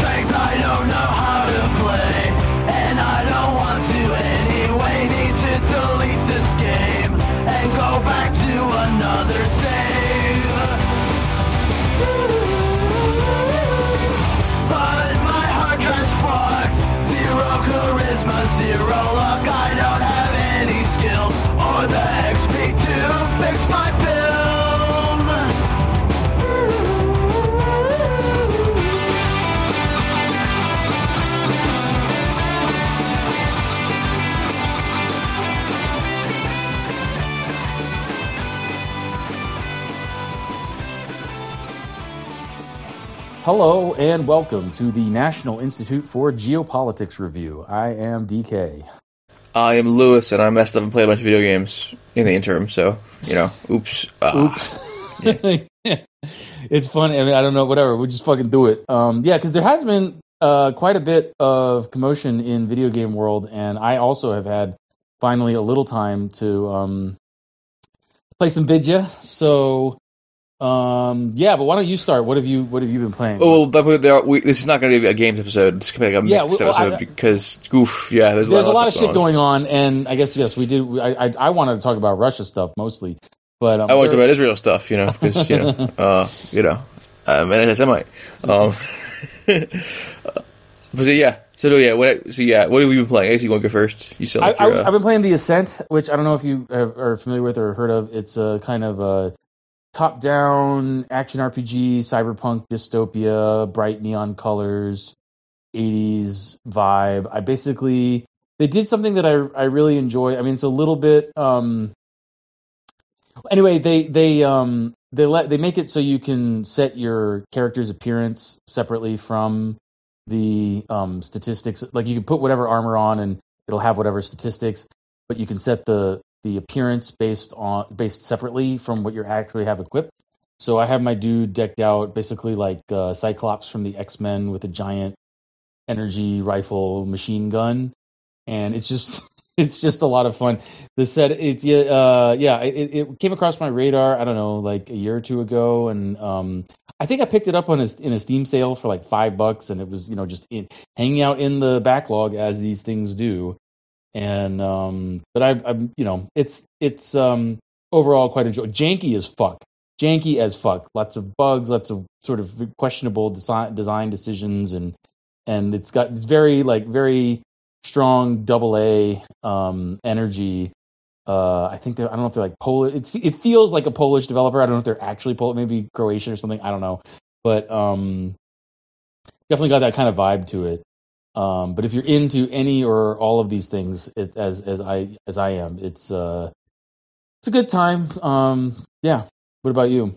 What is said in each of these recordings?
strength, I don't know how to play, and I don't want to anyway. Need to delete this game and go back to another save. But my hard drive's fucked. Zero charisma, zero luck. I don't have any skills or the XP to fix my build. Hello and welcome to the National Institute for Geopolitics Review. I am DK. I am Lewis, and I messed up and played a bunch of video games in the interim, so, oops. Oops. It's funny. I mean, I don't know, whatever. We'll just fucking do it. Because there has been quite a bit of commotion in video game world, and I also have had finally a little time to play some vidya. So... but why don't you start? What have you been playing? Oh, this is not going to be a games episode. This could be like a mixed episode because, there's a lot of shit going on, and I guess yes, we did. I wanted to talk about Russia stuff mostly, but I want to talk about Israel stuff, because I'm an anti-Semite. What have you been playing? I guess you want to go first. You said I've been playing The Ascent, which I don't know if you are familiar with or heard of. It's a kind of a top-down action RPG, cyberpunk dystopia, bright neon colors, 80s vibe. They did something that I really enjoy. I mean, it's a little bit. Anyway, they make it so you can set your character's appearance separately from the statistics. Like you can put whatever armor on and it'll have whatever statistics, but you can set the appearance based separately from what you actually have equipped. So I have my dude decked out basically like Cyclops from the X-Men with a giant energy rifle machine gun, and it's just a lot of fun. The set it came across my radar, I don't know, like a year or two ago, and I think I picked it up in a Steam sale for like $5, and it was just hanging out in the backlog as these things do. And but I'm it's overall quite enjoyable. Janky as fuck. Lots of bugs, lots of sort of questionable design decisions, and it's very strong AA energy. I think I don't know if they're like Polish. It feels like a Polish developer. I don't know if they're actually Polish, maybe Croatian or something. I don't know, but definitely got that kind of vibe to it. But if you're into any or all of these things, as I am, it's a good time. What about you?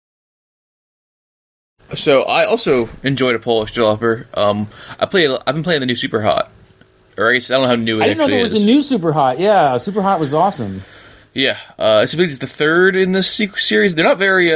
So I also enjoyed a Polish developer. I've been playing the new Superhot, or I guess I don't know how new it actually is. I didn't know there was a new Superhot. Yeah, Superhot was awesome. Yeah, it's the third in this series. They're not very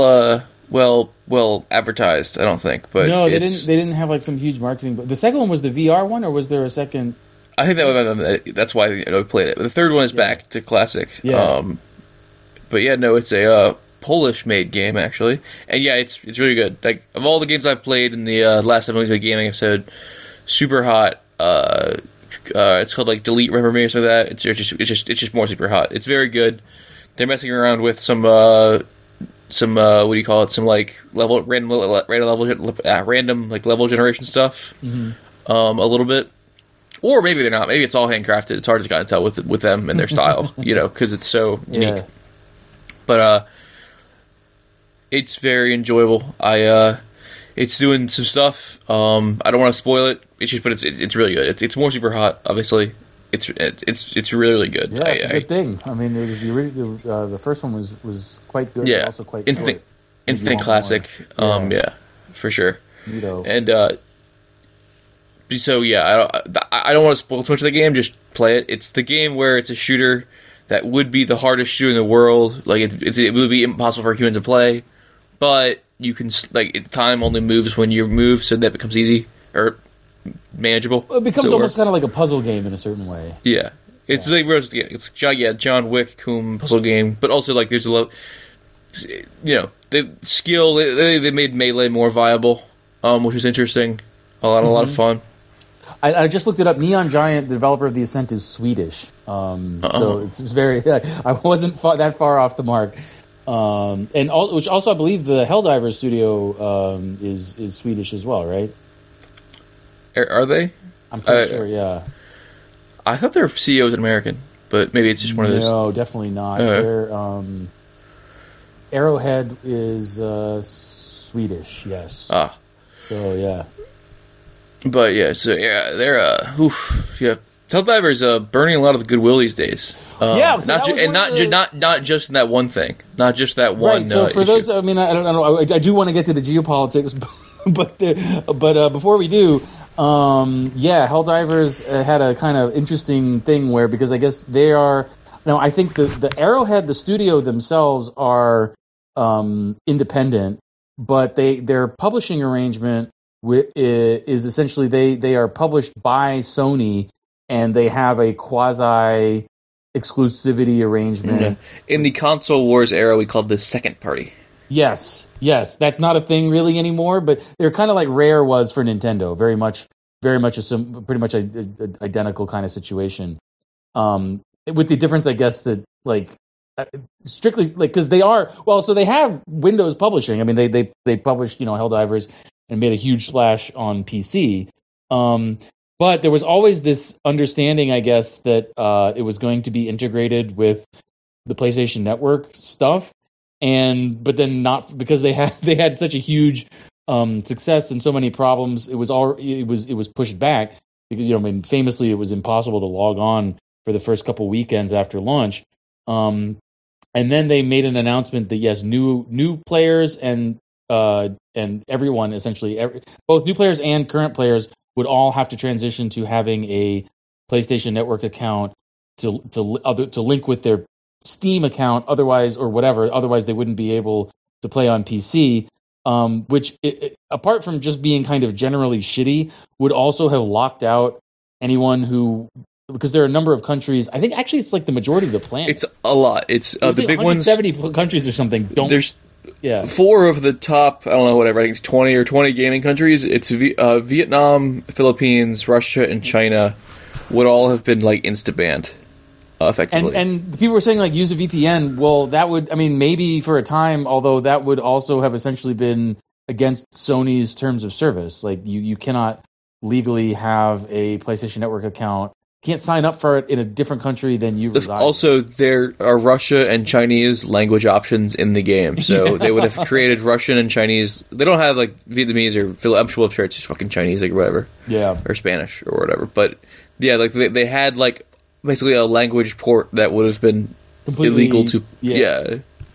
well advertised, I don't think. But no, they didn't have like some huge marketing. The second one was the VR one, or was there a second? I think that's why I played it. But the third one is back to classic. Yeah. It's a Polish-made game actually, and it's really good. Like of all the games I've played in the last 7 weeks of gaming episode, Superhot. It's called like Delete Remember Me or something like that. It's just more Superhot. It's very good. They're messing around with some what do you call it? Some like random like level generation stuff. Mm-hmm. A little bit, or maybe they're not. Maybe it's all handcrafted. It's hard to kind of tell with them and their style, because it's so unique. Yeah. But it's very enjoyable. It's doing some stuff. I don't want to spoil it. It's really good. It's more Superhot, obviously. It's really, really good. Yeah, it's a good thing. I mean, it was the first one was quite good. Yeah, but also quite instant classic. Yeah. For sure. Neato. And I don't want to spoil too much of the game. Just play it. It's the game where it's a shooter that would be the hardest shooter in the world. Like it would be impossible for a human to play, but you can time only moves when you move, so that becomes easy or manageable. It becomes almost kind of like a puzzle game in a certain way. Yeah, it's John Wick puzzle game, but also like there's a lot. The skill they made melee more viable, which is interesting. A lot of fun. I just looked it up. Neon Giant, the developer of The Ascent, is Swedish. So it's very. I wasn't that far off the mark. Which also I believe the Helldivers studio is Swedish as well, right? Are they? I'm pretty sure. Yeah. I thought their CEO was an American, but maybe it's just one of those. No, definitely not. They're, Arrowhead is Swedish. Yes. So yeah. But yeah, they're Helldivers burning a lot of the goodwill these days. Not just in that one thing, not just that one. Right. So for issue. those, I mean, I don't know. I do want to get to the geopolitics, but before we do, Helldivers had a kind of interesting thing where, because I guess they are now. I think the Arrowhead, the studio themselves, are independent, but their publishing arrangement is essentially they are published by Sony, and they have a quasi exclusivity arrangement. In the console wars era, we called this second party. Yes, that's not a thing really anymore, but they're kind of like Rare was for Nintendo, very much pretty much identical kind of situation. With the difference, I guess, that strictly because they are so they have Windows publishing. I mean, they published Helldivers and made a huge splash on PC. But there was always this understanding, I guess, that it was going to be integrated with the PlayStation Network stuff, but then not, because they had such a huge success and so many problems. It was pushed back because famously it was impossible to log on for the first couple weekends after launch. And then they made an announcement that yes, new players and everyone, essentially both new players and current players, would all have to transition to having a PlayStation Network account to link with their Steam account, otherwise they wouldn't be able to play on PC. Which, apart from just being kind of generally shitty, would also have locked out anyone who, because there are a number of countries. I think actually it's like the majority of the planet. It's a lot. It's the big ones. 170 countries or something. There's 4 of the top, I don't know, whatever, I think it's 20 gaming countries. It's Vietnam, Philippines, Russia, and China would all have been insta-banned, effectively. And the people were saying use a VPN. Well, that would, maybe for a time, although that would also have essentially been against Sony's terms of service. You cannot legally have a PlayStation Network account. Can't sign up for it in a different country than you reside. Also, there are Russia and Chinese language options in the game, so they would have created Russian and Chinese. They don't have Vietnamese or I'm sure it's just fucking Chinese, whatever, or Spanish or whatever. But yeah, they had basically a language port that would have been completely illegal to. Yeah.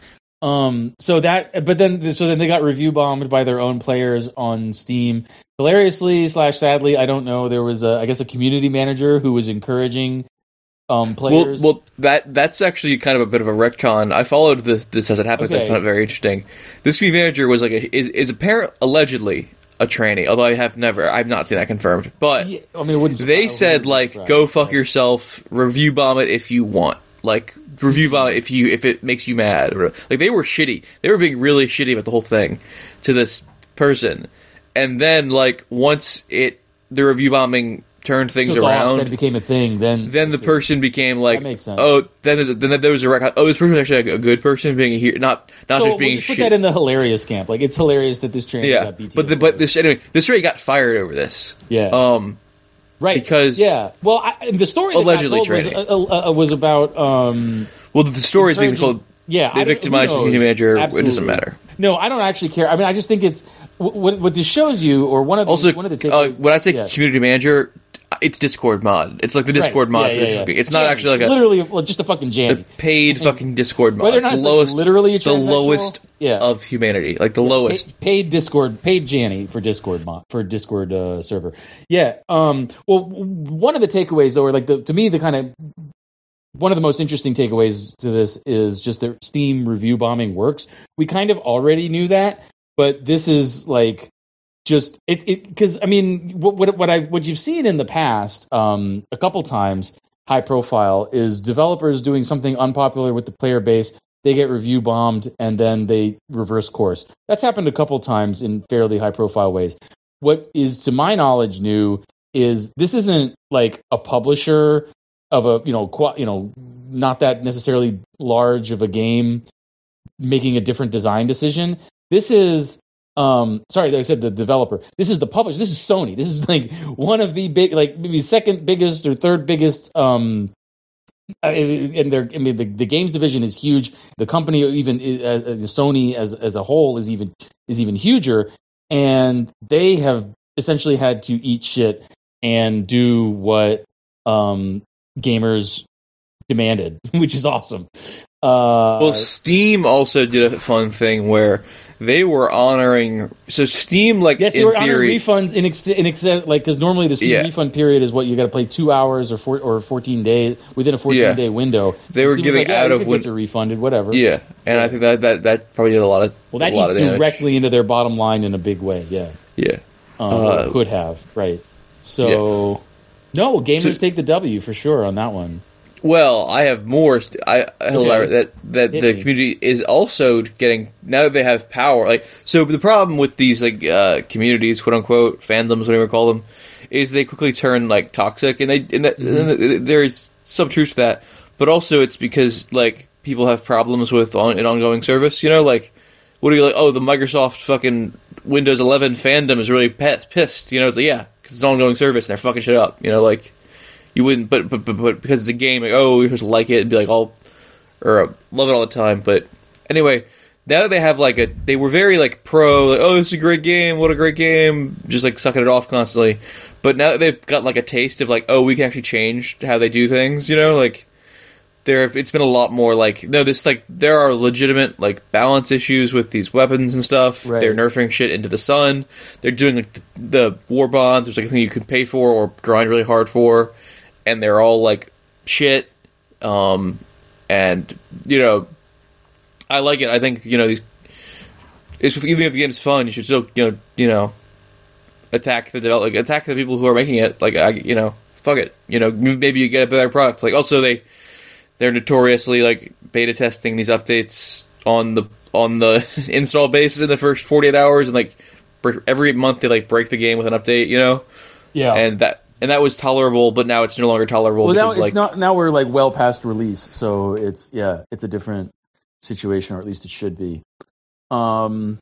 So then they got review bombed by their own players on Steam. Hilariously / sadly, I don't know. There was a community manager who was encouraging players. Well, that's actually kind of a bit of a retcon. I followed this as it happens. Okay. I found it very interesting. This community manager was is allegedly a tranny, although I've not seen that confirmed. But they said go fuck yourself, review bomb it if you want. Review bomb it if it makes you mad. They were shitty. They were being really shitty about the whole thing to this person. And then, once the review bombing turned things around, that became a thing. Then the person became that makes sense. Then there was a record. Oh, this person was actually a good person being here, not just being shit. Put that in the hilarious camp. It's hilarious that this tranny got BT. But this tranny got fired over this. Yeah. Right. Because the story allegedly that was about. The story is being told. Yeah, they victimized the community manager. Absolutely. It doesn't matter. No, I don't actually care. I just think it's what this shows you, or one of the takeaways. When I say community manager, it's Discord mod. It's the Discord mod. Yeah. It's not actually literally just a fucking Janny. Paid fucking Discord mod. Whether or not it's the lowest, literally the lowest of humanity. The lowest. Paid Janny for Discord mod, for Discord server. Yeah. One of the takeaways, though, or to me, the kind of one of the most interesting takeaways to this is just that Steam review bombing works. We kind of already knew that, but this is just because what you've seen in the past a couple times, high profile, is developers doing something unpopular with the player base. They get review bombed and then they reverse course. That's happened a couple times in fairly high profile ways. what is to my knowledge new is this isn't like a publisher of a not that necessarily large of a game making a different design decision. This is sorry, I said the developer. This is the publisher. This is Sony. This is like one of the big, like maybe second biggest or third biggest. And the games division is huge. The company, even Sony as a whole, is even huger. And they have essentially had to eat shit and do what gamers demanded, which is awesome. Well, Steam also did a fun thing where they were honoring. So Steam, like, yes, they in were theory, honoring refunds in excess, like, because normally the Steam refund period is what you got to play 2 hours or 14 days within a 14-day window. They were giving out of when refunded, whatever. Yeah, and I think that probably did a lot of that eats directly into their bottom line in a big way. Yeah, could have, right? So no, gamers take the W for sure on that one. Well, I have more. That the community is also getting, now that they have power. Like, so the problem with these like communities, quote unquote, fandoms, whatever you call them, is they quickly turn like toxic, and there is some truth to that. But also, it's because like people have problems with an ongoing service. You know, like what are you like? Oh, the Microsoft fucking Windows 11 fandom is really pissed. You know, it's like, yeah, because it's an ongoing service and they're fucking shit up. You know, like. You wouldn't, but because it's a game, like, oh, you're supposed to like it and be like love it all the time. But anyway, now that they have they were very like pro, like, oh, this is a great game, what a great game, just like sucking it off constantly. But now that they've got like a taste of like, oh, we can actually change how they do things, you know, like it's been a lot more like, no, this like there are legitimate like balance issues with these weapons and stuff. Right. They're nerfing shit into the sun. They're doing like the war bonds. There's like a thing you can pay for or grind really hard for. And they're all like shit, and you know, I like it. I think even if the game's fun, you should still attack the people who are making it. Like fuck it. Maybe you get a better product. Like also they're notoriously like beta testing these updates on the install base in the first 48 hours, and like every month they like break the game with an update. And that was tolerable, but now it's no longer tolerable. Well, now it's not. Now we're like well past release, so it's a different situation, or at least it should be. I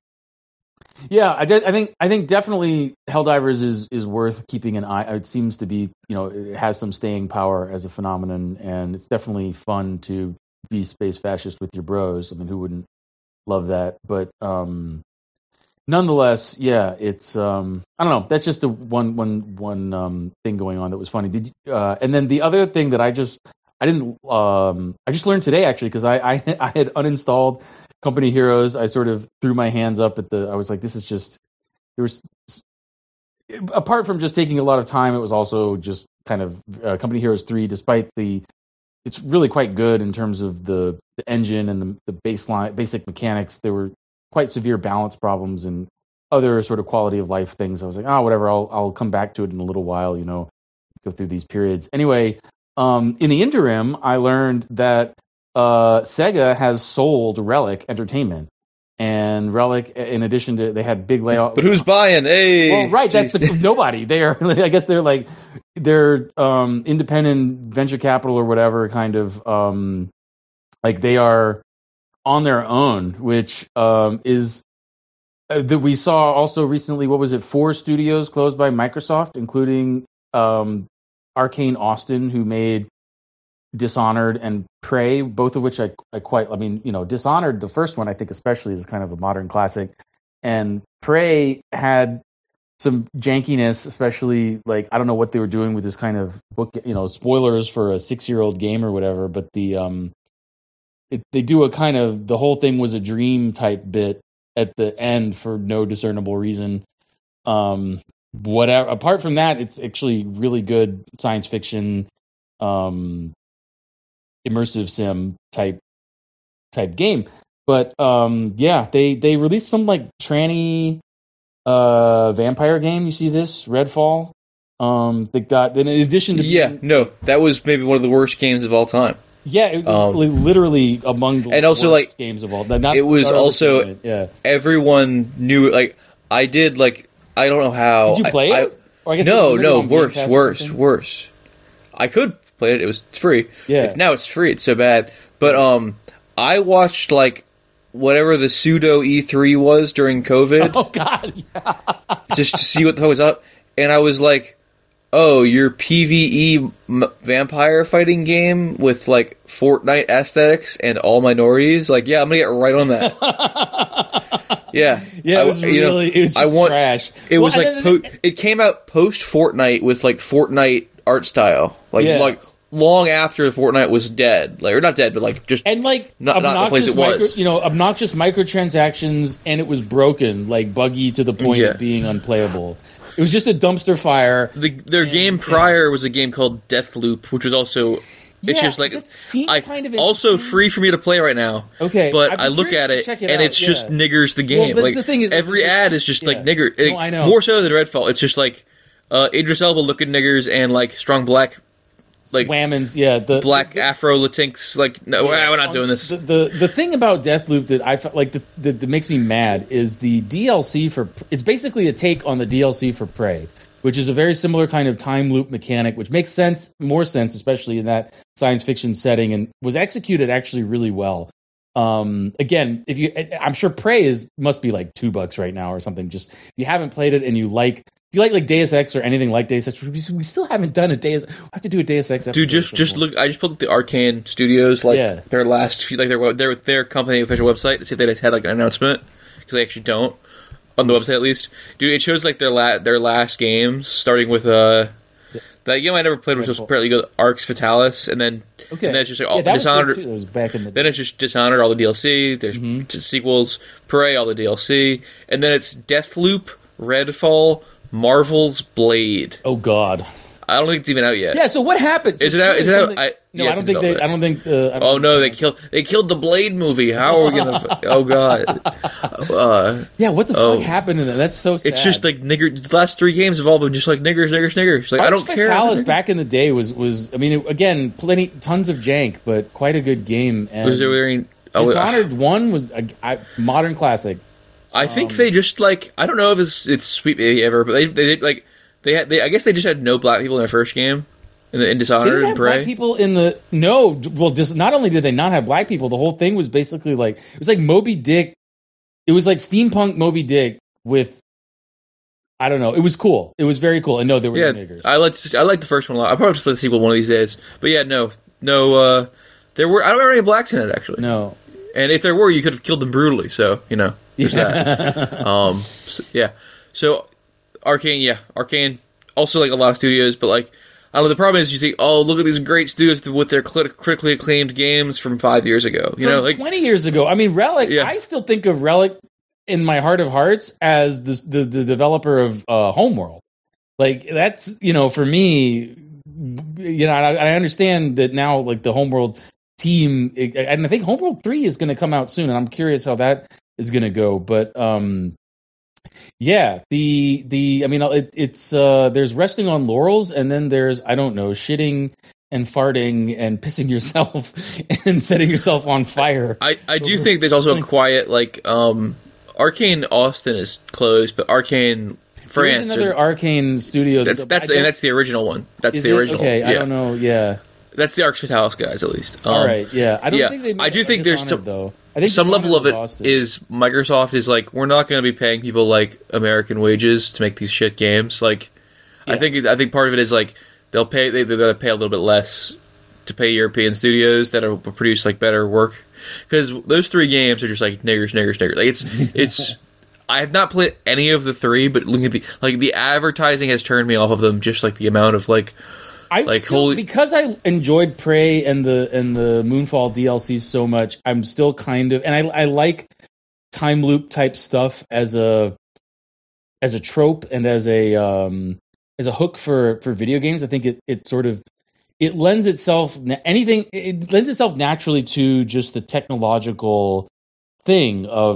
think definitely Helldivers is worth keeping an eye. It seems to be, it has some staying power as a phenomenon, and it's definitely fun to be space fascist with your bros. I mean, who wouldn't love that? But nonetheless, it's I don't know. That's just one thing going on that was funny. And then the other thing that I just learned today actually, because I had uninstalled Company Heroes. I sort of threw my hands up I was like, this is just, there was, apart from just taking a lot of time, it was also just kind of Company Heroes 3, despite it's really quite good in terms of the engine and the basic mechanics. There were quite severe balance problems and other sort of quality of life things. I was like, whatever, I'll come back to it in a little while, go through these periods. Anyway, in the interim, I learned that Sega has sold Relic Entertainment. And Relic, in addition to, they had big layoff. But who's buying? Hey, well, right, that's nobody. They are, I guess they're independent venture capital or whatever kind of, like they are on their own, which is that we saw also recently. What was it? 4 studios closed by Microsoft, including Arcane Austin, who made Dishonored and Prey, both of which I mean, Dishonored, the first one, I think especially is kind of a modern classic, and Prey had some jankiness, especially like I don't know what they were doing with this kind of book, spoilers for a 6-year-old game or whatever, but they do a kind of, the whole thing was a dream type bit at the end for no discernible reason. Whatever. Apart from that, it's actually really good science fiction, immersive sim type game. But they released some like tranny vampire game. You see this Redfall? They got, in addition to that was maybe one of the worst games of all time. Yeah, literally among the and also worst like games of all. Not, it was also everyone knew. Like I did like I don't know how. Did you play it? Or I guess no, it on Game Pass or something? worse. I could play it. It was free. Yeah. Now it's free. It's so bad. But I watched like whatever the pseudo E3 was during COVID. Oh God! Yeah. Just to see what the hell was up, and I was like, "Oh, your PvE vampire fighting game with like Fortnite aesthetics and all minorities." Like, yeah, I'm gonna get right on that. Yeah, It was really it was just trash. It was like it came out post Fortnite with like Fortnite art style, like long after Fortnite was dead, like or not dead, but like just and like not the place it was. Obnoxious microtransactions, and it was broken, like buggy to the point of being unplayable. It was just a dumpster fire. Their game prior was a game called Deathloop, which was also. It's just like kind of also free for me to play right now. Okay, but I look at it and it's just niggers the game. Well, like the thing is, every ad is just like nigger. No, I know. More so than Redfall. It's just like Idris Elba looking niggers and like strong black, like Whammons. Yeah, the black Afro Latinx. Like no, we're not doing this. The thing about Deathloop that I felt like that makes me mad is the DLC for. It's basically a take on the DLC for Prey, which is a very similar kind of time loop mechanic, which makes more sense, especially in that science fiction setting, and was executed actually really well. Again, I'm sure Prey must be like $2 right now or something. Just if you haven't played it and you like Deus Ex or anything like Deus Ex, we still haven't done a Deus. I have to do a Deus Ex episode. Dude, just look. I just pulled up the Arcane Studios, their last few, like their company official website to see if they had like an announcement, because they actually don't. On the website, at least, dude, it shows like their last games, starting with that game I never played, which was apparently good, Arx Fatalis, and then it's just like all Dishonored. That was back in the then it's just Dishonored, all the DLC. There's sequels, Prey, all the DLC, and then it's Deathloop, Redfall, Marvel's Blade. Oh God. I don't think it's even out yet. Yeah. So what happens? Is it out? Is it out? No, I don't think they. I don't think. Oh no, they killed the Blade movie. How are we gonna? Oh God. Yeah. What the fuck happened to that? That's so sad. It's just like nigger. The last 3 games have all been just like niggers. Like I don't care. Fatalis back in the day was. I mean, again, tons of jank, but quite a good game. And was there wearing Dishonored 1 was a modern classic. I think they just like, I don't know if it's sweet maybe ever, but they did like. They I guess they just had no black people in their first game, in Dishonored and Prey. Black people in the just not only did they not have black people, the whole thing was basically like it was like Moby Dick. It was like steampunk Moby Dick with, I don't know. It was cool. It was very cool. And no, there were niggers. I liked the first one a lot. I'll probably play the sequel one of these days. But yeah, no. There were, I don't remember any blacks in it actually. No. And if there were, you could have killed them brutally. So there's that. So Arcane, also like a lot of studios, but like, I don't know, the problem is you think, oh, look at these great studios with their critically acclaimed games from 5 years ago. You know, like 20 years ago. I mean, Relic, I still think of Relic in my heart of hearts as the developer of Homeworld. Like, that's, for me, I understand that now, like, the Homeworld team, and I think Homeworld 3 is going to come out soon, and I'm curious how that is going to go, but yeah, it's there's resting on laurels, and then there's, I don't know, shitting and farting and pissing yourself and setting yourself on fire. I do think there's also a quiet, like, Arcane Austin is closed, but Arcane France. There's another Arcane studio. That's the original one. That's the original. Okay, yeah. I don't know. Yeah, that's the Arx Fatalis guys, at least. All right. Yeah, I don't think they. I do think there's though. I think some level of it is Microsoft is like, we're not going to be paying people like American wages to make these shit games. Like, I think part of it is like they'll pay they gotta pay a little bit less to pay European studios that will produce like better work, because those 3 games are just like niggers. Like it's I have not played any of the 3, but looking at the advertising has turned me off of them. Just like the amount of because I enjoyed Prey and the Moonfall DLC so much, I'm still kind of, and I like time loop type stuff as a trope and as a hook for video games. I think it lends itself naturally to just the technological thing of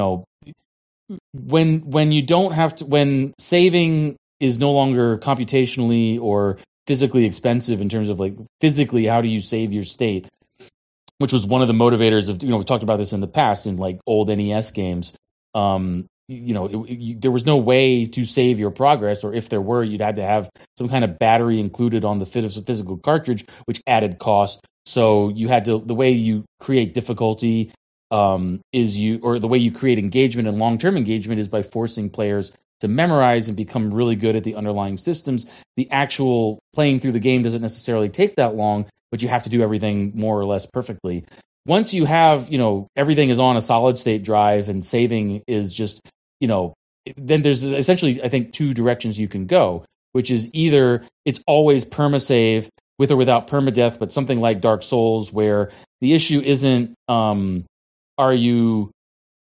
when you don't have to, when saving is no longer computationally or physically expensive in terms of like physically how do you save your state, which was one of the motivators of, we've talked about this in the past in like old NES games. there was no way to save your progress, or if there were, you'd had to have some kind of battery included on the physical cartridge, which added cost. So you had to, the way you create difficulty or the way you create engagement and long-term engagement is by forcing players to memorize and become really good at the underlying systems. The actual playing through the game doesn't necessarily take that long, but you have to do everything more or less perfectly. Once you have, everything is on a solid state drive and saving is just, then there's essentially, I think, two directions you can go, which is either it's always permasave with or without permadeath, but something like Dark Souls, where the issue isn't, are you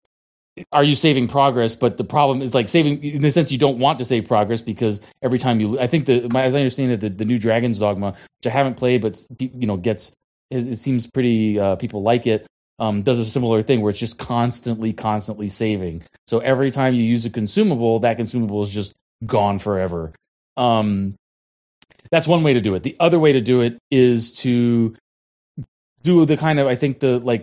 saving progress, but the problem is like saving, in the sense you don't want to save progress, because every time I think as I understand it, the new Dragon's Dogma, which I haven't played, but it seems pretty, people like it, does a similar thing where it's just constantly saving. So every time you use a consumable, that consumable is just gone forever. That's one way to do it. The other way to do it is to do the kind of, I think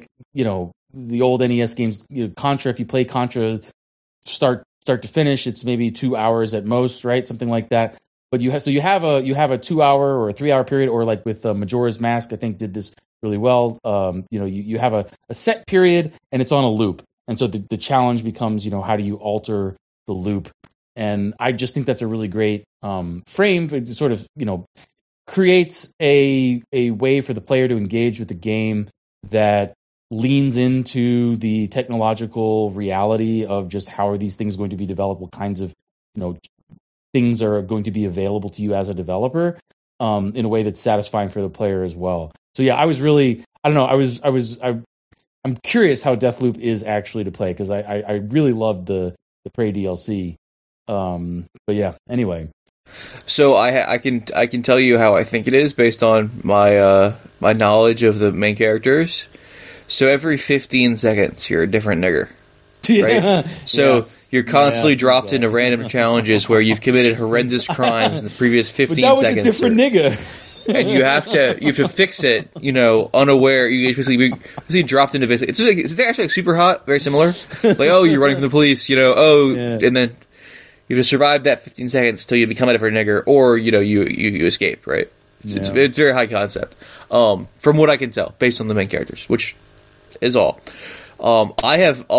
the old NES games, Contra. If you play Contra, start to finish, it's maybe 2 hours at most, right? Something like that. But you have a 2 hour or a 3 hour period, or like with Majora's Mask, I think did this really well. You have a set period and it's on a loop, and so the challenge becomes, how do you alter the loop? And I just think that's a really great frame. It sort of creates a way for the player to engage with the game that leans into the technological reality of just how are these things going to be developed, what kinds of things are going to be available to you as a developer, in a way that's satisfying for the player as well. So yeah, I was really, I don't know, I'm curious how Deathloop is actually to play, because I really loved the Prey DLC. But yeah, anyway. So I can tell you how I think it is based on my my knowledge of the main characters. So every 15 seconds, you're a different nigger, right? So you're constantly dropped into random challenges where you've committed horrendous crimes in the previous 15 seconds. But that was a different nigger. And you have to fix it, unaware. You basically dropped into it's actually like Super Hot, very similar. Like, oh, you're running from the police, and then you have to survive that 15 seconds till you become a different nigger, or you escape, right? It's very high concept, from what I can tell, based on the main characters, which is all. I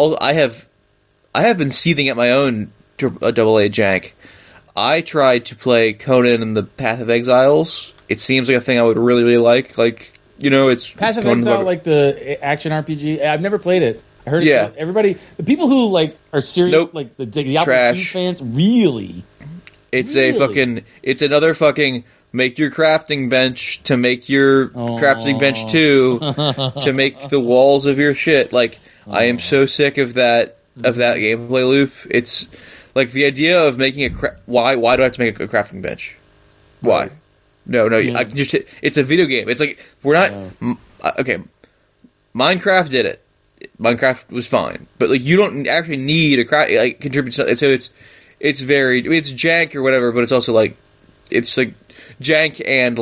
have been seething at my own AA jank. I tried to play Conan and the Path of Exiles. It seems like a thing I would really, really like. Like, it's Path of Exile, like the action RPG. I've never played it. I heard it's everybody, the people who are serious, like the Diablo 2 fans, really. It's another fucking make your crafting bench to make your crafting bench 2 to make the walls of your shit. Like, I am so sick of that gameplay loop. It's like the idea of making why do I have to make a crafting bench? Why? Right. No, I can just it's a video game. It's like we're not okay. Minecraft did it. Minecraft was fine, but you don't actually need a craft contribute. So it's very it's jank or whatever, but it's also it's jank and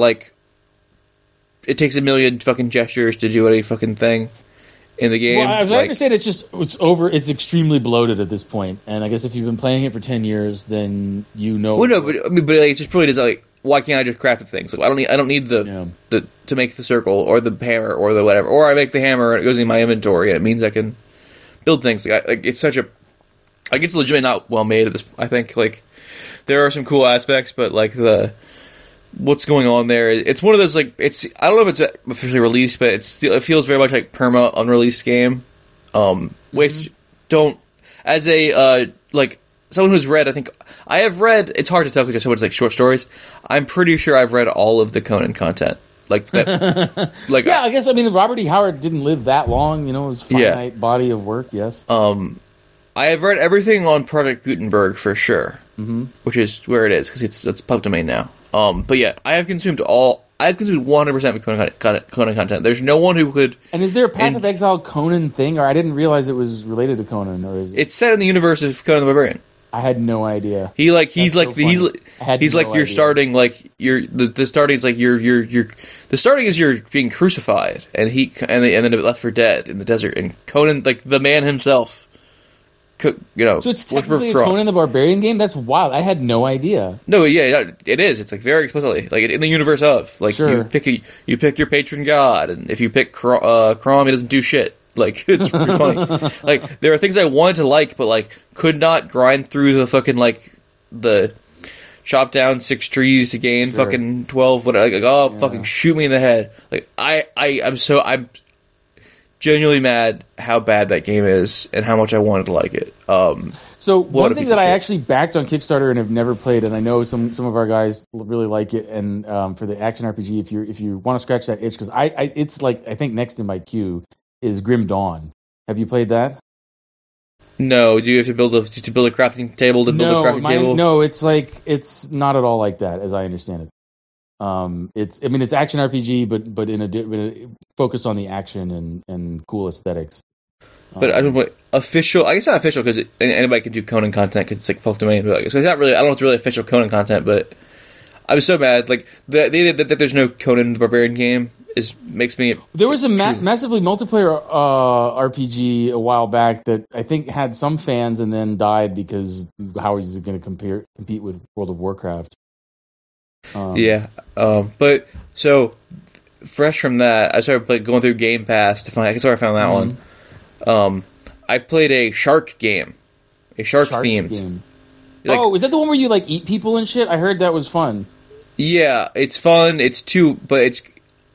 it takes a million fucking gestures to do any fucking thing in the game. Well, as I understand, it's extremely bloated at this point, and I guess if you've been playing it for 10 years, then Well, no, but it just probably does why can't I just craft the things? I don't need the to make the circle or the hammer or the whatever, or I make the hammer and it goes in my inventory and it means I can build things. It's such a it's legitimately not well made at this. I think there are some cool aspects, but what's going on there? It's one of those it's I don't know if it's officially released, but it feels very much like perma unreleased game. Which don't as a someone who's read, I have read. It's hard to tell because there's so much short stories. I'm pretty sure I've read all of the Conan content. That, I guess Robert E. Howard didn't live that long. It was a finite body of work. Yes. I have read everything on Project Gutenberg for sure, which is where it is because it's public domain now. But yeah, I have consumed 100% of Conan content. There's no one who could. And is there a Path of Exile Conan thing, or I didn't realize it was related to Conan, or is it? It's set in the universe of Conan the Barbarian. I had no idea. You're starting the starting is the starting is you're being crucified and then Left for Dead in the desert, and Conan the man himself So it's technically a Conan the Barbarian game? That's wild. I had no idea. No, yeah, it is. It's like very explicitly like in the universe of like Sure. you pick your patron god, and if you pick Crom, he doesn't do shit. Like it's pretty funny. Like there are things I wanted to like, but like could not grind through the fucking like the chop down 6 trees to gain fucking 12. Fucking shoot me in the head. Like I'm genuinely mad how bad that game is and how much I wanted to like it. So one thing that I actually backed on Kickstarter and have never played, and I know some of our guys really like it, and for the action RPG, if you want to scratch that itch, because it's like I think next in my queue is Grim Dawn. Have you played that? No, do you have to build a crafting table to build a crafting table? No, it's not at all like that, as I understand it. It's action RPG, but in a focus on the action and cool aesthetics. But I don't know, official. I guess not official because anybody can do Conan content because it's like public domain. But so it's not really. I don't know if it's really official Conan content, but I was so mad. Like that there's no Conan the Barbarian game makes me. There was a massively multiplayer RPG a while back that I think had some fans and then died because how is it going to compete with World of Warcraft? But so fresh from that, I started going through Game Pass to find. That's where I found that one. I played a shark game, a shark themed game. Is that the one where you like eat people and shit? I heard that was fun. Yeah, it's fun. It's but it's.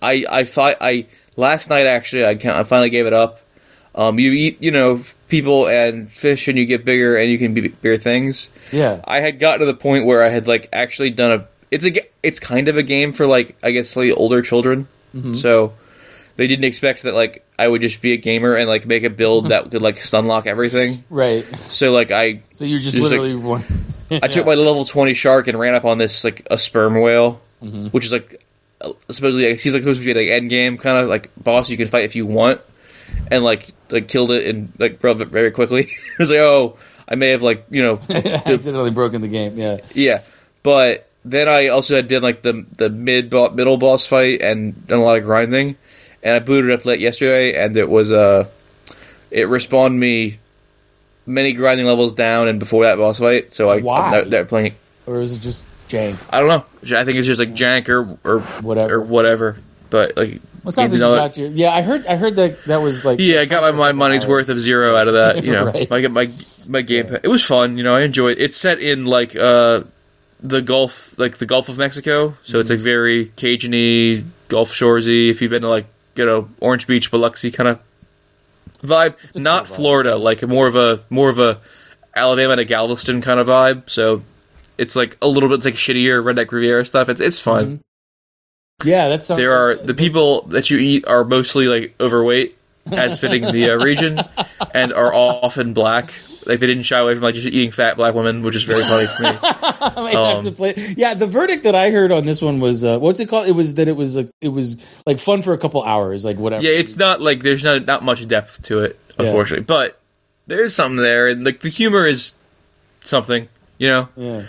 I last night actually I finally gave it up. You eat people and fish and you get bigger and you can be bigger things. Yeah, I had gotten to the point where I had like actually done it's kind of a game for like I guess slightly older children. Mm-hmm. So they didn't expect that like I would just be a gamer and like make a build that could like stunlock everything. Right. So like So you're just literally one. I took my level 20 shark and ran up on this like a sperm whale, which is like supposedly it seems like supposed to be like end game kind of like boss you can fight if you want, and like killed it and like broke it very quickly. It was like I may have like accidentally broken the game. Yeah, but then I also did like the middle boss fight and done a lot of grinding, and I booted up late yesterday and it was it respawned me many grinding levels down and before that boss fight. So I'm not playing. Or is it just jank? I don't know. I think it's just like jank or whatever. But like, well, sounds like you got your. Yeah, I heard that was like. Yeah, I got my money's worth of 0 out of that. Right. I get my game. Yeah. It was fun. I enjoyed it. It's set in like the Gulf, like the Gulf of Mexico. So it's like very Cajun-y, Gulf Shoresy. If you've been to like Orange Beach, Biloxi kind of vibe, not cool vibe. Florida, like more of a Alabama to Galveston kind of vibe. So it's like a little bit, it's like shittier Redneck Riviera stuff. It's fun. Mm-hmm. Yeah, that's the people that you eat are mostly like overweight, as fitting the region, and are often black. Like they didn't shy away from like just eating fat black women, which is very funny for me. I have to play. Yeah, the verdict that I heard on this one was what's it called? It was like fun for a couple hours, like whatever. Yeah, it's not like there's not much depth to it, unfortunately, but there's something there, and like the humor is something, Yeah.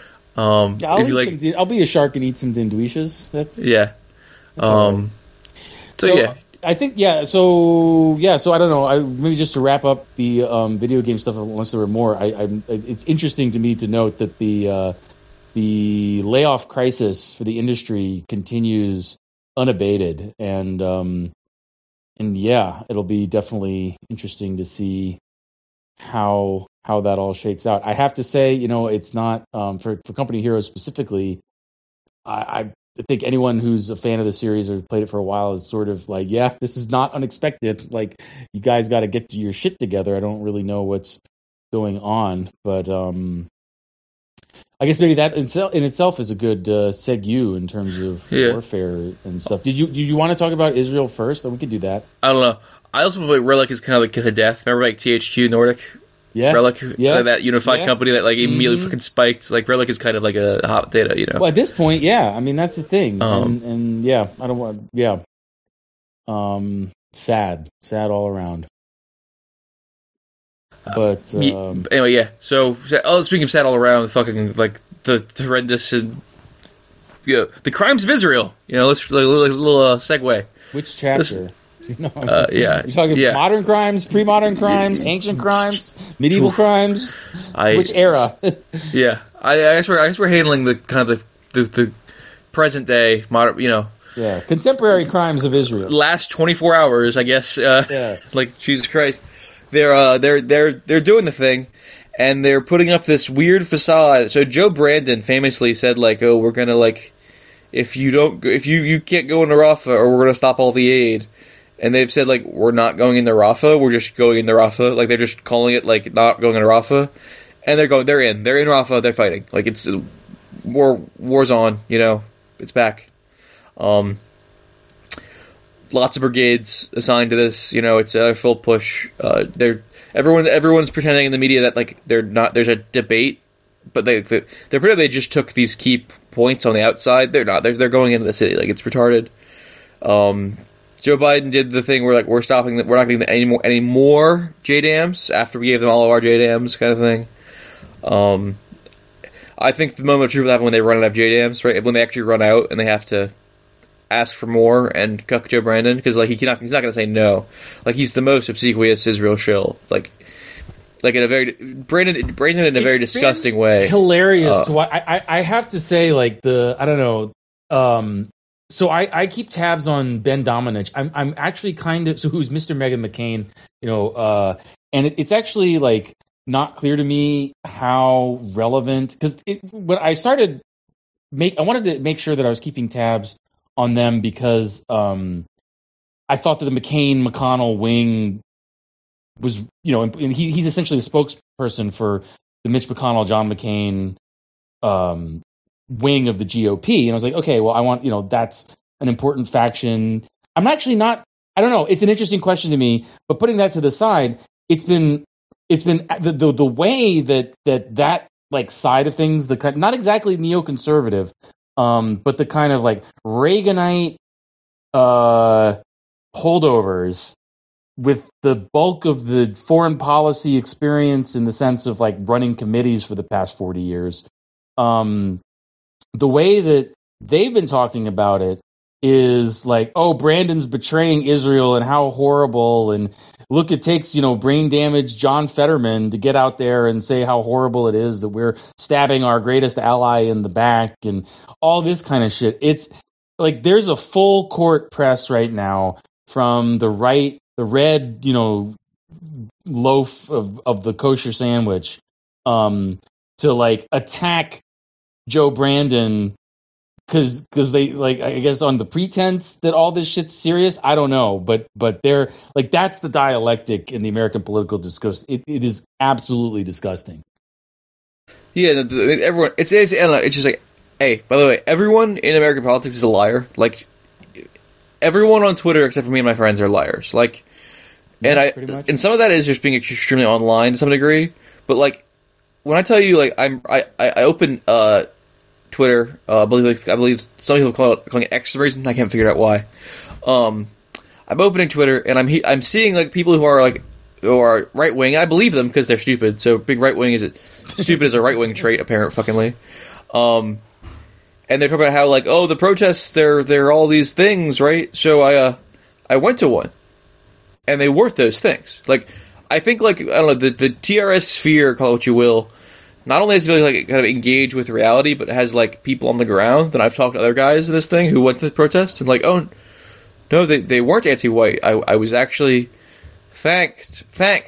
I'll be a shark and eat some dinduishas. That's So yeah. I think So I don't know. Maybe just to wrap up the video game stuff, unless there were more. It's interesting to me to note that the layoff crisis for the industry continues unabated, and it'll be definitely interesting to see how that all shakes out. I have to say, it's not for Company Heroes specifically. I think anyone who's a fan of the series or played it for a while is sort of like, this is not unexpected. Like, you guys got to get your shit together. I don't really know what's going on, but I guess maybe that in itself is a good segue in terms of warfare and stuff. Did you want to talk about Israel first? Then we could do that. I don't know. I also feel like Relic is kind of like Kiss of Death. Remember like THQ Nordic? Yeah. Relic, that unified company that like immediately fucking spiked. Like Relic is kind of like a hot data, Well, at this point, I mean that's the thing, and I don't want, sad all around. But anyway, So, speaking of sad all around, fucking like the horrendous and the crimes of Israel. Let's like, a little segue. Which chapter? Yeah, You're talking modern crimes, pre-modern crimes, ancient crimes, medieval crimes. Which era? Yeah, I guess we're handling the kind of the present day modern, Yeah, contemporary crimes of Israel. last 24 hours, I guess. Like Jesus Christ, they're doing the thing, and they're putting up this weird facade. So Joe Brandon famously said, like, "Oh, we're gonna if you can't go into Rafah, or we're gonna stop all the aid." And they've said, like, we're not going into Rafah, we're just going into Rafah. Like, they're just calling it, like, not going into Rafah. And they're in Rafah, they're fighting. Like, it's war's on, it's back. Lots of brigades assigned to this, it's a full push. Everyone's pretending in the media that, like, there's a debate, but they're pretending they just took these key points on the outside. They're not. They're going into the city. Like, it's retarded. Joe Biden did the thing where, like, we're stopping. We're not getting any more JDAMs after we gave them all of our JDAMs, kind of thing. I think the moment of truth will happen when they run out of JDAMs, right? When they actually run out and they have to ask for more and cuck Joe Brandon, because, like, he's not going to say no. Like, he's the most obsequious Israel shill. Like in a very Brandon in a very disgusting way. Hilarious. I have to say, like, I don't know. So I keep tabs on Ben Domenech. I'm actually kind of who's Mr. Meghan McCain, and it's actually, like, not clear to me how relevant, because when I started I wanted to make sure that I was keeping tabs on them, because I thought that the McCain-McConnell wing was, and he's essentially the spokesperson for the Mitch McConnell, John McCain wing of the GOP. And I was like, okay, well, I want, that's an important faction. I'm actually not, I don't know. It's an interesting question to me, but putting that to the side, it's been the way that like side of things, the not exactly neoconservative, but the kind of like Reaganite holdovers with the bulk of the foreign policy experience in the sense of, like, running committees for the past 40 years. The way that they've been talking about it is like, oh, Brandon's betraying Israel and how horrible, and look, it takes, brain damaged John Fetterman to get out there and say how horrible it is that we're stabbing our greatest ally in the back and all this kind of shit. It's like there's a full court press right now from the right, the red, loaf of the kosher sandwich, to, like, attack Joe Brandon because they, like, I guess on the pretense that all this shit's serious. I don't know, but they're like, that's the dialectic in the American political discourse. It is absolutely disgusting. Yeah, everyone. It's just like, hey, by the way, everyone in American politics is a liar. Like, everyone on Twitter except for me and my friends are liars. Like, and some of that is just being extremely online to some degree. But, like, when I tell you, like, I open Twitter, I believe some people calling it X for some reason. I can't figure out why. I'm opening Twitter and I'm seeing, like, people who are right wing. I believe them because they're stupid. So being right wing stupid is a right wing trait, apparently. And they're talking about how, like, oh, the protests, they're all these things, right? So I went to one, and they weren't those things. Like, I think, like, I don't know, the TRS sphere, call it what you will, not only has to be, like, kind of engage with reality, but it has, like, people on the ground. And I've talked to other guys in this thing who went to the protest and, like, oh, no, they weren't anti-white. I was actually thanked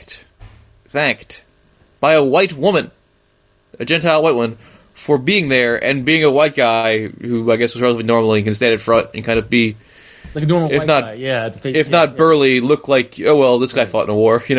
by a white woman, a Gentile white woman, for being there and being a white guy who I guess was relatively normal and can stand in front and kind of be like a normal white guy. Yeah, burly, look like, oh well, this guy fought in a war, Right.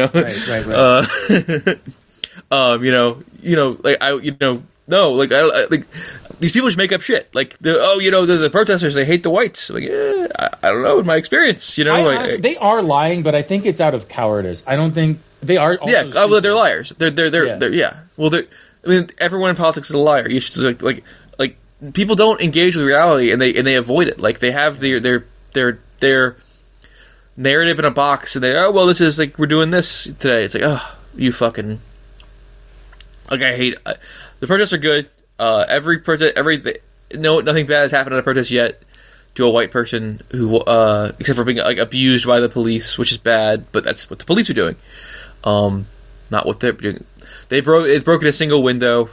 Like these people just make up shit. Like, the protesters, they hate the whites. Like, yeah, I don't know, in my experience, honestly, they are lying, but I think it's out of cowardice. I don't think they are. Yeah, well, they're liars. They're yeah. Well, everyone in politics is a liar. You should like people don't engage with reality and they avoid it. Like, they have their narrative in a box and this is like, we're doing this today. It's like, oh, you fucking, like, I hate the protests are good. Every protest, nothing bad has happened at a protest yet. to a white person who, except for being like abused by the police, which is bad, but that's what the police are doing. Not what they're doing. It's broken a single window.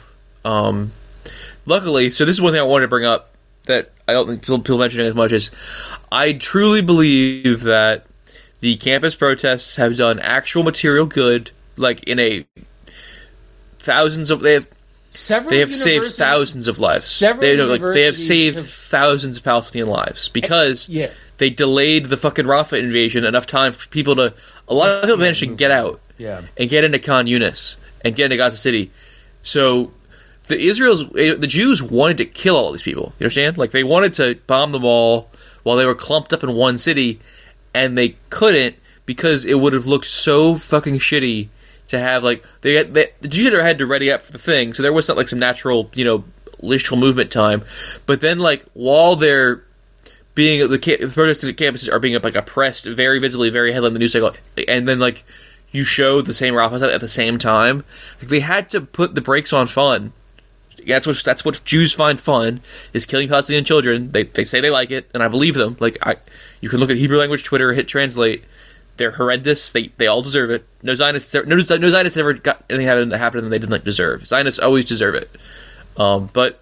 Luckily, so this is one thing I wanted to bring up that I don't think people mention it as much as I truly believe that the campus protests have done actual material good, like in a thousands of they have saved thousands of lives. They have saved thousands of Palestinian lives because they delayed the fucking Rafah invasion enough time for people to. A lot of people managed to get out and get into Khan Yunis and get into Gaza City. So the Jews wanted to kill all these people. You understand? Like they wanted to bomb them all while they were clumped up in one city, and they couldn't because it would have looked so fucking shitty to have like the Jews had to ready up for the thing, so there was not like some natural literal movement time. But then like while they're being the protests at campuses are being like oppressed very visibly, very heavily in the news cycle, and then like you show the same Rafah at the same time, like, they had to put the brakes on fun. That's what Jews find fun, is killing Palestinian children. They say they like it, and I believe them. Like you can look at Hebrew language Twitter, hit translate. They're horrendous. They all deserve it. No Zionists ever got anything happen and they didn't deserve. Zionists always deserve it. But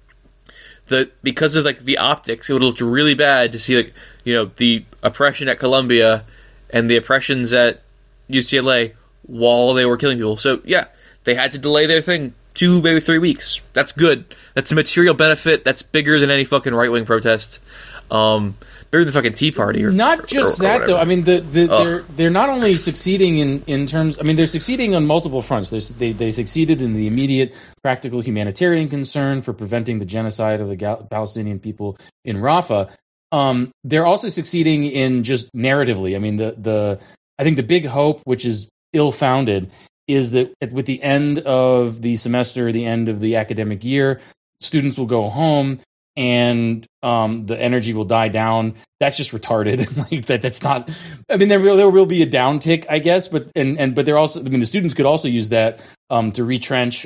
because of like the optics, it would look really bad to see the oppression at Columbia and the oppressions at UCLA while they were killing people. So yeah, they had to delay their thing 2, maybe 3 weeks. That's good. That's a material benefit. That's bigger than any fucking right-wing protest. Bigger than the fucking Tea Party. Not just that, though. I mean, they're not only succeeding in terms... I mean, they're succeeding on multiple fronts. They succeeded in the immediate practical humanitarian concern for preventing the genocide of the Palestinian people in Rafah. They're also succeeding in just narratively. I mean, I think the big hope, which is ill-founded, is that with the end of the semester, the end of the academic year, students will go home and the energy will die down. That's just retarded. Like that's not. I mean, there will be a downtick, I guess, but they're also. I mean, the students could also use that to retrench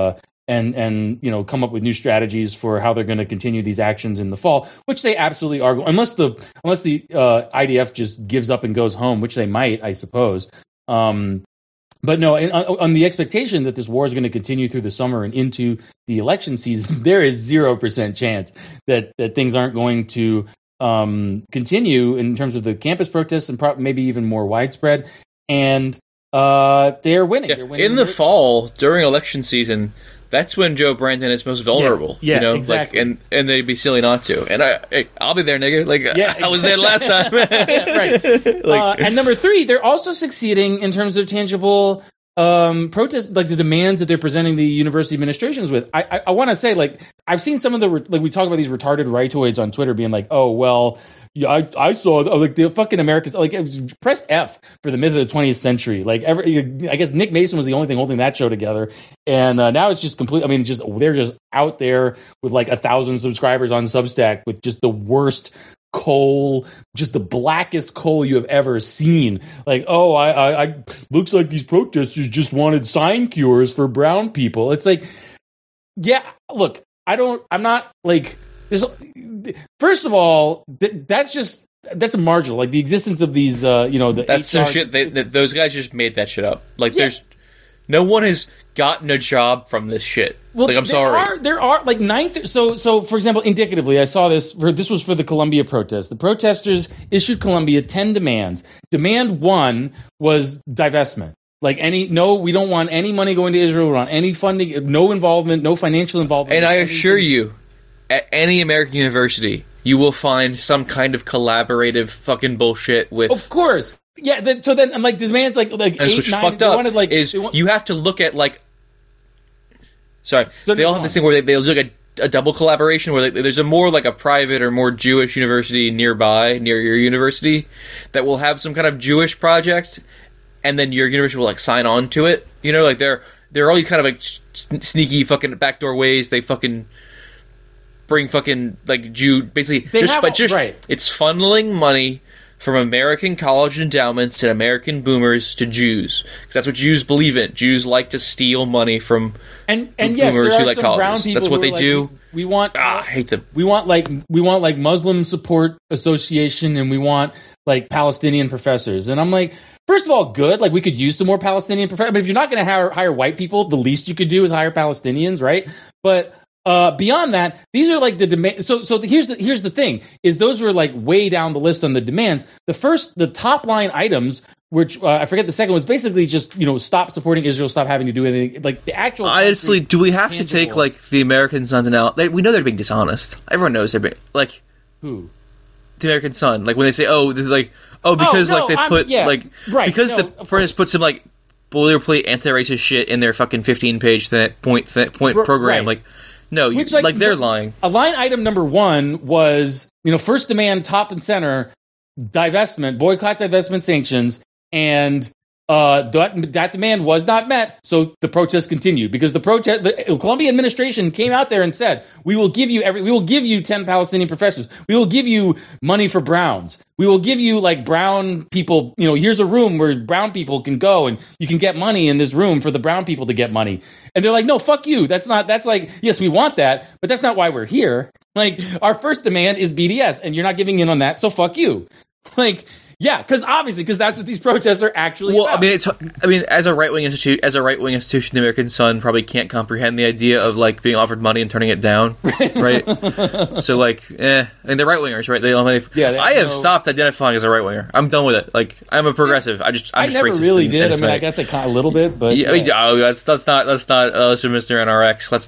and come up with new strategies for how they're going to continue these actions in the fall, which they absolutely are. Unless the IDF just gives up and goes home, which they might, I suppose. But no, on the expectation that this war is going to continue through the summer and into the election season, there is 0% chance that things aren't going to continue in terms of the campus protests and maybe even more widespread. And they're winning. Yeah. They're winning in the fall during election season. That's when Joe Brandon is most vulnerable. Yeah, exactly. Like, and they'd be silly not to. And I'll be there, nigga. Like, I was there last time. Right. And number 3, they're also succeeding in terms of tangible protests, like the demands that they're presenting the university administrations with. I want to say, like, I've seen some of we talk about these retarded rightoids on Twitter being like, oh, well, yeah, I saw like the fucking Americans, like, press F for the myth of the 20th century. Like, I guess Nick Mason was the only thing holding that show together, and now it's just complete. I mean, they're just out there with like 1,000 subscribers on Substack with just the worst coal, just the blackest coal you have ever seen. Like, oh, I looks like these protesters just wanted sign cures for brown people. It's like, yeah, look, I'm not like this. First of all, that's a marginal. Like the existence of these, that's some shit. Those guys just made that shit up. Like, there's no one has gotten a job from this shit. Well, like, I'm sorry. There are like So for example, indicatively, I saw this. This was for the Columbia protest. The protesters issued Columbia 10 demands. Demand 1 was divestment. Like we don't want any money going to Israel. We don't want any funding, no involvement, no financial involvement. And I assure you, at any American university, you will find some kind of collaborative fucking bullshit with. Of course. Yeah, so then, like, demands like 8, 9, fucked up wanted, like, you have to look at, like, sorry, so they all have this thing where they'll do, like, a double collaboration where there's a more, like, a private or more Jewish university near your university, that will have some kind of Jewish project, and then your university will, like, sign on to it. You know, like, there are all these kind of, like, sneaky fucking backdoor ways they fucking bring fucking, like, basically, it's funneling money from American college endowments and American boomers to Jews, because that's what Jews believe in. Jews like to steal money from and boomers yes, there are who like some colleges. brown people. That's what they do. We want I hate them. we want like Muslim Support Association, and we want like Palestinian professors. And I'm like, first of all, good. Like we could use some more Palestinian professors. But if you're not going to hire white people, the least you could do is hire Palestinians, right? But beyond that, these are like the demand. So here's the thing: is those were like way down the list on the demands. The top line items, which I forget the second, was basically just stop supporting Israel, stop having to do anything. Like the actual. Honestly, do we have to take like the American Sons and out? We know they're being dishonest. Everyone knows they're being like who. The American Sun, like when they say, because they put because the apprentice put some like boilerplate anti-racist shit in their fucking 15-page point program, right. like. No, which, they're lying. A line item number one was, first demand, top and center, divestment, boycott, divestment, sanctions, and that demand was not met, so the protest continued because the Columbia administration came out there and said, we will give you 10 Palestinian professors, we will give you money for Browns, we will give you like brown people, here's a room where brown people can go and you can get money in this room for the brown people to get money. And they're like, no, fuck you. That's like, yes, we want that, but that's not why we're here. Like, our first demand is BDS, and you're not giving in on that, so fuck you. Like, yeah, because that's what these protests are actually about. As a right-wing institution, the American Sun probably can't comprehend the idea of like being offered money and turning it down, right? So and they're right-wingers, right? I have stopped identifying as a right-winger. I'm done with it. Like, I'm a progressive. I never really did. I guess a little bit, but let's not Mr. NRX. Let's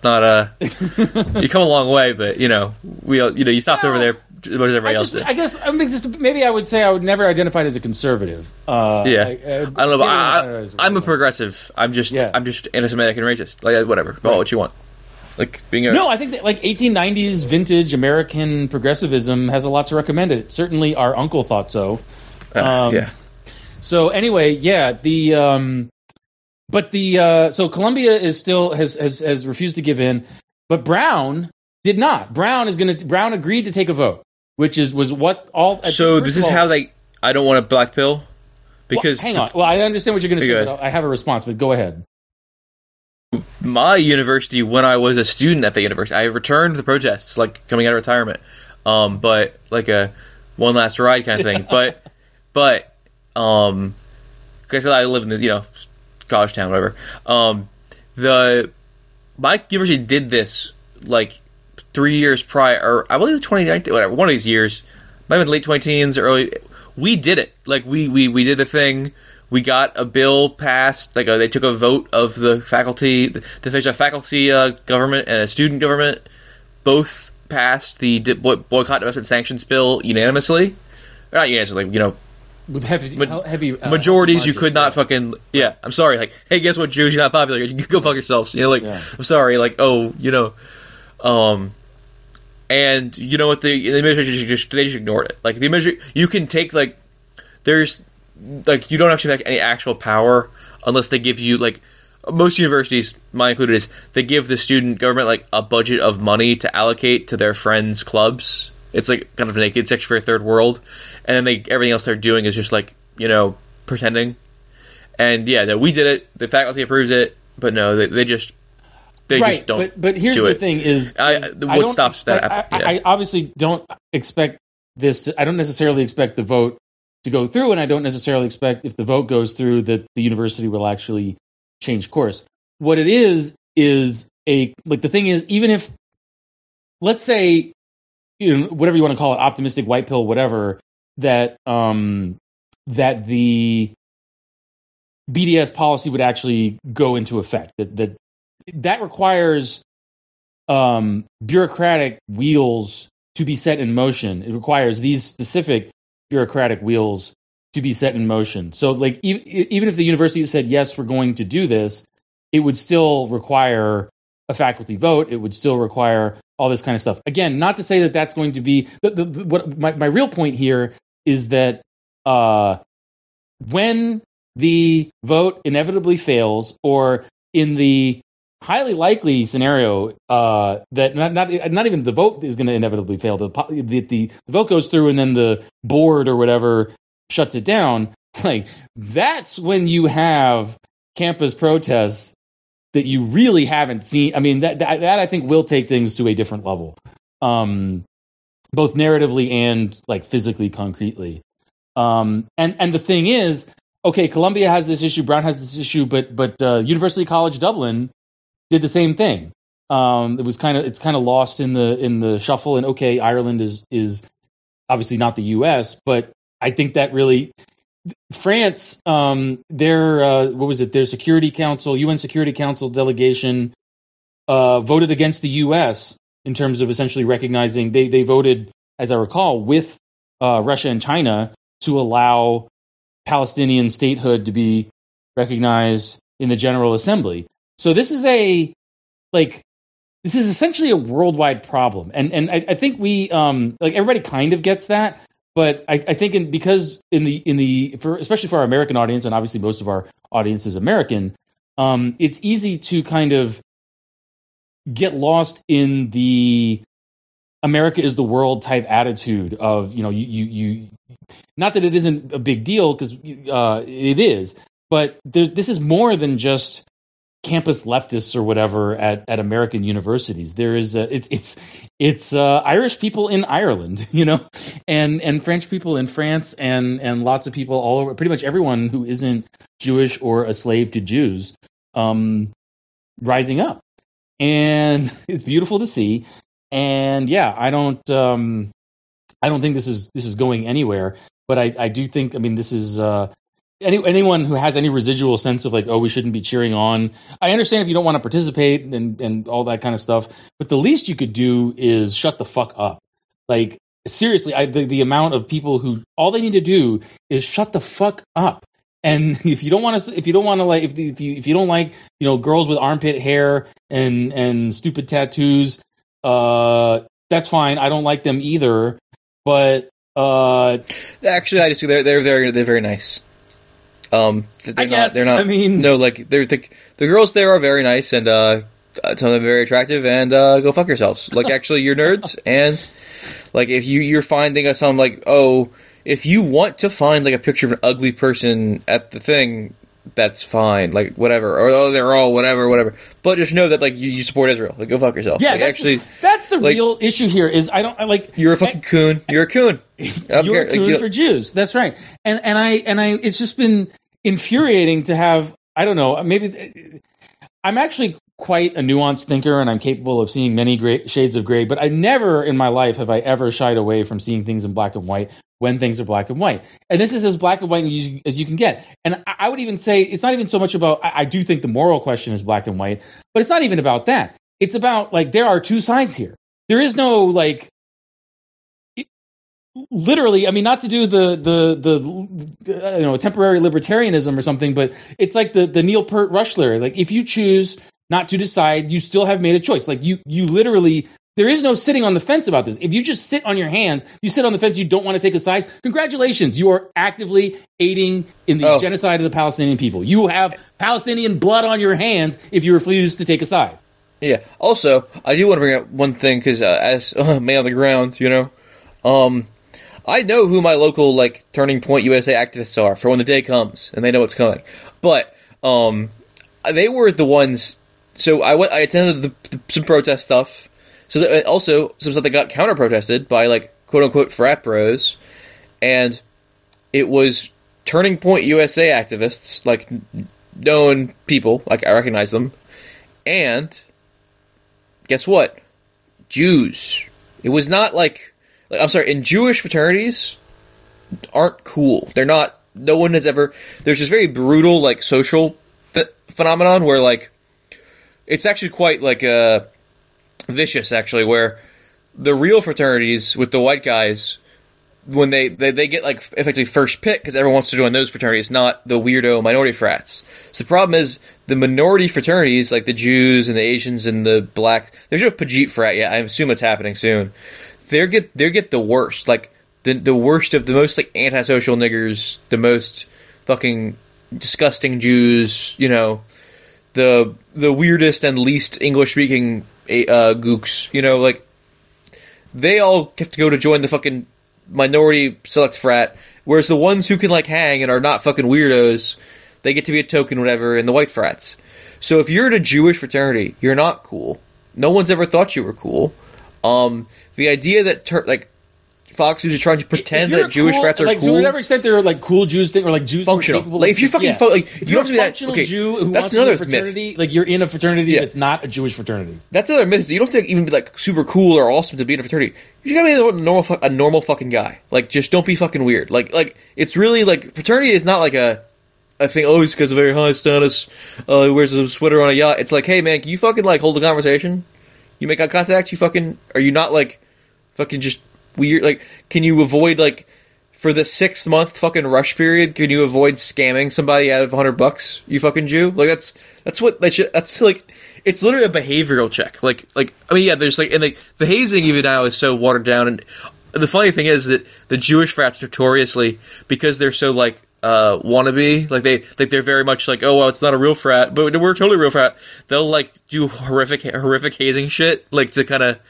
not. You come a long way, but you stopped over there. What does everybody else do? I guess maybe I would say I would never identify as a conservative. I don't know. But I'm a progressive. I'm just anti-Semitic and racist. Like whatever. Call it what you want. Like being no, I think that like 1890s vintage American progressivism has a lot to recommend it. Certainly, our uncle thought so. So anyway, so Columbia is still has refused to give in, but Brown did not. Brown agreed to take a vote, which was what all. So this is how they. I don't want a black pill because hang on. Well, I understand what you're going to say. But I have a response, but go ahead. My university, when I was a student at the university, I returned the protests, like coming out of retirement, but like a one last ride kind of thing. but because I live in the college town, whatever. My university did this like 3 years prior, or I believe 2019, whatever, one of these years, might have been late 20-teens, early. We did it. Like we did the thing. We got a bill passed. Like they took a vote of the faculty. There's a faculty government and a student government. Both passed the boycott, divestment, sanctions bill unanimously. Or not unanimously, with heavy majorities. You could not fucking. Yeah, I'm sorry. Like, hey, guess what, Jews? You're not popular. You can go fuck yourselves. I'm sorry. Like, and you know what? The administration just ignored it. Like the administration, you can take there's you don't actually have any actual power unless they give you most universities, mine included, is they give the student government a budget of money to allocate to their friends' clubs. It's like kind of a naked section for a third world, and then everything else they're doing is just pretending. And we did it. The faculty approves it, but no, they just. They right, just don't. But here's the thing: what stops that? I obviously don't expect this. I don't necessarily expect the vote to go through, and I don't necessarily expect if the vote goes through that the university will actually change course. What it is the thing is, even if, let's say, whatever you want to call it, optimistic white pill, whatever, that the BDS policy would actually go into effect. That requires bureaucratic wheels to be set in motion. It requires these specific bureaucratic wheels to be set in motion. So, even if the university said, yes, we're going to do this, it would still require a faculty vote. It would still require all this kind of stuff. Again, not to say that that's going to be... what my real point here is that when the vote inevitably fails, or in the highly likely scenario that not even the vote is going to inevitably fail, the vote goes through and then the board or whatever shuts it down, that's when you have campus protests that you really haven't seen. I mean, that I think will take things to a different level, both narratively and like physically, concretely. And the thing is, okay, Columbia has this issue, Brown has this issue, but University College Dublin did the same thing. It's kind of lost in the shuffle. And okay, Ireland is obviously not the U.S., but I think that really France, their Security Council, UN Security Council delegation, voted against the U.S. in terms of essentially recognizing. They voted, as I recall, with Russia and China to allow Palestinian statehood to be recognized in the General Assembly. So this is essentially a worldwide problem, and I think we like everybody kind of gets that. But I think especially for our American audience, and obviously most of our audience is American, it's easy to kind of get lost in the America is the world type attitude of, you not that it isn't a big deal, because it is, but this is more than just campus leftists or whatever at American universities. There is it's Irish people in Ireland, and French people in France, and lots of people all over, pretty much everyone who isn't Jewish or a slave to Jews, rising up, and it's beautiful to see. And yeah, I don't think this is going anywhere, but I do think, I mean, this is anyone who has any residual sense of like, oh, we shouldn't be cheering on. I understand if you don't want to participate and all that kind of stuff, but the least you could do is shut the fuck up. Like, seriously, the amount of people who all they need to do is shut the fuck up. And if you don't want to, girls with armpit hair and stupid tattoos, that's fine. I don't like them either. But actually, I just they're very nice. They're not. I mean, no, like the girls there are very nice, and some of them very attractive. And go fuck yourselves. Like, actually, you're nerds, and like if you're finding some like, oh, if you want to find like a picture of an ugly person at the thing, that's fine. Like, whatever, or oh, they're all whatever. But just know that like you support Israel. Like, go fuck yourself. Yeah, like, that's the real issue here. Is I like you're a fucking coon. You're a coon. You're a coon for Jews. That's right. And I it's just been infuriating to have. I don't know. Maybe I'm actually quite a nuanced thinker, and I'm capable of seeing many shades of gray. But I never in my life have I ever shied away from seeing things in black and white when things are black and white. And this is as black and white as you can get. And I would even say it's not even so much about. I do think the moral question is black and white, but it's not even about that. It's about like there are two sides here. There is no like. Literally, I mean, not to do the temporary libertarianism or something, but it's like the Neil Peart Rushler. Like, if you choose not to decide, you still have made a choice. Like, you literally, there is no sitting on the fence about this. If you just sit on your hands, you sit on the fence, you don't want to take a side, congratulations, you are actively aiding in the genocide of the Palestinian people. You have Palestinian blood on your hands if you refuse to take a side. Yeah. Also, I do want to bring up one thing, because as man on the ground, I know who my local, like, Turning Point USA activists are for when the day comes, and they know what's coming. But they were the ones. So I attended some protest stuff. So also some stuff that got counter protested by, like, quote unquote frat bros, and it was Turning Point USA activists, like known people, like I recognize them, and guess what? Jews. It was not like. I'm sorry, in Jewish fraternities aren't cool. They're not, no one has ever, there's this very brutal, like, social phenomenon where, like, it's actually quite, like, vicious, actually, where the real fraternities with the white guys, when they get, like, effectively first pick, because everyone wants to join those fraternities, not the weirdo minority frats. So the problem is, the minority fraternities, like the Jews and the Asians and the black, there's no Pajit frat yet, I assume it's happening soon. They get the worst, like the worst of the most like antisocial niggers, the most fucking disgusting Jews, the weirdest and least English speaking gooks, like they all have to go to join the fucking minority select frat, whereas the ones who can like hang and are not fucking weirdos, they get to be a token whatever in the white frats. So if you're in a Jewish fraternity, you're not cool. No one's ever thought you were cool. The idea that Fox News is trying to pretend that Jewish frats are like, cool. So to whatever extent they're like cool Jews thing or like Jews functional. Like if you're fucking if you're a don't functional Jew who wants to be in a fraternity, like you're in a fraternity that's not a Jewish fraternity. That's another myth. So you don't have to even be like super cool or awesome to be in a fraternity. You gotta be a normal fucking guy. Like just don't be fucking weird. Like it's really like fraternity is not like a thing. Oh, it's because of very high status. He wears a sweater on a yacht. It's like, hey man, can you fucking like hold a conversation? You make eye contact. You fucking are you not like fucking just weird? Like, can you avoid like for the 6 month fucking rush period? Can you avoid scamming somebody out of $100? You fucking Jew. Like that's what that's like. It's literally a behavioral check. Like I mean, yeah. There's like and like the hazing even now is so watered down. And the funny thing is that the Jewish frats notoriously because they're so like wannabe, like they're very much like, oh well, it's not a real frat, but we're totally a real frat. They'll like do horrific hazing shit, like to kind of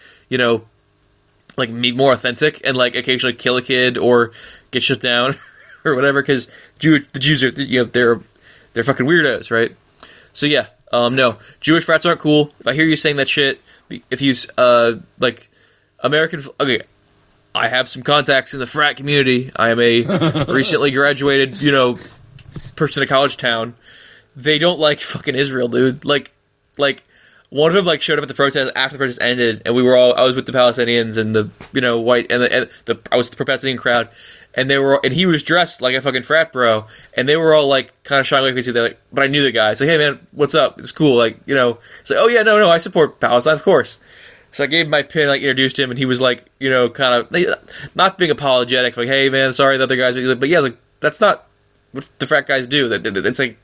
like be more authentic and like occasionally kill a kid or get shut down or whatever because the Jews are they're fucking weirdos, right? So yeah, no, Jewish frats aren't cool. If I hear you saying that shit, if you like American, okay. I have some contacts in the frat community. I am a recently graduated, person in college town. They don't like fucking Israel, dude. Like one of them like showed up at the protest after the protest ended, and I was with the Palestinians and the white and the I was the Palestinian crowd, and he was dressed like a fucking frat bro, and they were all like kind of shying away because they're like, but I knew the guy. So hey man, what's up? It's cool. Like it's like, oh yeah, no, I support Palestine, of course. So I gave him my pin, like introduced him, and he was like, kind of not being apologetic, like, "Hey, man, sorry, the other guys," but yeah, like that's not what the frat guys do. It's like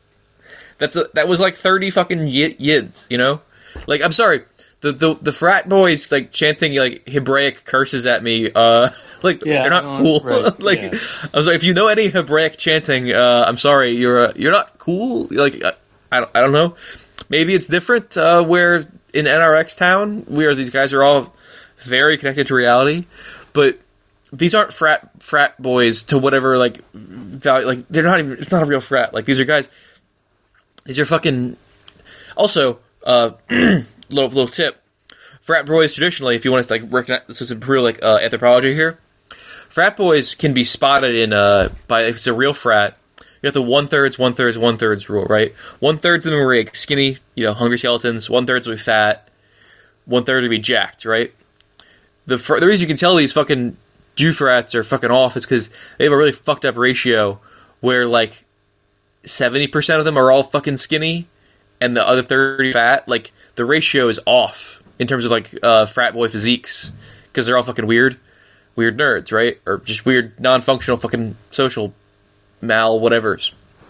that was like 30 fucking yids, Like I'm sorry, the frat boys like chanting like Hebraic curses at me, they're not cool. Right, like yeah. I'm sorry if you know any Hebraic chanting, I'm sorry, you're not cool. Like I don't know, maybe it's different where. In NRX town, where these guys are all very connected to reality, but these aren't frat boys to whatever like value. Like they're not even. It's not a real frat. Like these are guys. These are fucking. Also, little tip: frat boys traditionally, if you want to like recognize this is real like anthropology here, frat boys can be spotted in by if it's a real frat. You have the 1/3 rule, right? 1/3 of them are like skinny, hungry skeletons. 1/3 will be fat. 1/3 will be jacked, right? The reason you can tell these fucking Jew frats are fucking off is because they have a really fucked up ratio where like 70% of them are all fucking skinny and the other 30 fat. Like the ratio is off in terms of like frat boy physiques because they're all fucking weird nerds, right? Or just weird non-functional fucking social whatevers.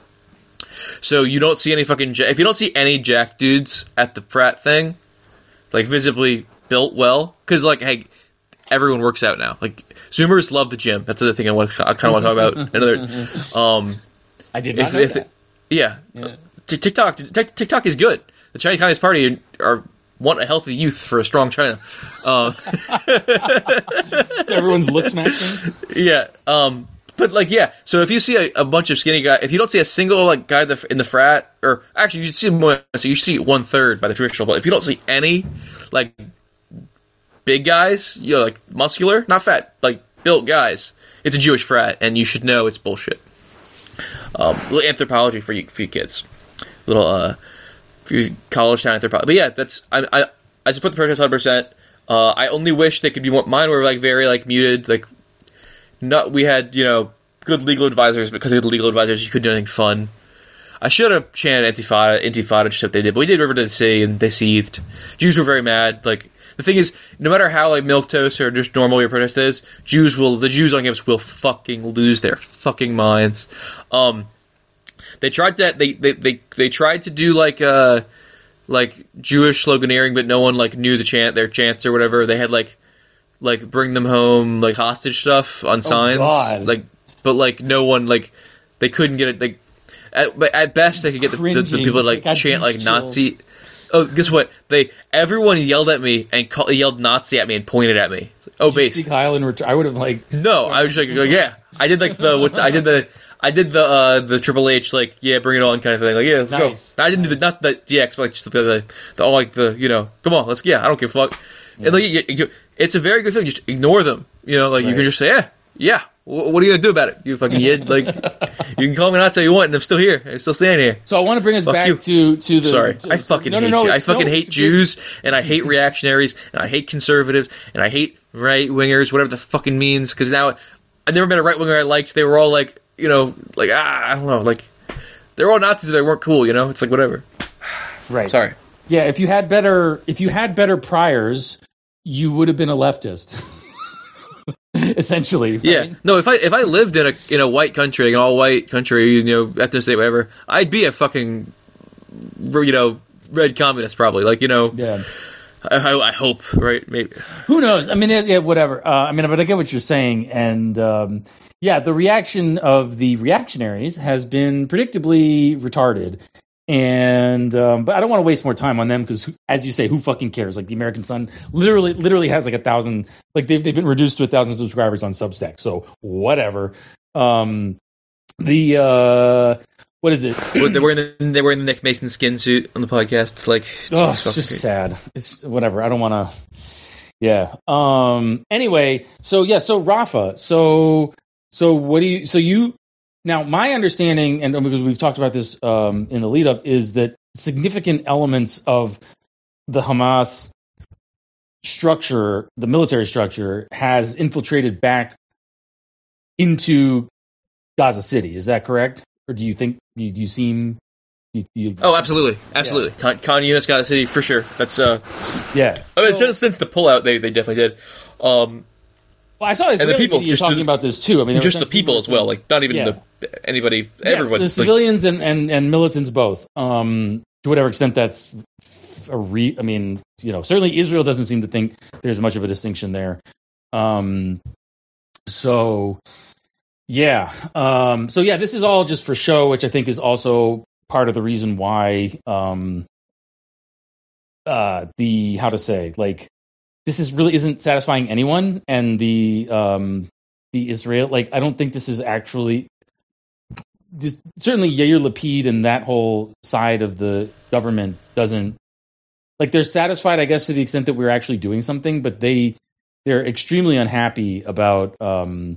So you don't see any fucking if you don't see any jack dudes at the frat thing, like visibly built well, because like hey, everyone works out now. Like Zoomers love the gym. That's the other thing I kind of want to talk about. Another, I did not know that. Yeah. TikTok is good. The Chinese Communist Party want a healthy youth for a strong China. So everyone's looks matching. Yeah. But like yeah, so if you see a bunch of skinny guys, if you don't see a single like guy in the frat, or actually you see more, so you see 1/3 by the traditional, but if you don't see any like big guys, like muscular, not fat, like built guys, it's a Jewish frat, and you should know it's bullshit. Little anthropology for you kids, little for you college town anthropology. But yeah, that's I support the protest 100%. I only wish they could be more. Mine were like very like muted, like. We had, good legal advisors, but because of the legal advisors, you couldn't do anything fun. I should have chanted Intifada, just what they did, but we did River to the Sea, and they seethed. Jews were very mad. Like, the thing is, no matter how, like, milquetoast or just normal your protest is, the Jews on campus will fucking lose their fucking minds. They tried that, they tried to do, like Jewish sloganeering, but no one, like, knew their chants or whatever. They had, like bring them home, like hostage stuff on signs. God. But like no one, like they couldn't get it. Like at best they could get the people to like chant like Nazi. Oh, guess what? Everyone yelled at me and yelled Nazi at me and pointed at me. Like, oh, base. Kyle in return. I would have like. No, I was just like yeah. I did like I I did the Triple H like bring it on kind of thing. Like let's Nice. go. I didn't do not the DX, but like just the all like the come on, let's I don't give a fuck. Yeah. And like it's a very good thing. Just ignore them. You know, like you can just say yeah. What are you gonna do about it? You fucking yid. Like you can call me Nazi all you want, and I'm still here. I'm still standing here. So I want to bring us back to the. Sorry, I fucking hate you. I fucking hate Jews, and I hate reactionaries, and I hate conservatives, and I hate right wingers, whatever the fucking means. Because now I've never met a right winger I liked. They were all like I don't know, like they're all Nazis. They weren't cool. It's like whatever. Right. Sorry. Yeah, if you had better priors, you would have been a leftist. Essentially, right? Yeah. No, if I lived in a white country, like an all white country, ethnicity, whatever, I'd be a fucking red communist probably. Like Yeah. I hope, right? Maybe. Who knows? I mean, yeah, whatever. But I get what you're saying, and the reaction of the reactionaries has been predictably retarded. And but I don't want to waste more time on them because, as you say, who fucking cares? Like the American Sun literally has like 1,000. Like they've been reduced to 1,000 subscribers on Substack. So whatever. What is it? Well, they're wearing the Nick Mason skin suit on the podcast. It's like it's just sad. It's whatever. I don't want to. Yeah. Anyway. So Rafa. So what do you? So you. Now, my understanding, and because we've talked about this in the lead up, is that significant elements of the Hamas structure, the military structure, has infiltrated back into Gaza City. Is that correct? Or do you think, do you seem... Oh, absolutely. Absolutely. Yeah. Khan Yunis, Gaza City, for sure. That's... yeah. I mean, since the pullout, they definitely did. Well, I saw Israeli media talking about this too. I mean, just the people as well, like not even anybody, everyone. The civilians and militants both. To whatever extent that's certainly Israel doesn't seem to think there's much of a distinction there. So this is all just for show, which I think is also part of the reason why this isn't satisfying anyone, and the Israel, I don't think this is actually this. Certainly, Yair Lapid and that whole side of the government doesn't they're satisfied, I guess, to the extent that we're actually doing something, but they're extremely unhappy about the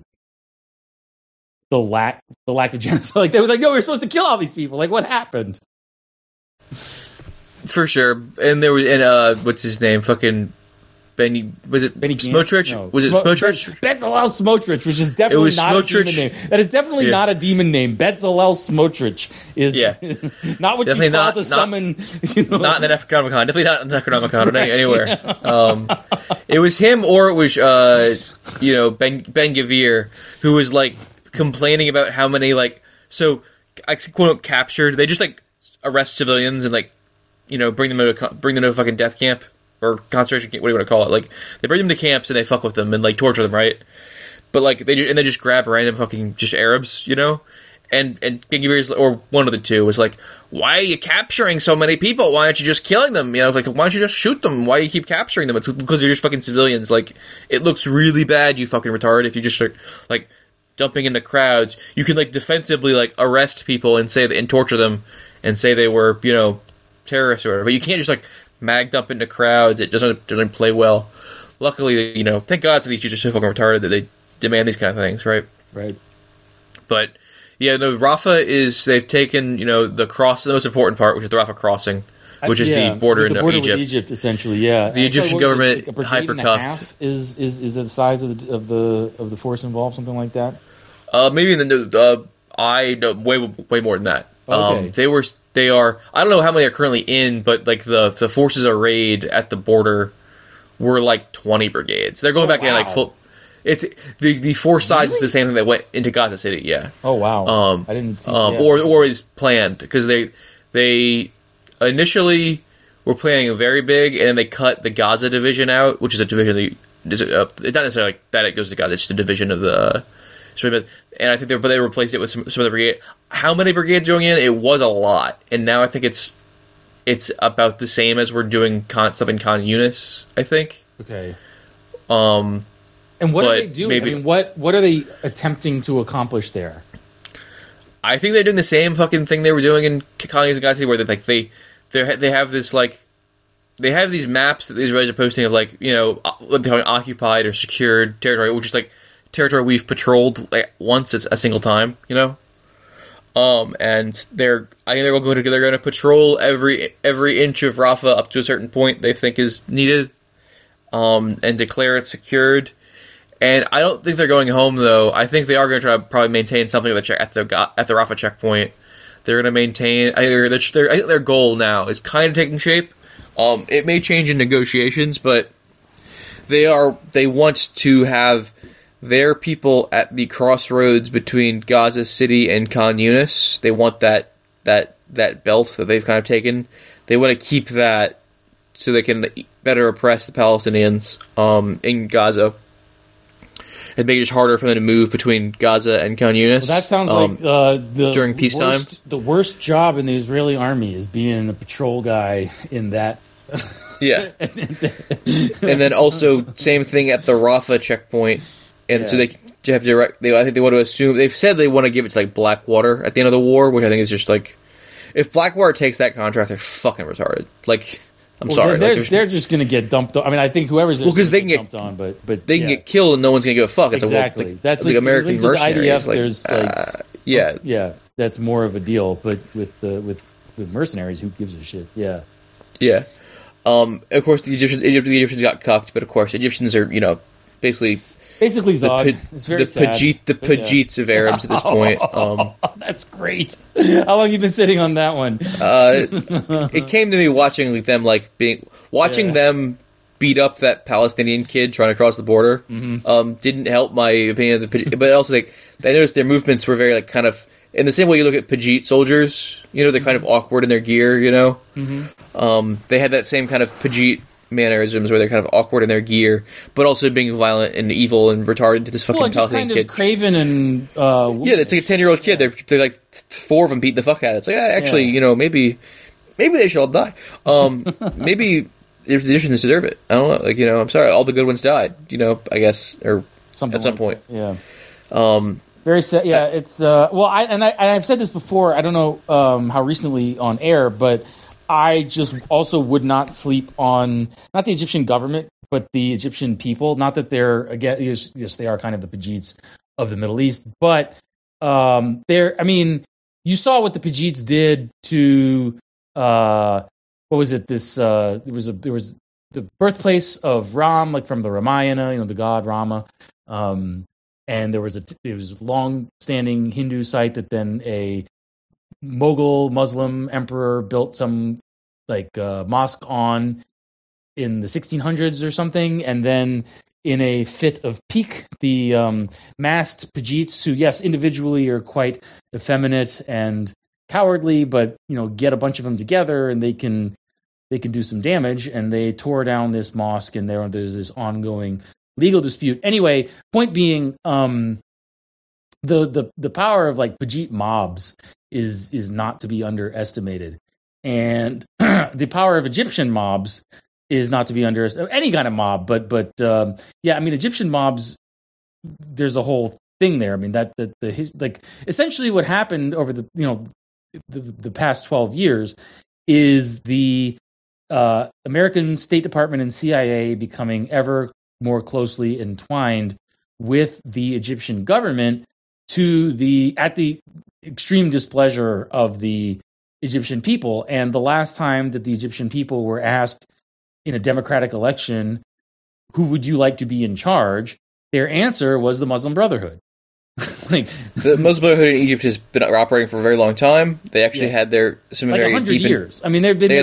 lack of genocide. They were like, no, we're supposed to kill all these people. Like, what happened? For sure, and there was what's his name? Fucking. Benny Smotrich? No. Was it Smotrich? Bezalel Smotrich, which is definitely not a demon name. That is definitely not a demon name. Bezalel Smotrich is not what definitely you call to summon. Not in the Necronomicon. Definitely not in the Necronomicon anywhere. It was him, or it was Ben Gavir, who was complaining about how many quote unquote captured. They just arrest civilians and bring them to a fucking death camp. Or concentration camp, what do you want to call it? They bring them to camps and they fuck with them and torture them, right? But they just grab random fucking just Arabs, And Gengivir, or one of the two, was why are you capturing so many people? Why aren't you just killing them? Why don't you just shoot them? Why do you keep capturing them? It's because you're just fucking civilians. It looks really bad, you fucking retard, if you just start dumping into crowds. You can defensively arrest people and and torture them and say they were terrorists or whatever. But you can't just mag dump into crowds. It doesn't play well. Luckily, thank God some of these Jews are so fucking retarded that they demand these kind of things, right? Right. But Rafah they've taken the most important part, which is the Rafah crossing, which is the border in Egypt. With Egypt, essentially, yeah. The Egyptian government hypercuffed. Is the size of the force involved, something like that? Maybe I know way more than that. Okay. They are. I don't know how many are currently in, but the forces arrayed at the border were 20 brigades. They're going back in full. It's the force size is the same thing that went into Gaza City. Yeah. Oh wow. I didn't see. Or is planned because they initially were planning very big, and then they cut the Gaza division out, which is a division. It's not necessarily that it goes to Gaza. It's just a division of the. And I think they replaced it with some of the brigade. How many brigades going in? It was a lot, and now I think it's about the same as we're doing stuff in Khan Yunis, I think. Okay. And what are they doing? Maybe, what are they attempting to accomplish there? I think they're doing the same fucking thing they were doing in Communism Galaxy, where they have this like they have these maps that these Israelis are posting of like what they call occupied or secured territory, which is like territory we've patrolled like once a single time, and they're going to patrol every inch of Rafah up to a certain point they think is needed, and declare it secured. And I don't think they're going home, though. I think they are going to try to probably maintain something at the Rafah checkpoint. They're going to maintain. I think their goal now is kind of taking shape. It may change in negotiations, but they want to have their people at the crossroads between Gaza City and Khan Yunis. They want that belt that they've kind of taken. They want to keep that so they can better oppress the Palestinians in Gaza. And make it just harder for them to move between Gaza and Khan Yunis. Well, that sounds like during peacetime. The worst job in the Israeli army is being a patrol guy in that. Yeah. And then also, same thing at the Rafah checkpoint. And so they have direct. I think they want to assume. They've said they want to give it to like Blackwater at the end of the war, which I think is just like. If Blackwater takes that contract, they're fucking retarded. Like. I'm sorry. They're just going to get dumped on. I mean, I think whoever's because they can get dumped on, but they can get killed and no one's going to give a fuck. It's exactly. That's like American mercenaries. The IDF, there's that's more of a deal. But with mercenaries, who gives a shit? Yeah. Yeah. Of course, the Egyptians got cucked, but of course, Egyptians are basically Zod. It's very sad. The Pajeets of Arabs at this point. That's great. How long have you been sitting on that one? It came to me watching them them beat up that Palestinian kid trying to cross the border. Mm-hmm. Didn't help my opinion of the but also I noticed their movements were very like kind of in the same way you look at Pajeet soldiers. They're kind of awkward in their gear. Mm-hmm. They had that same kind of Pajeet mannerisms where they're kind of awkward in their gear, but also being violent and evil and retarded to this fucking Palestinian kid. Craven and it's like a 10-year-old kid. They're like 4 of them beat the fuck out of it. It's like actually, maybe they should all die. Maybe the Egyptians deserve it. I don't know. Like I'm sorry, all the good ones died. I guess or something at some point. Yeah. Very sad. Yeah, it's I've said this before. I don't know how recently on air, but. I just also would not sleep on not the Egyptian government, but the Egyptian people. Not that they're again, yes, they are kind of the Pajeets of the Middle East, but they're. I mean, you saw what the Pajeets did to what was it? This there was the birthplace of Ram, like from the Ramayana, the god Rama, and there was a long-standing Hindu site that then a Mughal Muslim emperor built some mosque on in the 1600s or something, and then in a fit of pique, the masked Pajeets, who yes, individually are quite effeminate and cowardly, but get a bunch of them together and they can do some damage, and they tore down this mosque, and there's this ongoing legal dispute. Anyway, point being, the power of Pajeet mobs is not to be underestimated, and the power of Egyptian mobs is not to be underestimated. Any kind of mob, but I mean Egyptian mobs. There's a whole thing there. I mean that essentially what happened over the past 12 years is the American State Department and CIA becoming ever more closely entwined with the Egyptian government at the extreme displeasure of the Egyptian people. And the last time that the Egyptian people were asked in a democratic election, who would you like to be in charge? Their answer was the Muslim Brotherhood. The Muslim Brotherhood in Egypt has been operating for a very long time. They actually had some very 100 years. I mean, they've been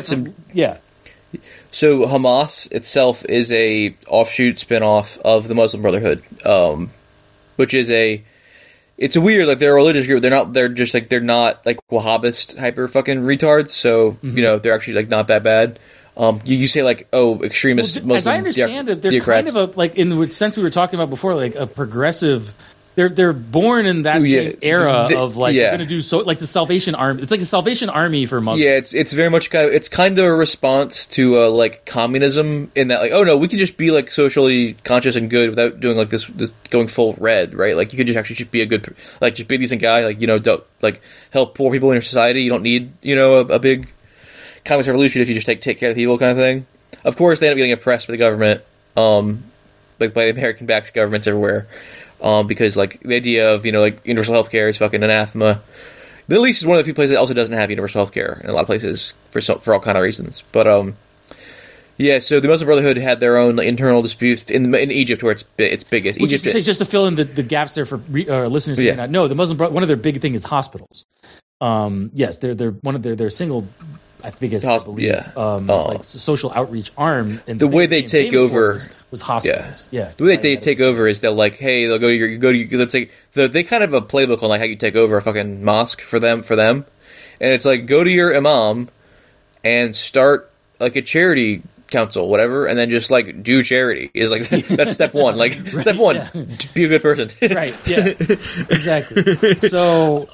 So Hamas itself is a offshoot spinoff of the Muslim Brotherhood, which is it's a weird, they're a religious group. They're not Wahhabist hyper fucking retards. So, they're actually not that bad. You say extremist Muslim. As I understand it, they're kind of in the sense we were talking about before, a progressive they're born in that same era of like yeah. we're gonna do so like the Salvation Army. It's like the Salvation Army for Muslims. Yeah, it's very much kind of a response to like communism in that like, oh no, we can just be like socially conscious and good without doing like this going full red, right? Like you could just actually just be a good, like just be a decent guy, like don't like help poor people in your society. You don't need a big communist revolution if you just take care of the people kind of thing. Of course, they end up getting oppressed by the government, like by the American-backed governments everywhere. Because like the idea of like universal healthcare is fucking anathema. The Middle East is one of the few places that also doesn't have universal healthcare in a lot of places for all kind of reasons. But yeah. So the Muslim Brotherhood had their own internal disputes in Egypt, where it's biggest. Well, just to fill in the gaps there for listeners who may not know, the Muslim one of their big thing is hospitals. Yes, they're one of their single. I think it's like social outreach arm. And the way they take over was hospitals. Yeah. The way they take over is they'll like, hey, they'll go to your let's say they kind of have a playbook on like how you take over a fucking mosque for them, and it's like go to your imam and start like a charity council, whatever, and then just like do charity is like that's step one. Like right, step one, be a good person. Right. Yeah. Exactly. So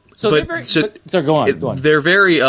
go on. They're very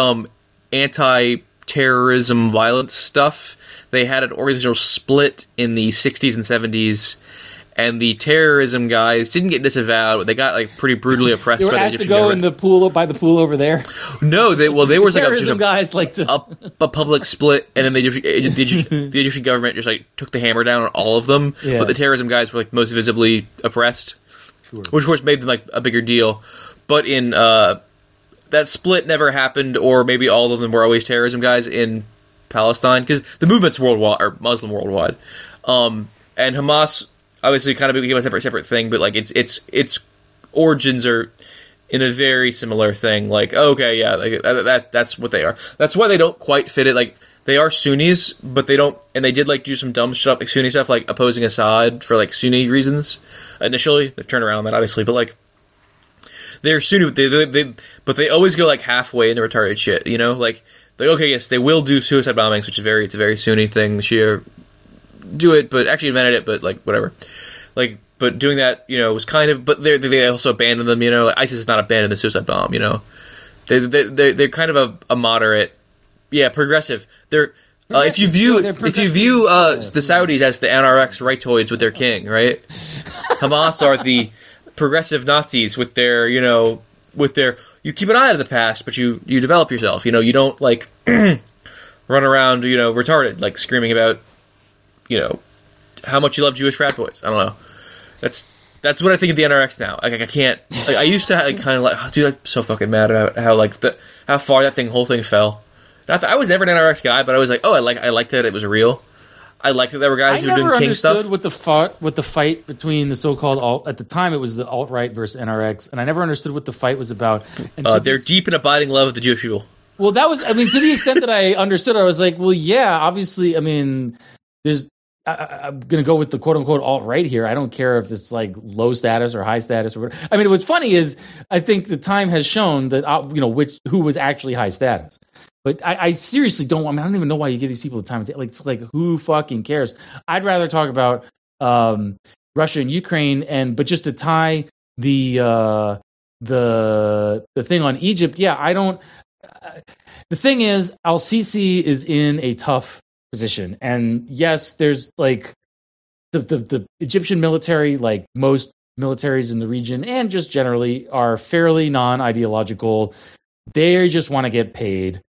anti-terrorism violence stuff. They had an organizational split in the 60s and 70s, and the terrorism guys didn't get disavowed, but they got like pretty brutally oppressed. They were by the asked Egyptian to go government. in the pool by the pool over there. No, they were like terrorism guys like to a public split, and then the Egyptian government just like took the hammer down on all of them. Yeah. But the terrorism guys were like most visibly oppressed, which of course made them like a bigger deal. But in that split never happened, or maybe all of them were always terrorism guys in Palestine, because the movement's worldwide, or Muslim worldwide. And Hamas obviously kind of became a separate thing, but like its origins are in a very similar thing. Like, okay, yeah, like that's what they are. That's why they don't quite fit it. Like, they are Sunnis, but they don't, and they did like do some dumb stuff, like Sunni stuff, like opposing Assad for like Sunni reasons. Initially, they've turned around on that obviously, but like, they're Sunni, but they always go like halfway into retarded shit, Like, okay, yes, they will do suicide bombings, which is it's a very Sunni thing. The Shia do it, but actually invented it, but like whatever. Like, but doing that, was kind of. But they also abandoned them. Like, ISIS is not abandoned the suicide bomb. They're kind of a moderate, progressive. They're. If you view the Saudis as the NRX rightoids with their king, right? Hamas are the progressive Nazis with their, you keep an eye on the past, but you develop yourself. You don't like run around, retarded, like screaming about, how much you love Jewish frat boys. I don't know. That's what I think of the NRX now. Like, I can't. Like, I used to kind of like, dude, I'm so fucking mad about how how far that whole thing fell. I was never an NRX guy, but I was like, oh, I liked that it was real. I liked that there were guys who were doing king stuff. I never understood what the fight between the so-called alt, at the time it was the alt-right versus NRX, and I never understood what the fight was about. They're deep in abiding love of the Jewish people. Well, that was, to the extent that I understood, I was like, well, yeah, obviously, there's, I'm going to go with the quote-unquote alt-right here. I don't care if it's like low status or high status or whatever. What's funny is I think the time has shown that, who was actually high status. But I seriously don't. I don't even know why you give these people the time. It's like who fucking cares? I'd rather talk about Russia and Ukraine, but just to tie the thing on Egypt. Yeah, I don't. The thing is, Al-Sisi is in a tough position, and yes, there's like the Egyptian military, like most militaries in the region, and just generally are fairly non-ideological. They just want to get paid.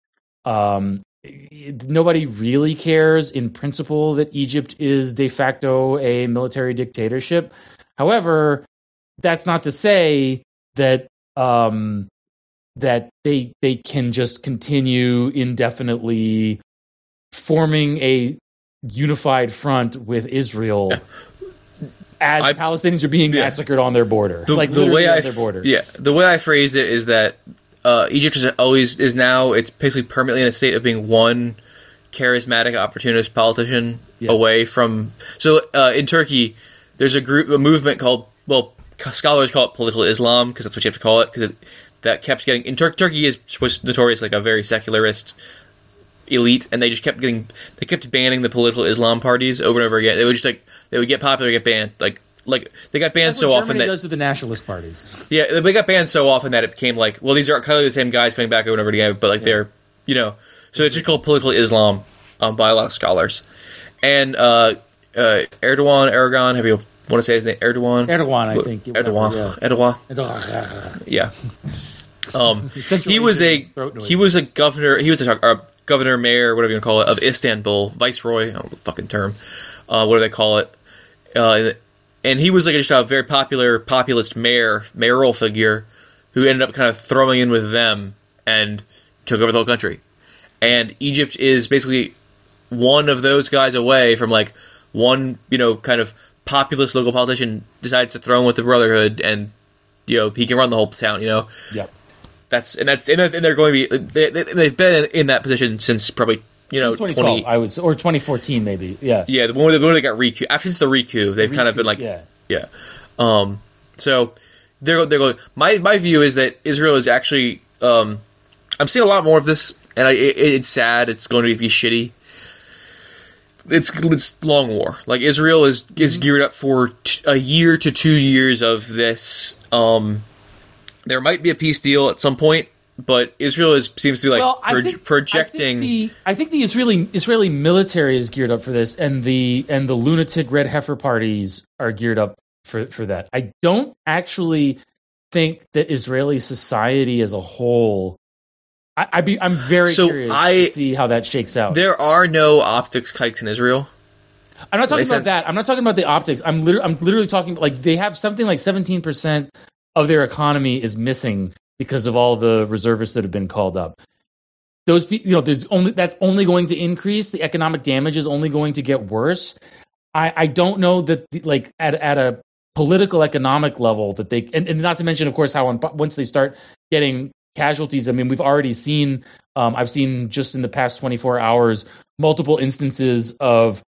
Nobody really cares in principle that Egypt is de facto a military dictatorship. However, that's not to say that that they can just continue indefinitely forming a unified front with Israel as Palestinians are being massacred on their border. The way I phrased it is that Egypt is now, it's basically permanently in a state of being one charismatic opportunist politician away from. So in Turkey, there's a movement called, scholars call it political Islam, because that's what you have to call it, because that kept getting, in Turkey was notorious like a very secularist elite, and they kept banning the political Islam parties over and over again. They would get popular, get banned like like they got banned That's so what often Germany that does to the nationalist parties. yeah, they got banned so often that it became like, well, these are kind of the same guys coming back over and over again, but like they're, you know, so it's just called political Islam by a lot of scholars. And Aragon, have you want to say his name? Erdogan, I think. Erdogan. Yeah. Essentially, He was a governor. He was a governor, mayor, whatever you want to call it, of Istanbul, viceroy. I don't know the fucking term. What do they call it? And he was like just a very popular populist mayoral figure who ended up kind of throwing in with them and took over the whole country. And Egypt is basically one of those guys away from like one, you know, kind of populist local politician decides to throw in with the Brotherhood, and you know he can run the whole town. You know. Yep. And they're going to be they've been in that position since probably since 2012 or 2014 maybe yeah the one where they got recoup after the recoup they've kind of been like yeah. So they're going. My view is that Israel is actually I'm seeing a lot more of this, and it's sad. It's going to be shitty. It's long war. Like Israel is geared up for a year to 2 years of this. There might be a peace deal at some point, but Israel seems to be like projecting. I think the Israeli military is geared up for this, and the lunatic red heifer parties are geared up for that. I don't actually think that Israeli society as a whole. I'm very curious to see how that shakes out. There are no optics kikes in Israel. I'm not talking about that. I'm not talking about the optics. I'm literally talking like they have something like 17% of their economy is missing because of all the reservists that have been called up. Those, you know, that's only going to increase. The economic damage is only going to get worse. I don't know that like at a political economic level that they and not to mention, of course, how once they start getting casualties. I mean, we've already seen. I've seen just in the past 24 hours multiple instances of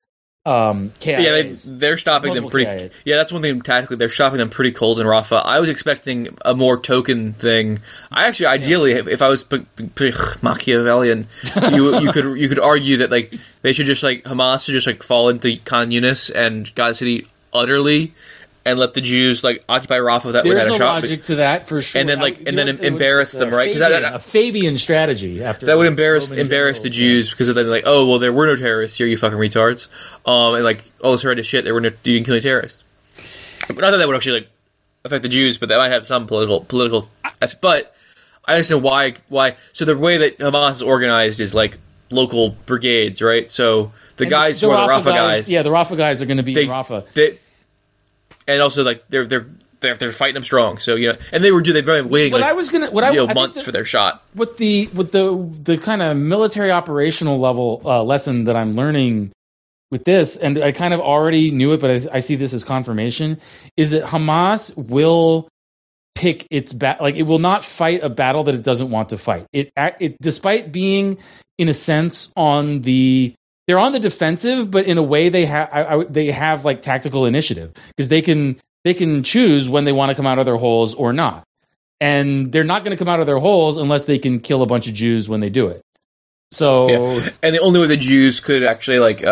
KIAs. Yeah, they're stopping them pretty. KIA. Yeah, that's one thing tactically. They're stopping them pretty cold in Rafah. I was expecting a more token thing. I actually, ideally, if I was Machiavellian, you could argue that like they should just like Hamas should just like fall into Khan Yunis and Gaza City utterly, and let the Jews like occupy Rafah. That way, there's a logic to that for sure. And then embarrass them, right? A Fabian strategy. After that would embarrass the Jews because then like, oh well, there were no terrorists here, you fucking retards. And like all this horrendous shit, you didn't kill any terrorists. But not that would actually like affect the Jews, but that might have some political. But I understand why. So the way that Hamas is organized is like local brigades, right? So the guys who are the Rafah guys, the Rafah guys are going to be in Rafah. And also, like they're fighting them strong. So you know, and they've been waiting months for their shot. With the kind of military operational level lesson that I'm learning with this, and I kind of already knew it, but I see this as confirmation, is that Hamas will pick its it will not fight a battle that it doesn't want to fight. It despite being in a sense they're on the defensive, but in a way they have like tactical initiative because they can choose when they want to come out of their holes or not, and they're not going to come out of their holes unless they can kill a bunch of Jews when they do it. So, and the only way the Jews could actually like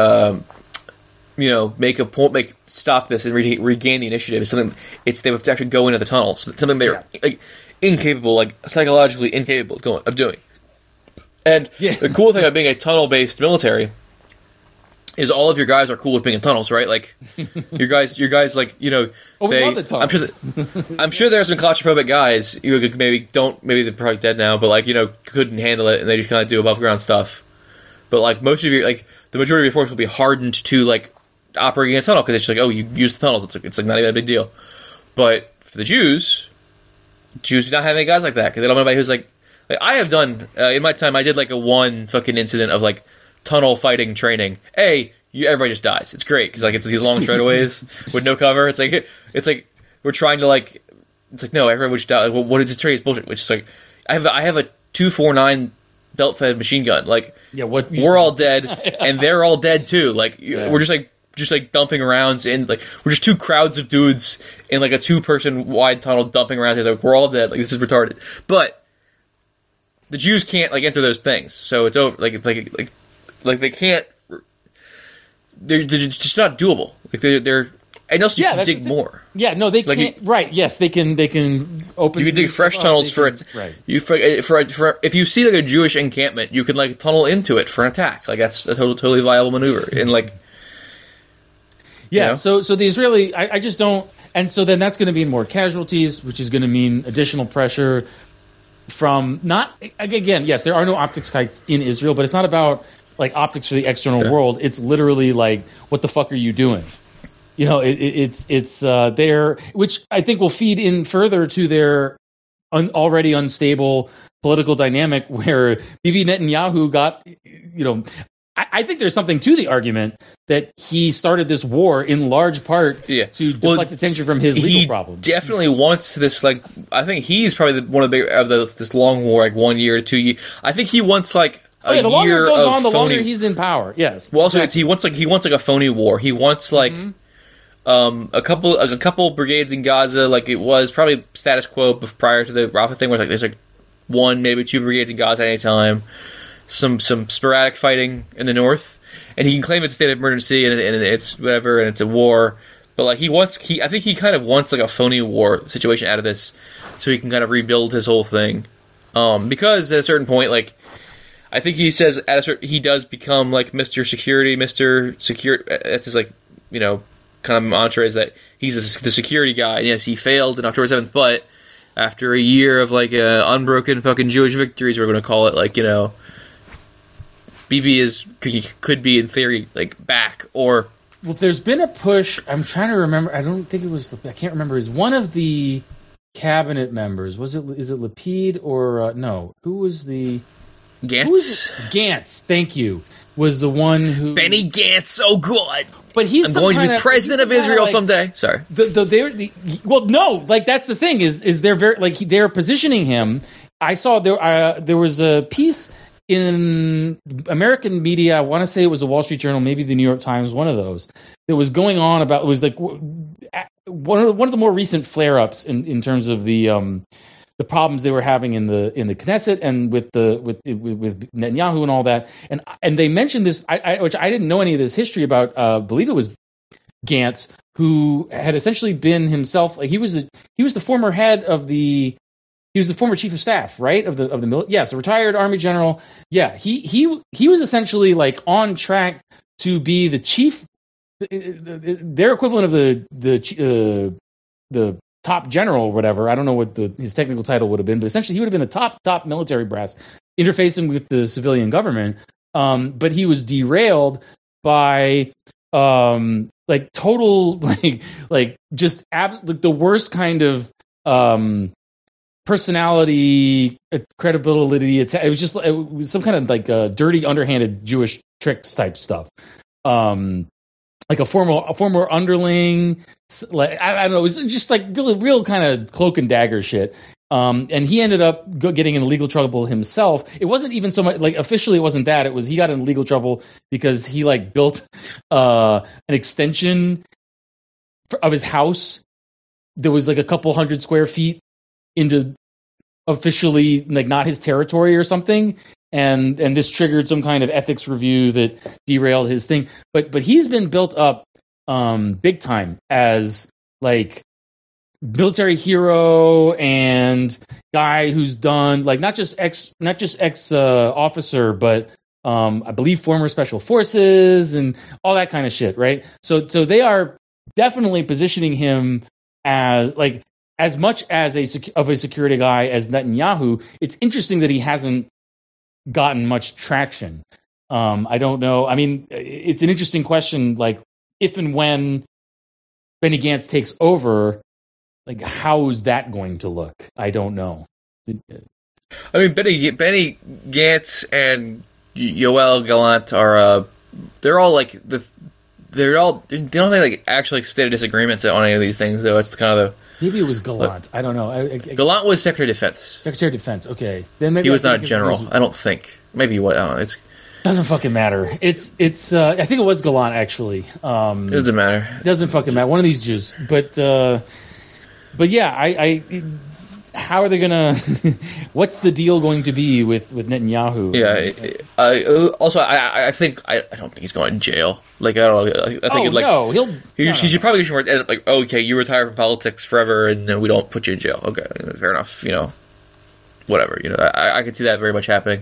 stop this and regain the initiative is something they have to actually go into the tunnels. It's something they're like incapable, like psychologically incapable of doing. And the cool thing about being a tunnel-based military is all of your guys are cool with being in tunnels, right? Like your guys, like we love the tunnels. I'm sure there are some claustrophobic guys who could maybe they're probably dead now, but like couldn't handle it and they just kind of do above ground stuff. But like most of your the majority of your force will be hardened to like operating in a tunnel because it's just like, oh, you use the tunnels. It's like not even a big deal. But for the Jews do not have any guys like that because they don't have anybody who's like I have done in my time. I did like a one fucking incident of like tunnel fighting training. Everybody just dies. It's great because like it's these long straightaways with no cover. It's like we're trying to like. It's like no, everyone would just die. Like, well, what is this training? It's bullshit. Which is like I have a 249 belt fed machine gun. Like we're all dead and they're all dead too. Like we're just like dumping rounds in like we're just two crowds of dudes in like a 2-person wide tunnel dumping around here. Like, we're all dead. Like this is retarded. But the Jews can't like enter those things, so it's over. Like they can't. They're just not doable. Like they're And also, you Yeah, can that's dig the thing. more. Yeah, no, they Like, can't. Right? Yes, they can. They can open. You can dig fresh tunnels for it. Right. You for if you see like a Jewish encampment, you can like tunnel into it for an attack. Like that's a totally viable maneuver. And like, Yeah. you know? So the Israeli, I just don't. And so then that's going to mean more casualties, which is going to mean additional pressure from not again. Yes, there are no optics kites in Israel, but it's not about like optics for the external world. It's literally like, what the fuck are you doing? You know, it's there, which I think will feed in further to their already unstable political dynamic where Bibi Netanyahu got, you know, I think there's something to the argument that he started this war in large part to deflect attention from his legal problems. Definitely wants this, like, I think he's probably one of the this long war, like 1 year to 2 years. I think he wants like the longer it goes on, the phony, longer he's in power. Yes. Well, also he wants like a phony war. He wants like a couple brigades in Gaza, like it was probably status quo prior to the Rafah thing, where like there's like 1, maybe 2 brigades in Gaza at any time. Some sporadic fighting in the north, and he can claim it's a state of emergency and it's whatever, and it's a war. But like I think he kind of wants like a phony war situation out of this, so he can kind of rebuild his whole thing. Because at a certain point, like I think he says he does become like Mr. Security, Mr. Secure. That's his like, you know, kind of mantra is that he's the security guy. And yes, he failed on October 7th, but after a year of like unbroken fucking Jewish victories, we're going to call it, like, you know, Bibi could be in theory like back. Or well, there's been a push. I'm trying to remember. I don't think it was. I can't remember. Is one of the cabinet members? Is it Lapid or no? Who was the Gantz? Gantz. Thank you. Was the one who Benny Gantz? Oh God! But I'm going to be president of Israel someday. Sorry. Well, no. Like that's the thing is they're very like they're positioning him. I saw there was a piece in American media, I want to say it was the Wall Street Journal, maybe the New York Times, one of those, that was going on about, it was like one of the more recent flare-ups in terms of the problems they were having in the Knesset and with Netanyahu and all that, and they mentioned this, which I didn't know any of this history about. I believe it was Gantz, who had essentially been himself, like he was the former head of the. He was the former chief of staff, right? Of the military. Yes, a retired army general. Yeah, he was essentially like on track to be the chief, their equivalent of the top general or whatever. I don't know what his technical title would have been, but essentially he would have been the top military brass interfacing with the civilian government. But he was derailed by like total like just like the worst kind of personality, credibility. It was some kind of like dirty, underhanded Jewish tricks type stuff. Like a former underling. Like I don't know. It was just like real kind of cloak and dagger shit. And he ended up getting in legal trouble himself. It wasn't even so much like officially. It wasn't that. It was he got in legal trouble because he like built an extension of his house. There was like a couple hundred square feet into officially like not his territory or something, and this triggered some kind of ethics review that derailed his thing. But he's been built up big time as like military hero and guy who's done like not just ex officer, but I believe former special forces and all that kind of shit, right? So they are definitely positioning him as like as much as a security guy as Netanyahu. It's interesting that he hasn't gotten much traction. I don't know. I mean, it's an interesting question. Like, if and when Benny Gantz takes over, like, how is that going to look? I don't know. I mean, Benny Gantz and Yoel Gallant are they're all like they don't have like actually stated disagreements on any of these things, though. It's kind of the. Maybe it was Gallant. I don't know. Gallant was Secretary of Defense. Secretary of Defense. Okay, then maybe he was not a general. I don't think. Maybe what? I don't know. It doesn't fucking matter. It's. I think it was Gallant actually. It doesn't matter. It doesn't fucking matter. One of these Jews. But yeah, how are they gonna? What's the deal going to be with Netanyahu? Yeah. Also, I think I don't think he's going to jail. Like I don't know. I think he should probably get more. Like okay, you retire from politics forever, and then we don't put you in jail. Okay, fair enough. Whatever. I could see that very much happening.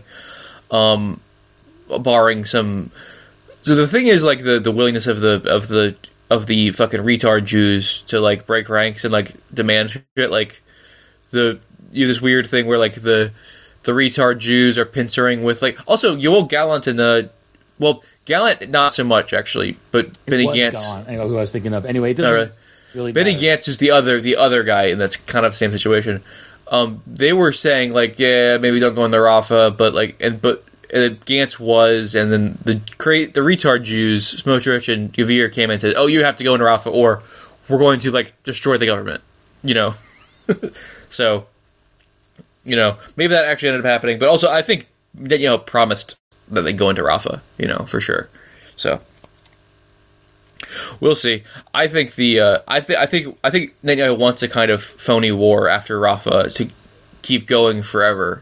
Barring some. So the thing is, like the willingness of the fucking retard Jews to like break ranks and like demand shit. Like this weird thing where like the retard Jews are pincering with like also Yoel Gallant and Gallant not so much actually, but Benny Gantz. I know who I was thinking of. Anyway, it doesn't really Benny matter. Gantz is the other guy, and that's kind of the same situation. They were saying like, yeah, maybe don't go in the Rafa, but Gantz was, and then the retard Jews, Smotrich and Gavir came in and said, "Oh, you have to go into Rafa, or we're going to like destroy the government." So, maybe that actually ended up happening, but also I think that promised that they go into Rafa, for sure. So we'll see. I think I think Netanyahu wants a kind of phony war after Rafa to keep going forever,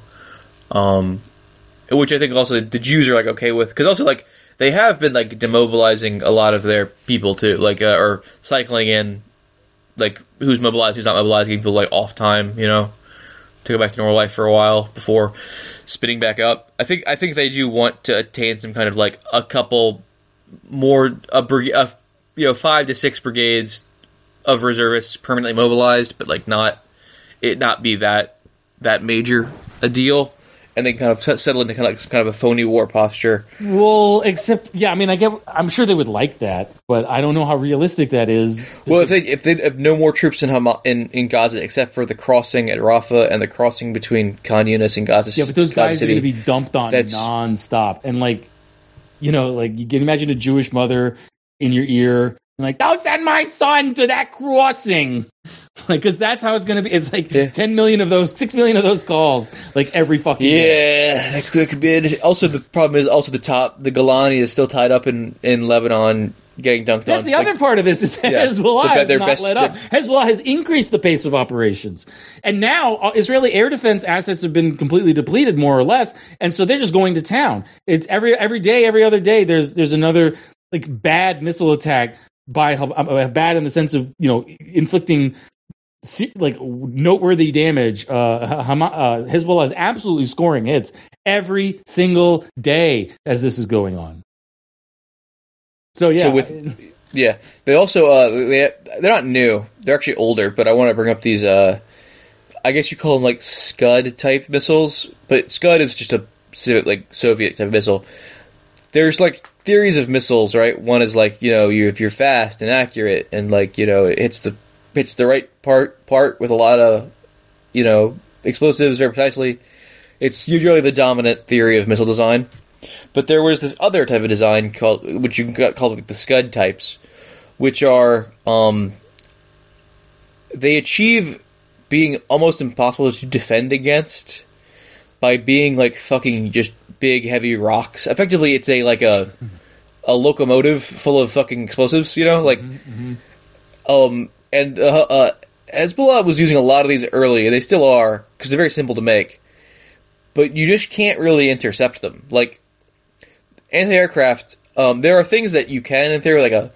which I think also the Jews are like okay with, because also like they have been like demobilizing a lot of their people too, like or cycling in like who's mobilized, who's not mobilized, giving people like off time, to go back to normal life for a while before spinning back up. I think they do want to attain some kind of like a couple more 5 to 6 brigades of reservists permanently mobilized, but like not be that major a deal. And then kind of settle into kind of like some kind of a phony war posture. Well, I'm sure they would like that, but I don't know how realistic that is. Well, if they have no more troops in Gaza except for the crossing at Rafah and the crossing between Khan Yunis and Gaza. Yeah, but those guys are going to be dumped on nonstop, and you can imagine a Jewish mother in your ear. Like, don't send my son to that crossing. Because that's how it's going to be. It's like 10 million of those, 6 million of those calls, like every fucking day. Yeah, that could be it. Also, the problem is the Golani is still tied up in Lebanon, getting dunked on. That's the other part of this is Hezbollah has not let up. Hezbollah has increased the pace of operations. And now Israeli air defense assets have been completely depleted, more or less. And so they're just going to town. It's every day, every other day, there's another like bad missile attack by bad in the sense of, inflicting like noteworthy damage. Hezbollah is absolutely scoring hits every single day as this is going on. So they also they're not new. They're actually older, but I want to bring up these. I guess you call them like Scud type missiles, but Scud is just a Soviet type of missile. There's like theories of missiles, right? One is like if you're fast and accurate and like it hits the right part with a lot of explosives very precisely. It's usually the dominant theory of missile design. But there was this other type of design called the Scud types, which are they achieve being almost impossible to defend against by being like fucking just big heavy rocks. Effectively, it's a locomotive full of fucking explosives. And Hezbollah was using a lot of these early, and they still are, because they're very simple to make. But you just can't really intercept them. Like, anti-aircraft, there are things that you can, in theory, like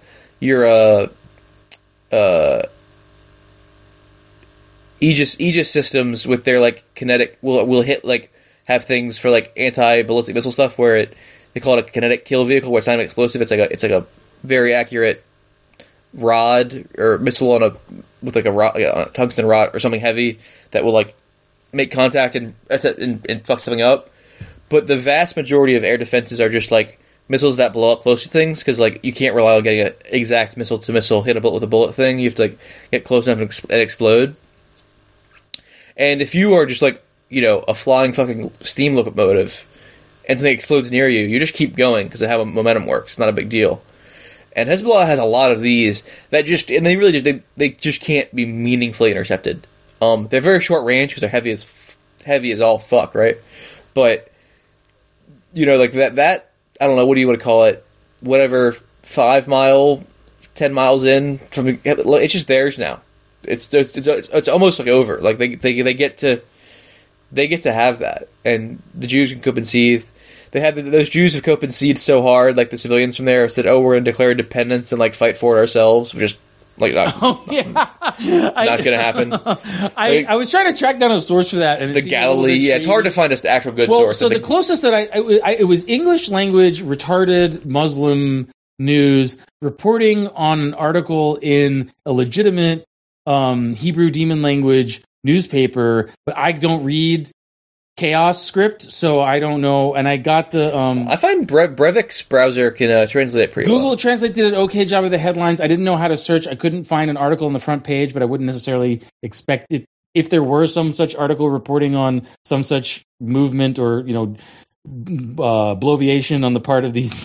Aegis systems with their, like, kinetic, will hit, like, have things for, like, anti-ballistic missile stuff, where they call it a kinetic kill vehicle, where it's not an explosive, it's like a very accurate rod or missile with a tungsten rod or something heavy that will like make contact and fuck something up. But the vast majority of air defenses are just like missiles that blow up close to things, because like you can't rely on getting an exact missile to missile hit a bullet with a bullet thing. You have to like get close enough and explode. And if you are just like a flying fucking steam locomotive and something explodes near you, you just keep going because of how momentum works. It's not a big deal. And Hezbollah has a lot of these that they just can't be meaningfully intercepted. They're very short range because they're heavy as all fuck, right? But like that I don't know, what do you want to call it? Whatever, 5 mile, 10 miles in from it's just theirs now. it's almost like over. Like they get to have that, and the Jews can cope and seethe. They had those Jews have cope and seethed so hard. Like the civilians from there said, "Oh, we're going to declare independence and like fight for it ourselves," which is like not going to happen. I was trying to track down a source for that, and the Galilee. Yeah, it's hard to find an actual good source. So the closest that it was English language retarded Muslim news reporting on an article in a legitimate Hebrew demon language newspaper, but I don't read Chaos script, so I don't know. And I got the I find Brevik's browser can translate it pretty Google well. Translate did an okay job of the headlines. I didn't know how to search. I couldn't find an article on the front page, but I wouldn't necessarily expect it if there were some such article reporting on some such movement or bloviation on the part of these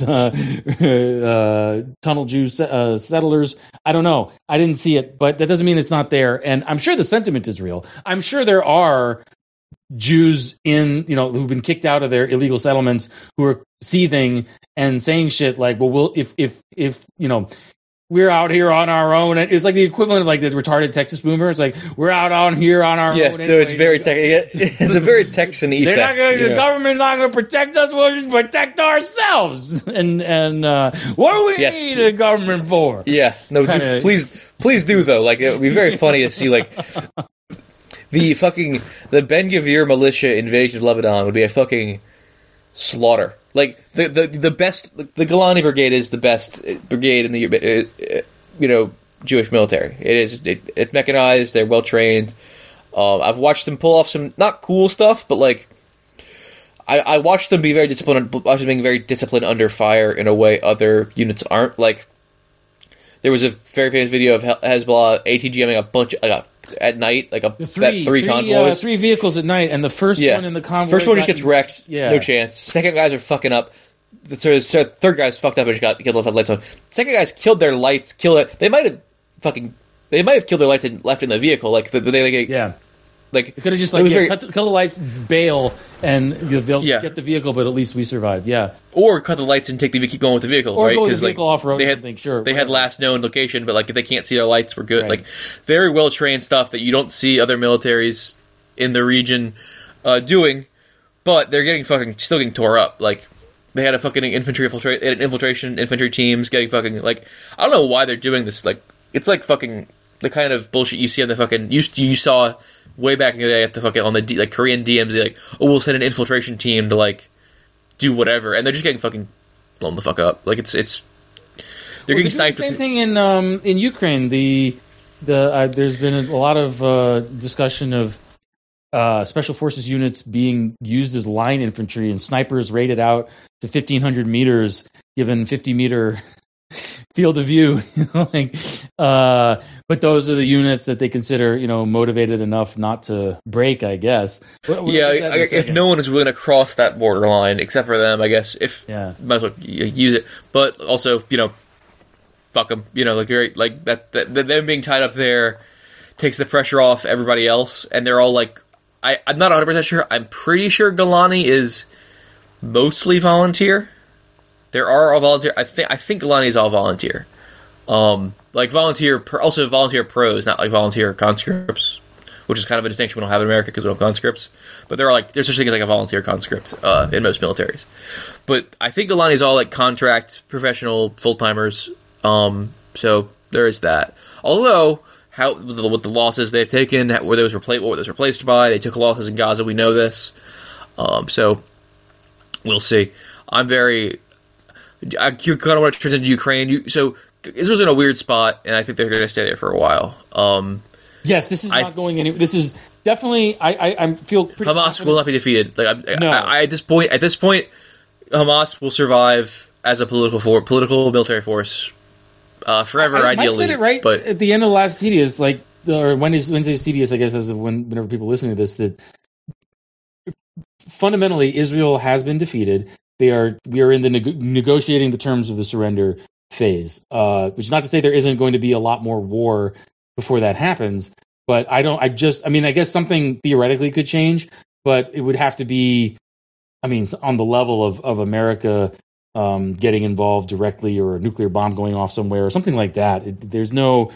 tunnel Jew settlers. I don't know. I didn't see it, but that doesn't mean it's not there. And I'm sure the sentiment is real. I'm sure there are Jews who've been kicked out of their illegal settlements who are seething and saying shit like, well, we'll if we're out here on our own. It's like the equivalent of like the retarded Texas boomer. It's like, we're out on here on our own. Yeah, no, it's very it's a very Texan effect. The government's not going to protect us. We'll just protect ourselves. And what do we need the government for? Yeah, no, please do though. Like, it would be very funny to see like the Ben Gvir militia invasion of Lebanon would be a fucking slaughter. Like the best, the Golani Brigade is the best brigade in the Jewish military. It's mechanized. They're well trained. I've watched them pull off some not cool stuff, but like I watched them be very disciplined. Being very disciplined under fire in a way other units aren't. Like there was a very famous video of Hezbollah ATGMing a bunch of at night, like three convoys, 3 vehicles at night, and the first one in the convoy. First one just gets wrecked. Yeah. No chance. Second guys are fucking up. The third guy's fucked up and just got killed with lights on. Second guys killed their lights. They might have killed their lights and left in the vehicle. Like Like it could have just kill the lights, bail, and they'll get the vehicle. But at least we survived. Yeah. Or cut the lights and keep going with the vehicle. Or right? go with the vehicle off road. They had last known location, but like if they can't see their lights, we're good. Right. Like very well trained stuff that you don't see other militaries in the region doing. But they're still getting tore up. Like they had a fucking infiltration infantry teams getting fucking like I don't know why they're doing this. Like it's like fucking the kind of bullshit you see on the fucking you saw way back in the day at the fucking on the Korean DMZ, like, oh, we'll send an infiltration team to like do whatever, and they're just getting fucking blown the fuck up. Like it's they're getting sniped. The same thing in Ukraine. There's been a lot of discussion of special forces units being used as line infantry and snipers rated out to 1,500 meters, given 50-meter field of view. But those are the units that they consider, motivated enough not to break, I guess. If no one is willing to cross that borderline, except for them, I guess. Might as well use it. But also, fuck them. Like them being tied up there takes the pressure off everybody else, and they're all like, I'm not 100% sure. I'm pretty sure Golani is mostly volunteer. There are all volunteer. I think Golani is all volunteer. Like volunteer pros, not like volunteer conscripts, which is kind of a distinction we don't have in America because we don't have conscripts. But there's such thing as like a volunteer conscript in most militaries. But I think Golani is all like contract, professional, full timers. So there is that. Although with the losses they've taken, what was replaced by, they took losses in Gaza. We know this. So we'll see. I kind of want to transition to Ukraine. So Israel's in a weird spot, and I think they're going to stay there for a while. Yes, this is not going anywhere. This is definitely. I feel pretty Hamas confident. will not be defeated. Like No. at this point, Hamas will survive as a political military force forever. Ideally, I said it right. But at the end of the last TDS, or Wednesday's TDS, I guess, as of whenever people listening to this, that fundamentally Israel has been defeated. We are in the negotiating the terms of the surrender phase, which is not to say there isn't going to be a lot more war before that happens. But I guess something theoretically could change, but it would have to be, on the level of America getting involved directly, or a nuclear bomb going off somewhere or something like that. There's no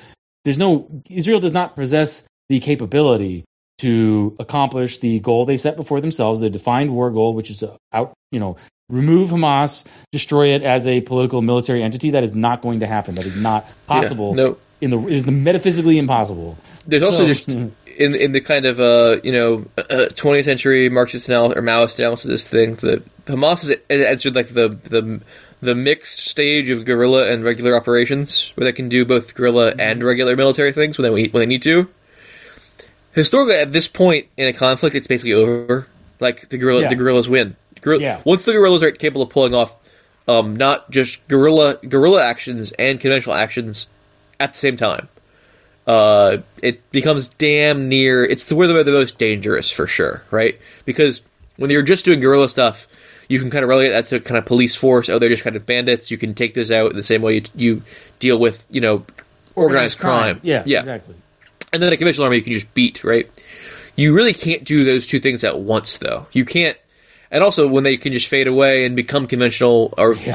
Israel does not possess the capability to accomplish the goal they set before themselves, the defined war goal, which is to remove Hamas, destroy it as a political military entity. That is not going to happen. That is not possible. Yeah, no. It is metaphysically impossible. There's also just in the kind of 20th century Marxist or Maoist analysis of this thing, that Hamas has entered like the mixed stage of guerrilla and regular operations, where they can do both guerrilla and regular military things when they need to. Historically, at this point in a conflict, it's basically over. Like the guerrillas win. Once the guerrillas are capable of pulling off not just guerrilla actions and conventional actions at the same time, it becomes damn near. It's where they're the most dangerous for sure, right? Because when you're just doing guerrilla stuff, you can kind of relegate that to kind of police force. Oh, they're just kind of bandits. You can take this out in the same way you deal with organized crime. Yeah, exactly. And then a conventional army you can just beat, right? You really can't do those two things at once, though. You can't. And also, when they can just fade away and become conventional,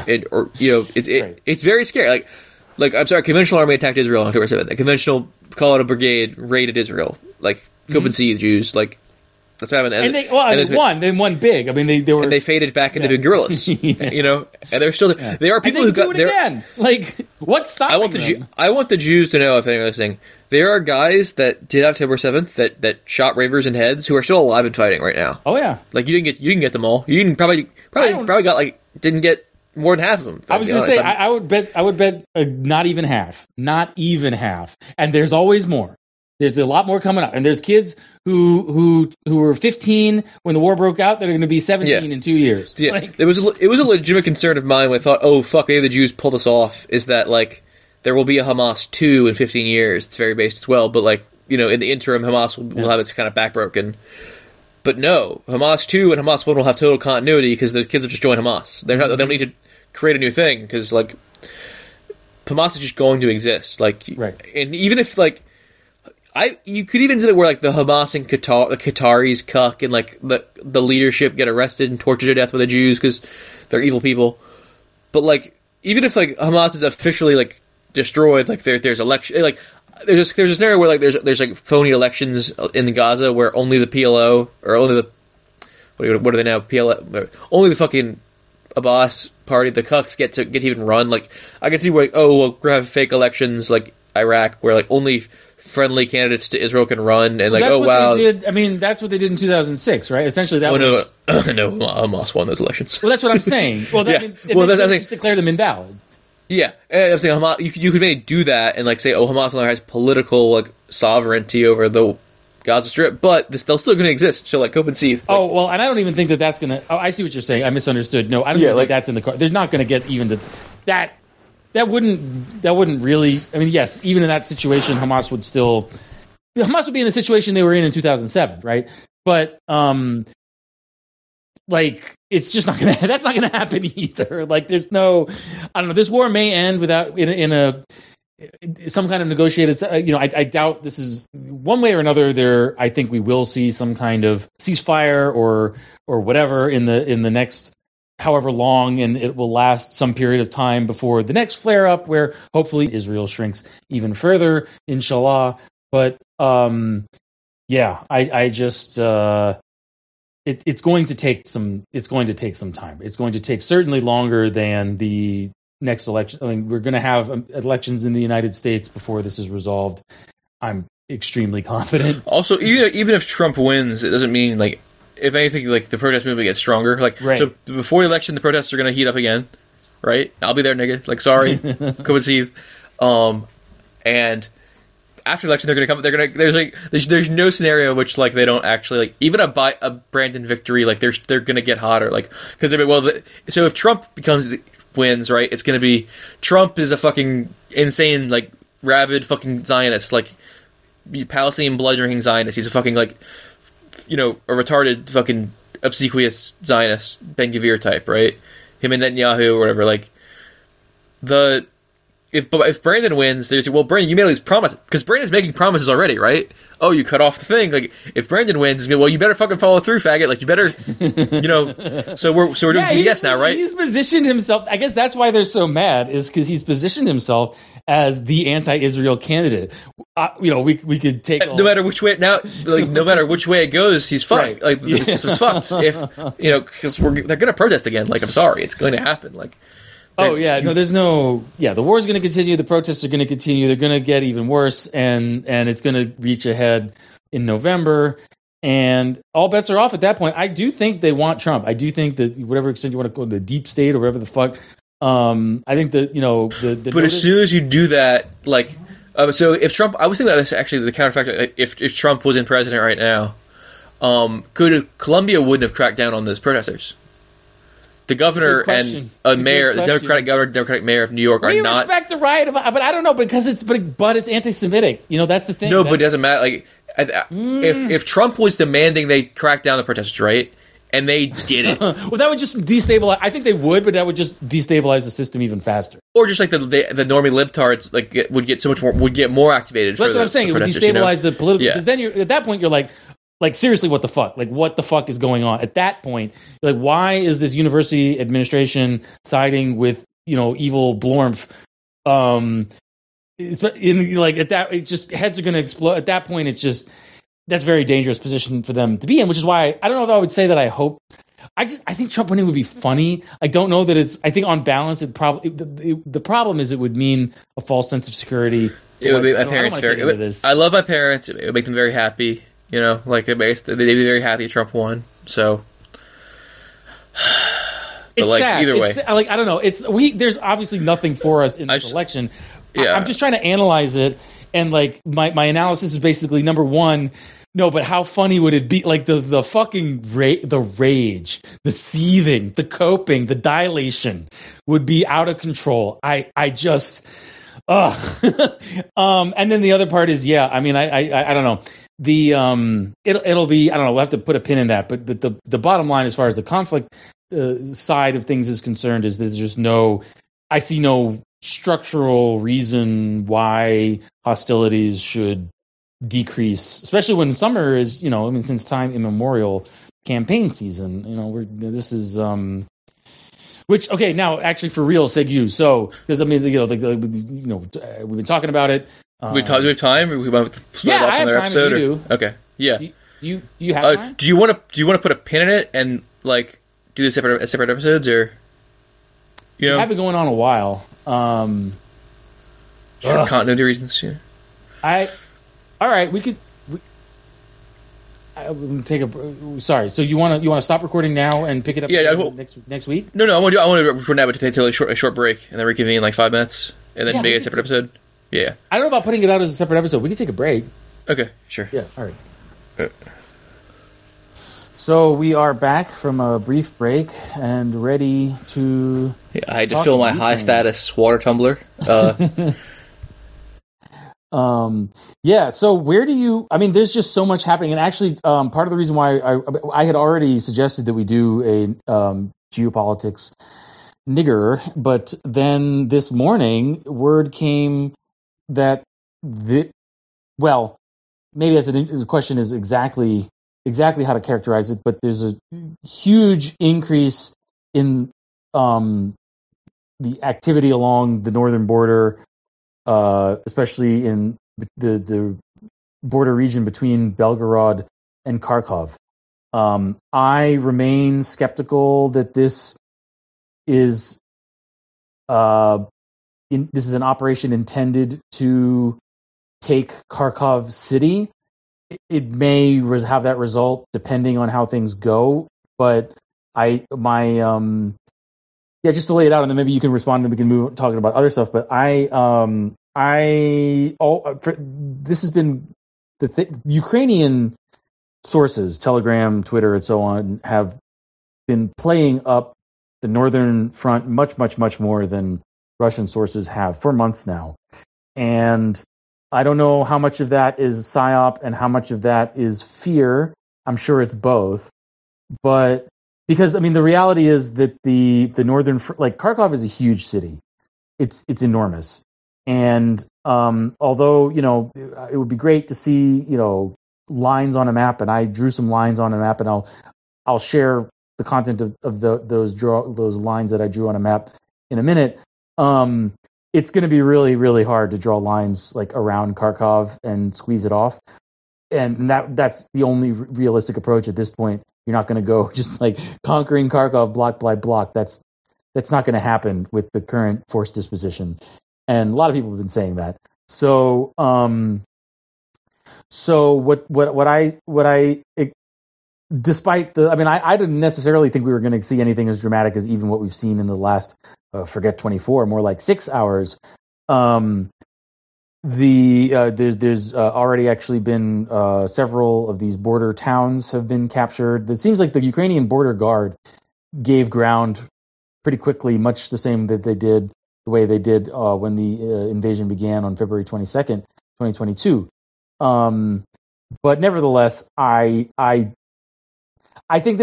it's very scary. Like I'm sorry, conventional army attacked Israel on October 7th. A conventional, call it a brigade, raided Israel. Like, Copen Sea Jews, like, that's what happened. And they won. They won big. I mean, they were. And they faded back into being guerrillas. And they're still. Yeah. There are people who do it again. Like, what's stopping them? I want the Jews to know, if anyone's listening, there are guys that did October 7th that shot ravers in heads who are still alive and fighting right now. Oh yeah. Like, you didn't get them all. You didn't probably got didn't get more than half of them. I was going to say I would bet not even half. Not even half. And there's always more. There's a lot more coming up, and there's kids who were 15 when the war broke out that are going to be 17 in 2 years. Yeah, it was a legitimate concern of mine when I thought, oh fuck, maybe the Jews pull this off. Is that like there will be a Hamas 2 in 15 years? It's very based as well, but like in the interim, Hamas will have its kind of back broken. But no, Hamas 2 and Hamas 1 will have total continuity because the kids will just join Hamas. They don't need to create a new thing because like Hamas is just going to exist. Like, and even if like. You could even say it where like the Hamas and the Qataris cuck and like the leadership get arrested and tortured to death by the Jews because they're evil people. But like even if like Hamas is officially like destroyed, like there's election, like there's a scenario where like there's like phony elections in Gaza where only the PLO or only the what are they now PLO only the fucking Abbas party, the cucks get to even run. Like I can see where like, we'll have fake elections like Iraq where like only friendly candidates to Israel can run, and like, wow. They did. I mean, that's what they did in 2006, right? Essentially, that was... No, Hamas won those elections. Well, that's what I'm saying. Well, just declare them invalid. Yeah, I'm saying Hamas, you could maybe do that and like say, Hamas has political like sovereignty over the Gaza Strip, but they're still going to exist. So like Copen Sea. Like, and I don't even think that's going to... Oh, I see what you're saying. I misunderstood. No, I don't think that's in the car. They're not going to get even to that... That wouldn't really. I mean, yes, even in that situation, Hamas would be in the situation they were in 2007, right? But like it's just not gonna. That's not gonna happen either. Like, there's no. I don't know. This war may end without in some kind of negotiated. I doubt this is one way or another. I think we will see some kind of ceasefire or whatever in the next. However long, and it will last some period of time before the next flare-up where hopefully Israel shrinks even further, inshallah. But I just it's going to take some time. It's going to take certainly longer than the next election. I mean, we're going to have elections in the United States before this is resolved. I'm extremely confident. Also, even if Trump wins, it doesn't mean like. If anything, like the protest movement gets stronger. Like so, before the election, the protests are going to heat up again, right? I'll be there, nigga. Like, sorry, come and see. And after the election, they're going to come. They're going to. There's no scenario in which like they don't actually like even a Brandon victory. Like they're going to get hotter. Like because so if Trump wins, right? It's going to be Trump is a fucking insane like rabid fucking Zionist, like Palestinian blood-drinking Zionist. He's a fucking like. A retarded fucking obsequious Zionist Ben Gvir type, right? Him and Netanyahu or whatever. Like if Brandon wins, there's well, Brandon, you made all these promises because Brandon's making promises already, right? Oh, you cut off the thing. Like if Brandon wins, well, you better fucking follow through, faggot. Like you better, So we're doing BDS now, right? He's positioned himself. I guess that's why they're so mad is because he's positioned himself as the anti-Israel candidate. We could take no matter which way now, like no matter which way it goes, he's fucked. Right. Like the system's fucked. If because they're gonna protest again. Like I'm sorry, it's going to happen. Like. The war is going to continue. The protests are going to continue. They're going to get even worse, and it's going to reach a head in November, and all bets are off at that point. I do think they want Trump. I do think that whatever extent you want to call it, the deep state or whatever the fuck. I think that But as soon as you do that, like, so if Trump, I was thinking about this actually. The counterfactor, if Trump was in president right now, Colombia wouldn't have cracked down on those protesters. The governor and a mayor, the Democratic governor, Democratic mayor of New York are not. Respect the right of, but I don't know because it's anti-Semitic. That's the thing. No, but it doesn't matter. Like, if Trump was demanding they crack down the protesters, right, and they didn't, well, that would just destabilize. I think they would, but that would just destabilize the system even faster. Or just like the normie libtards, like would get more activated. That's what I'm saying. It would destabilize the political. Because then at that point you're like seriously, what the fuck? Like, what the fuck is going on? At that point, like, why is this university administration siding with evil Blormf? At that, it just heads are going to explode. At that point, it's just that's a very dangerous position for them to be in. Which is why I don't know if I would say that I hope. I think Trump winning would be funny. I don't know that it's. I think on balance, it probably the problem is it would mean a false sense of security. It would make my parents very. I love my parents. It would make them very happy. Like they'd be very happy Trump won. So, but it's sad. Either way, like I don't know. There's obviously nothing for us in this election. Yeah. I'm just trying to analyze it, and like my analysis is basically number one. No, but how funny would it be? Like the fucking the rage, the seething, the coping, the dilation would be out of control. I just, and then the other part is, I mean, I don't know. It'll be, I don't know, we'll have to put a pin in that, but the bottom line as far as the conflict side of things is concerned is there's just I see no structural reason why hostilities should decrease, especially when summer is, since time immemorial campaign season, this is, which, okay, now actually for real, Segu, so, because I mean, we've been talking about it. Do we have time? Or we might yeah, I have time episode, if you do. Okay, yeah. Do you have time? Do you want to put a pin in it and like do the separate episodes or? It have been going on a while. For continuity reasons, yeah. All right, we could. Take a. Sorry. So you want to stop recording now and pick it up? Yeah. Next week. No. I want to record now, but take a short break and then reconvene in like 5 minutes and then make a separate episode. Yeah. I don't know about putting it out as a separate episode. We can take a break. Okay. Sure. Yeah. All right. So we are back from a brief break and ready to. Yeah, I had to fill my high status water tumbler. Yeah. So where do you? I mean, there's just so much happening, and actually, part of the reason why I had already suggested that we do a geopolitics nigger, but then this morning word came that maybe that's the question is exactly how to characterize it, but there's a huge increase in the activity along the northern border, especially in the border region between Belgorod and Kharkov. I remain skeptical that this is this is an operation intended to take Kharkov city. It may have that result depending on how things go, but just to lay it out, and then maybe you can respond, and we can move talking about other stuff. But this has been Ukrainian sources, Telegram, Twitter, and so on, have been playing up the northern front much, much, much more than Russian sources have for months now. And I don't know how much of that is PSYOP and how much of that is fear. I'm sure it's both. But because, I mean, the reality is that the northern, like Kharkov is a huge city. It's enormous. And although it would be great to see lines on a map, and I drew some lines on a map, and I'll share the content of those lines that I drew on a map in a minute. It's going to be really, really hard to draw lines like around Kharkov and squeeze it off. And that's the only realistic approach at this point. You're not going to go just like conquering Kharkov block by block. That's not going to happen with the current force disposition. And a lot of people have been saying that. So what I despite I didn't necessarily think we were going to see anything as dramatic as even what we've seen in the last forget 24, more like 6 hours. There's already actually been several of these border towns have been captured. It seems like the Ukrainian border guard gave ground pretty quickly, much the same that they did the way they did when the invasion began on February 22nd, 2022. But nevertheless, I think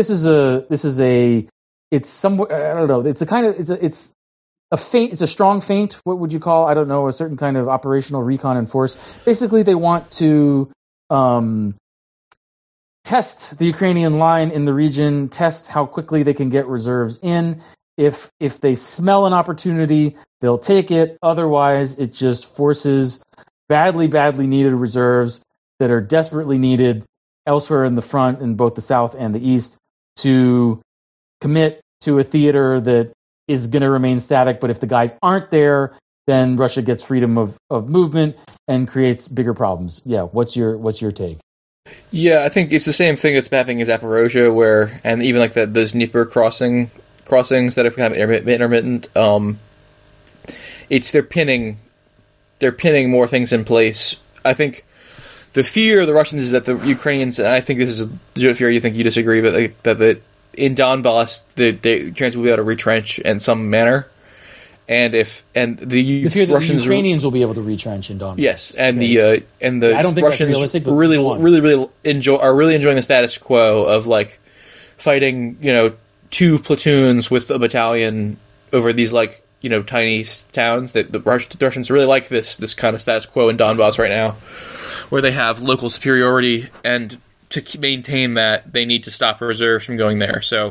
it's somewhat, I don't know. It's a strong feint. What would you call? I don't know. A certain kind of operational recon and force. Basically, they want to test the Ukrainian line in the region, test how quickly they can get reserves in. If they smell an opportunity, they'll take it. Otherwise, it just forces badly needed reserves that are desperately needed elsewhere in the front, in both the south and the east, to commit to a theater that is going to remain static. But if the guys aren't there, then Russia gets freedom of movement and creates bigger problems. Yeah, what's your take? Yeah, I think it's the same thing that's happening in Zaporozhye, and even like those Dnieper crossings that have kind of intermittent. They're pinning more things in place. I think the fear of the Russians is that the Ukrainians, and I think this is a legit fear. You think you disagree, but that in Donbass, the Ukrainians will be able to retrench in some manner, and the fear that Russians, the Ukrainians will be able to retrench in Donbass. Yes, and okay. the I don't think Russians that's realistic, but really enjoying the status quo of like fighting 2 platoons with a battalion over these tiny towns. That the Russians really like this kind of status quo in Donbass right now, where they have local superiority, and to maintain that, they need to stop reserves from going there. So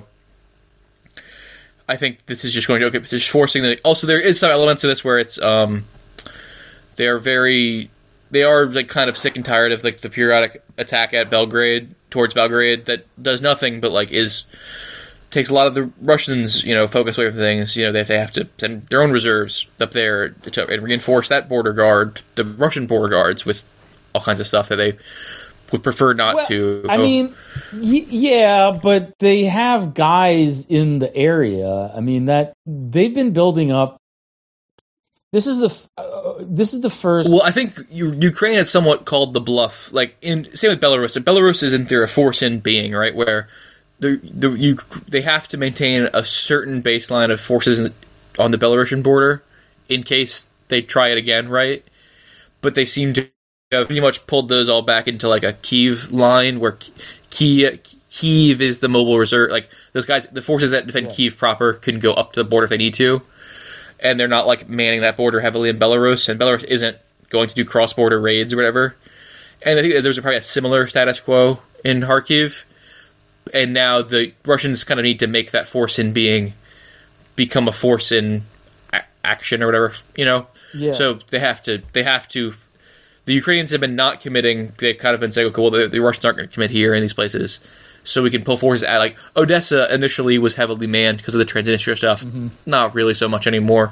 I think this is just going to just forcing the. Also, there is some elements of this where it's they are like kind of sick and tired of like the periodic attack at towards Belgrade that does nothing but takes a lot of the Russians focus away from things. They have to send their own reserves up there and reinforce that border guard, the Russian border guards, with all kinds of stuff that they would prefer not to. I mean, yeah, but they have guys in the area. I mean, that they've been building up. This is the first. Well, I think Ukraine has somewhat called the bluff. Same with Belarus. Belarus is in theory a force-in being, right, where they have to maintain a certain baseline of forces on the Belarusian border in case they try it again, right? But they seem to have pretty much pulled those all back into a Kyiv line, where Kyiv is the mobile reserve. Those guys, the forces that defend Kyiv proper, can go up to the border if they need to, and they're not manning that border heavily in Belarus. And Belarus isn't going to do cross-border raids or whatever. And I think that there's probably a similar status quo in Kharkiv. And now the Russians kind of need to make that force in being become a force in action or whatever, Yeah. So they have to. The Ukrainians have been not committing. They've kind of been saying, okay, well, the Russians aren't going to commit here in these places, so we can pull forces at Odessa. Initially was heavily manned because of the Transnistria stuff. Mm-hmm. Not really so much anymore,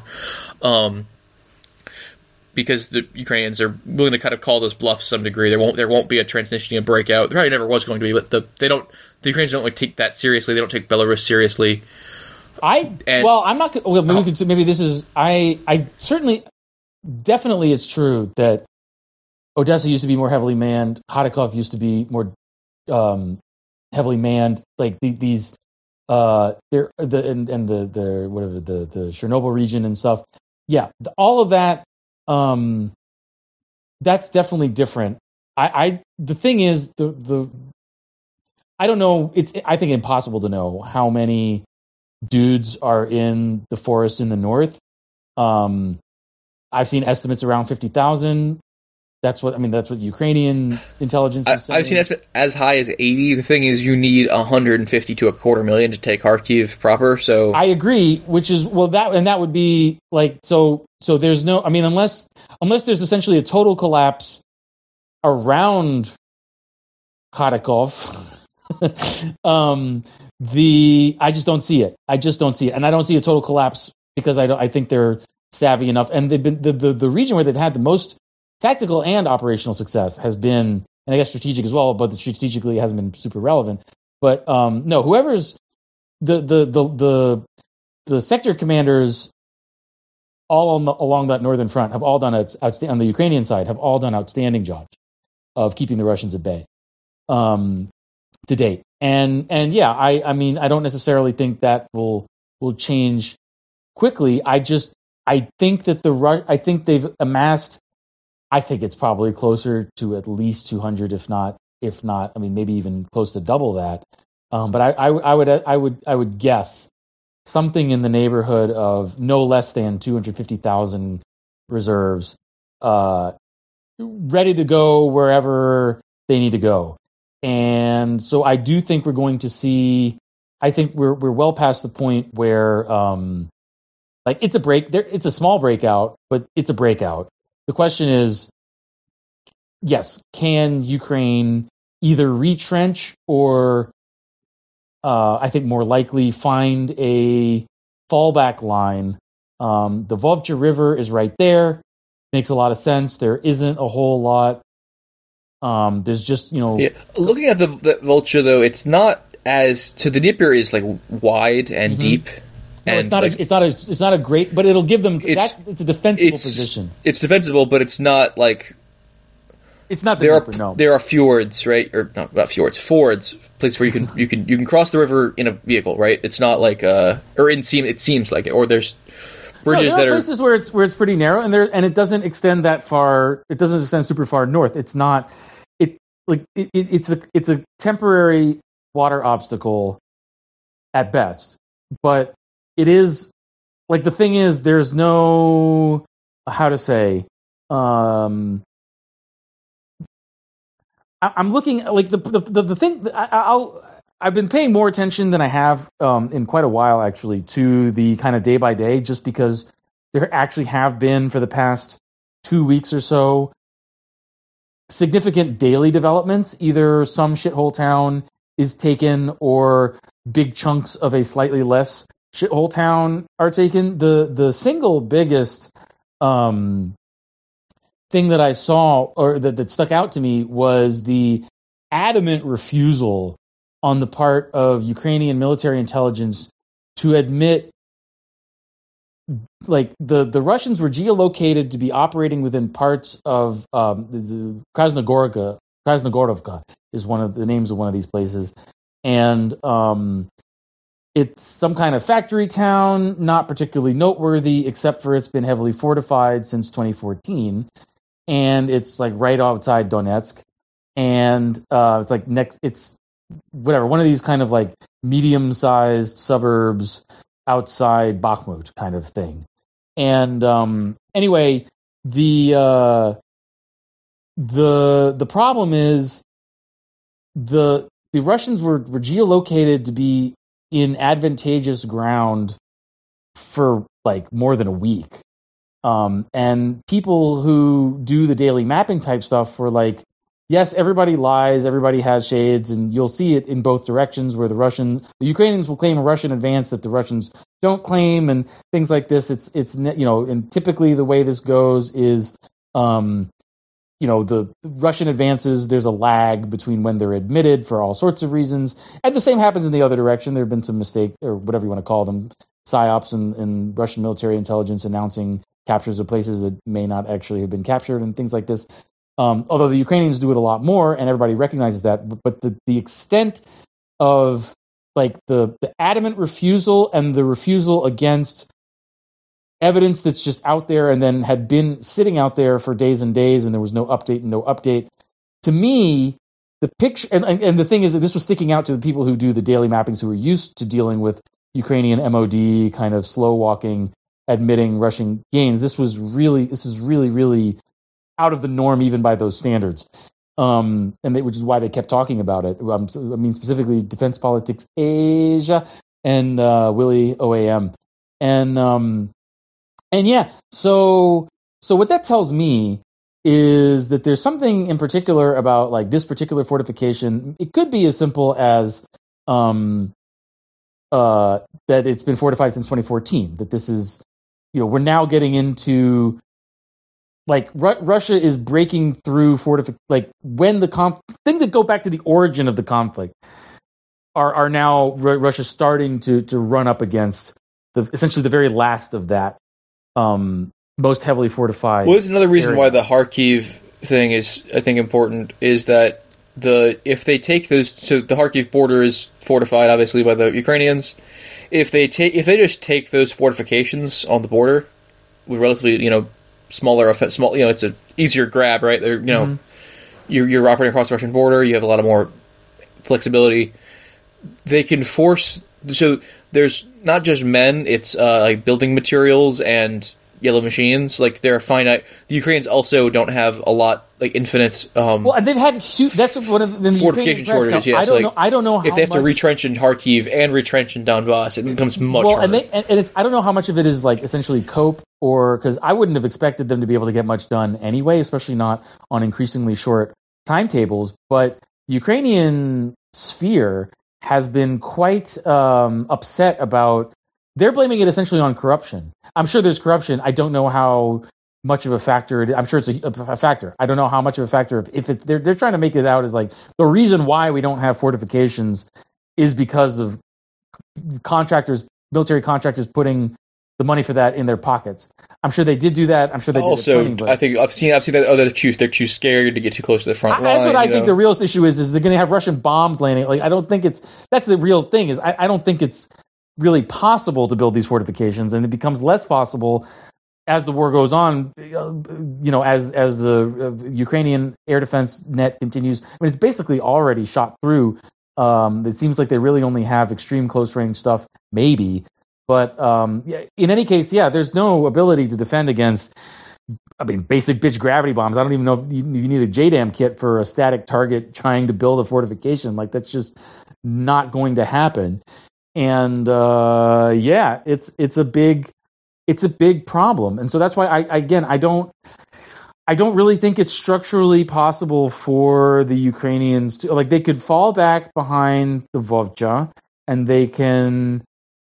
because the Ukrainians are willing to kind of call those bluffs to some degree. There won't be a Transnistria breakout. There probably never was going to be, but the Ukrainians don't take that seriously. They don't take Belarus seriously. I'm not. Well, maybe this is. I certainly, definitely, it's true that Odessa used to be more heavily manned. Kharkov used to be more heavily manned. The Chernobyl region and stuff. Yeah, all of that. That's definitely different. The thing is I don't know. It's I think impossible to know how many dudes are in the forest in the north. I've seen estimates around 50,000. That's what Ukrainian intelligence is saying. I've seen estimates as high as 80. The thing is, you need 150 to 250,000 to take Kharkiv proper. So I agree, which is that would be like so. There's no, I mean, unless there's essentially a total collapse around Kharkov. I just don't see it. And I don't see a total collapse because I think they're savvy enough, and they've been the region where they've had the most tactical and operational success has been, and I guess strategic as well, but strategically it hasn't been super relevant. But no, whoever's the sector commanders all along that northern front have all done on the Ukrainian side have all done outstanding jobs of keeping the Russians at bay to date. And yeah, I mean, I don't necessarily think that will change quickly. I think that I think they've amassed. I think it's probably closer to at least 200, if not, I mean, maybe even close to double that. But I would guess something in the neighborhood of no less than 250,000 reserves, ready to go wherever they need to go. And so I do think we're going to see. I think we're well past the point where, like, it's a break. It's a small breakout, but it's a breakout. The question is, yes, can Ukraine either retrench or, I think more likely, find a fallback line? The Vovcha River is right there. Makes a lot of sense. There isn't a whole lot. There's just, Yeah. Looking at the Volcha, though, it's not as... So the Dnieper is, like, wide and deep. No, and it's not. like, It's not a great, but it'll give them. It's a defensible position. It's defensible, but it's not like. It's not the Dnieper, no. There are fjords, right? Or not fjords, fords, places where you can cross the river in a vehicle, right? It's not like it seems like it. Or there's bridges there are places where it's pretty narrow, and it doesn't extend that far. It doesn't extend super far north. It's not. It's a temporary water obstacle at best, but. It is, like, the thing is, there's no, how to say, I'm looking, like, the thing, I've been paying more attention than I have in quite a while, actually, to the kind of day by day, just because there actually have been, for the past 2 weeks or so, significant daily developments. Either some shithole town is taken, or big chunks of a slightly less shithole town are taken. The single biggest thing that I saw, or that stuck out to me, was the adamant refusal on the part of Ukrainian military intelligence to admit, like, the Russians were geolocated to be operating within parts of the Krasnogorovka is one of the names of one of these places, and it's some kind of factory town, not particularly noteworthy, except for it's been heavily fortified since 2014. And it's, like, right outside Donetsk. And it's like it's whatever, one of these kind of, like, medium-sized suburbs outside Bakhmut kind of thing. And anyway, the problem is the Russians were geolocated to be in advantageous ground for, like, more than a week. And people who do the daily mapping type stuff were like, yes, everybody lies, everybody has shades, and you'll see it in both directions, where the Ukrainians will claim a Russian advance that the Russians don't claim, and things like this. It's and typically the way this goes is, the Russian advances, there's a lag between when they're admitted for all sorts of reasons. And the same happens in the other direction. There have been some mistakes, or whatever you want to call them, psyops and Russian military intelligence announcing captures of places that may not actually have been captured and things like this. Although the Ukrainians do it a lot more, and everybody recognizes that. But the extent of, like, the adamant refusal and the refusal against evidence that's just out there and then had been sitting out there for days and days, and there was no update. To me, the picture, and the thing is that this was sticking out to the people who do the daily mappings, who are used to dealing with Ukrainian MOD kind of slow walking admitting Russian gains. This is really out of the norm, even by those standards. Which is why they kept talking about it. I mean, specifically Defense Politics Asia and Willy OAM. And yeah, so what that tells me is that there's something in particular about like this particular fortification. It could be as simple as that it's been fortified since 2014. That this is, we're now getting into like Russia is breaking through like when the thing that go back to the origin of the conflict are now Russia starting to run up against essentially the very last of that most heavily fortified. Well, there's another reason area. why the Kharkiv thing is, I think, important is that if they take those, so the Kharkiv border is fortified, obviously, by the Ukrainians. If they just take those fortifications on the border with relatively, smaller, it's an easier grab, right? They're, you're operating across the Russian border. You have a lot of more flexibility. They can force. So there's not just men. It's like building materials and yellow machines. Like they're finite. The Ukrainians also don't have a lot, like infinite. Well, and they've had that's one of the fortification shortages. Yeah, I don't know how if they have to retrench in Kharkiv and retrench in Donbass, it becomes much harder. And I don't know how much of it is like essentially cope, or because I wouldn't have expected them to be able to get much done anyway, especially not on increasingly short timetables. But the Ukrainian sphere has been quite upset about. They're blaming it essentially on corruption. I'm sure there's corruption. I don't know how much of a factor it is. I'm sure it's a factor. I don't know how much of a factor. If it's they're trying to make it out as like the reason why we don't have fortifications is because of military contractors putting the money for that in their pockets. I'm sure they did do that. I'm sure they did also. Plenty, but I think I've seen that. They're too scared to get too close to the front line. That's what I think the real issue is they're going to have Russian bombs landing. Like I don't think that's the real thing. Is I don't think it's really possible to build these fortifications, and it becomes less possible as the war goes on. As the Ukrainian air defense net continues. I mean, it's basically already shot through. It seems like they really only have extreme close range stuff, maybe. But in any case, there's no ability to defend against. I mean, basic bitch gravity bombs. I don't even know if you need a JDAM kit for a static target trying to build a fortification. Like that's just not going to happen. And it's a big problem, and so that's why I don't really think it's structurally possible for the Ukrainians to they could fall back behind the Volcha, and they can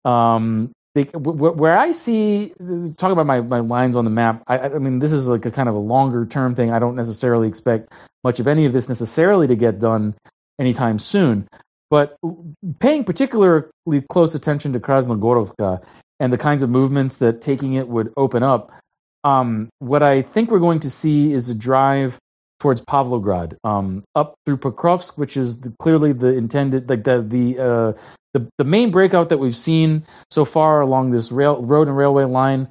where I see talking about my lines on the map. I mean this is like a kind of a longer term thing. I don't necessarily expect much of any of this necessarily to get done anytime soon. But paying particularly close attention to Krasnogorovka and the kinds of movements that taking it would open up, what I think we're going to see is a drive towards Pavlograd, up through Pokrovsk, which is clearly the intended, like the main breakout that we've seen so far along this road and railway line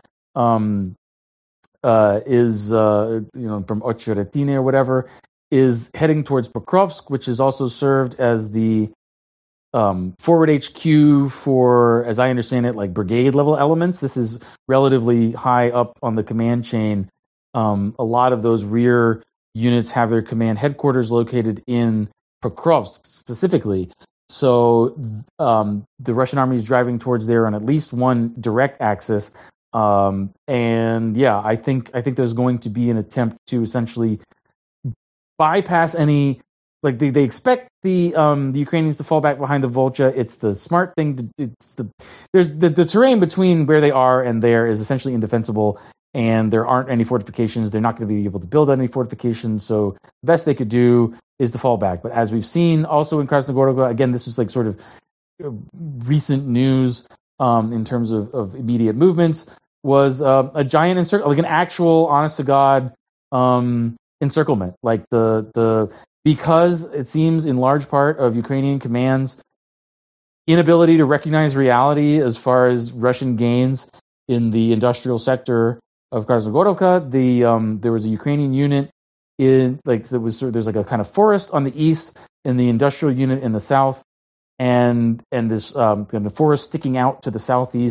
is from Ocheretine or whatever, is heading towards Pokrovsk, which is also served as the forward HQ for, as I understand it, like brigade level elements. This is relatively high up on the command chain. A lot of those rear units have their command headquarters located in Pokrovsk specifically. So the Russian army is driving towards there on at least one direct axis. I think there's going to be an attempt to essentially bypass any. Like they expect the Ukrainians to fall back behind the Volcha. It's the smart thing. There's the terrain between where they are and there is essentially indefensible, and there aren't any fortifications. They're not going to be able to build any fortifications. So the best they could do is to fall back. But as we've seen also in Krasnogorovka, again, this was like sort of recent news in terms of immediate movements, was a giant encirclement, like an actual honest to God encirclement, like because it seems in large part of Ukrainian command's inability to recognize reality as far as Russian gains in the industrial sector of Krasnogorovka. There was a Ukrainian unit there's like a kind of forest on the east and the industrial unit in the south, and this kind of forest sticking out to the southeast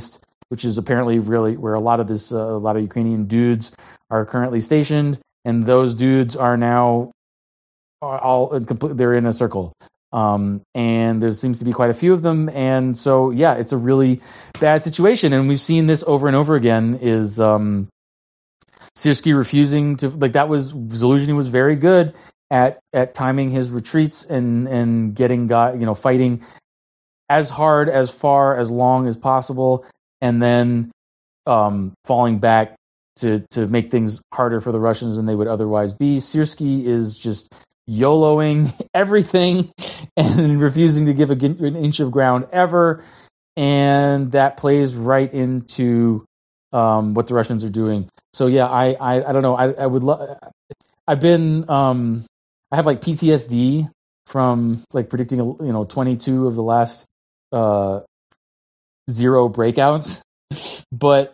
which is apparently really where a lot of Ukrainian dudes are currently stationed, and those dudes are now they're in a circle. And there seems to be quite a few of them, and so yeah, it's a really bad situation, and we've seen this over and over again. Is Syrskyi refusing to Zaluzhny was very good at timing his retreats and getting fighting as hard, as far, as long as possible, and then falling back to make things harder for the Russians than they would otherwise be. Syrskyi is just YOLOing everything and refusing to give an inch of ground ever, and that plays right into what the Russians are doing. So yeah, I don't know. I would love. I've been I have like PTSD from like predicting 22 of the last 0 breakouts, but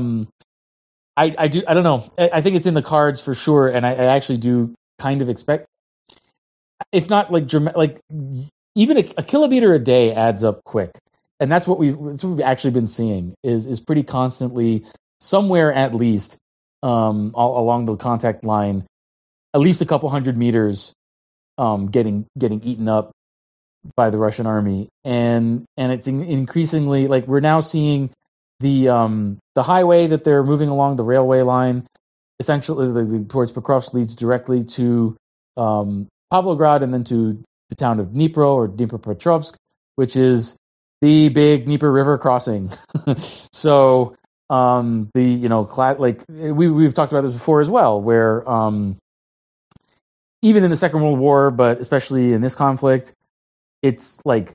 I don't know. I think it's in the cards for sure, and I actually do kind of expect. It's not like even a kilometer a day adds up quick, and that's what we've actually been seeing is pretty constantly somewhere at least along the contact line, at least a couple hundred meters, getting eaten up by the Russian army, and it's increasingly like we're now seeing the highway that they're moving along, the railway line, essentially towards Pokrovsk, leads directly to Pavlograd and then to the town of Dnipro or Dnipropetrovsk, which is the big Dnieper River crossing. So we've talked about this before as well, where even in the Second World War, but especially in this conflict, it's like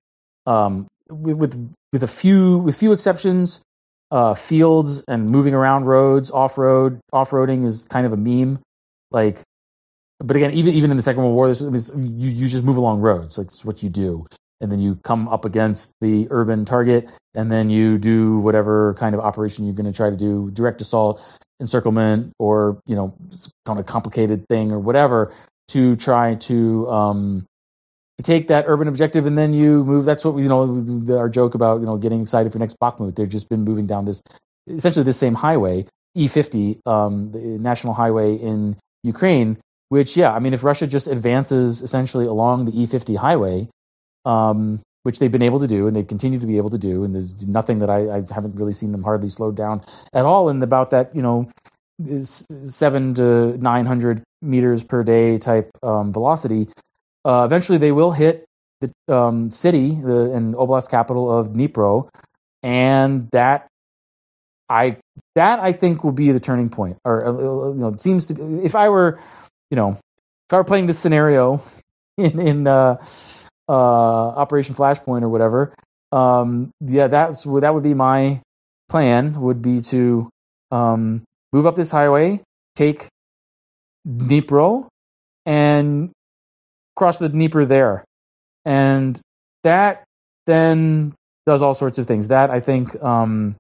with few exceptions, fields and moving around roads, off-roading is kind of a meme. Like, but again, even in the Second World War, you just move along roads. Like, it's what you do. And then you come up against the urban target, and then you do whatever kind of operation you're going to try to do, direct assault, encirclement, or, kind of complicated thing or whatever, to try to take that urban objective, and then you move. That's what our joke about, getting excited for next Bakhmut. They've just been moving down essentially this same highway, E50, the national highway in Ukraine, which, yeah, I mean, if Russia just advances essentially along the E50 highway, which they've been able to do, and they continue to be able to do, and there's nothing that I haven't really seen them hardly slowed down at all, and about that, 700 to 900 meters per day type velocity. Eventually, they will hit the city and oblast capital of Dnipro, and that I think will be the turning point. Or it seems to be, if I were playing this scenario in Operation Flashpoint or whatever, that would be my plan. Would be to move up this highway, take Dnipro, and cross the Dnieper there, and that then does all sorts of things. That I think, again,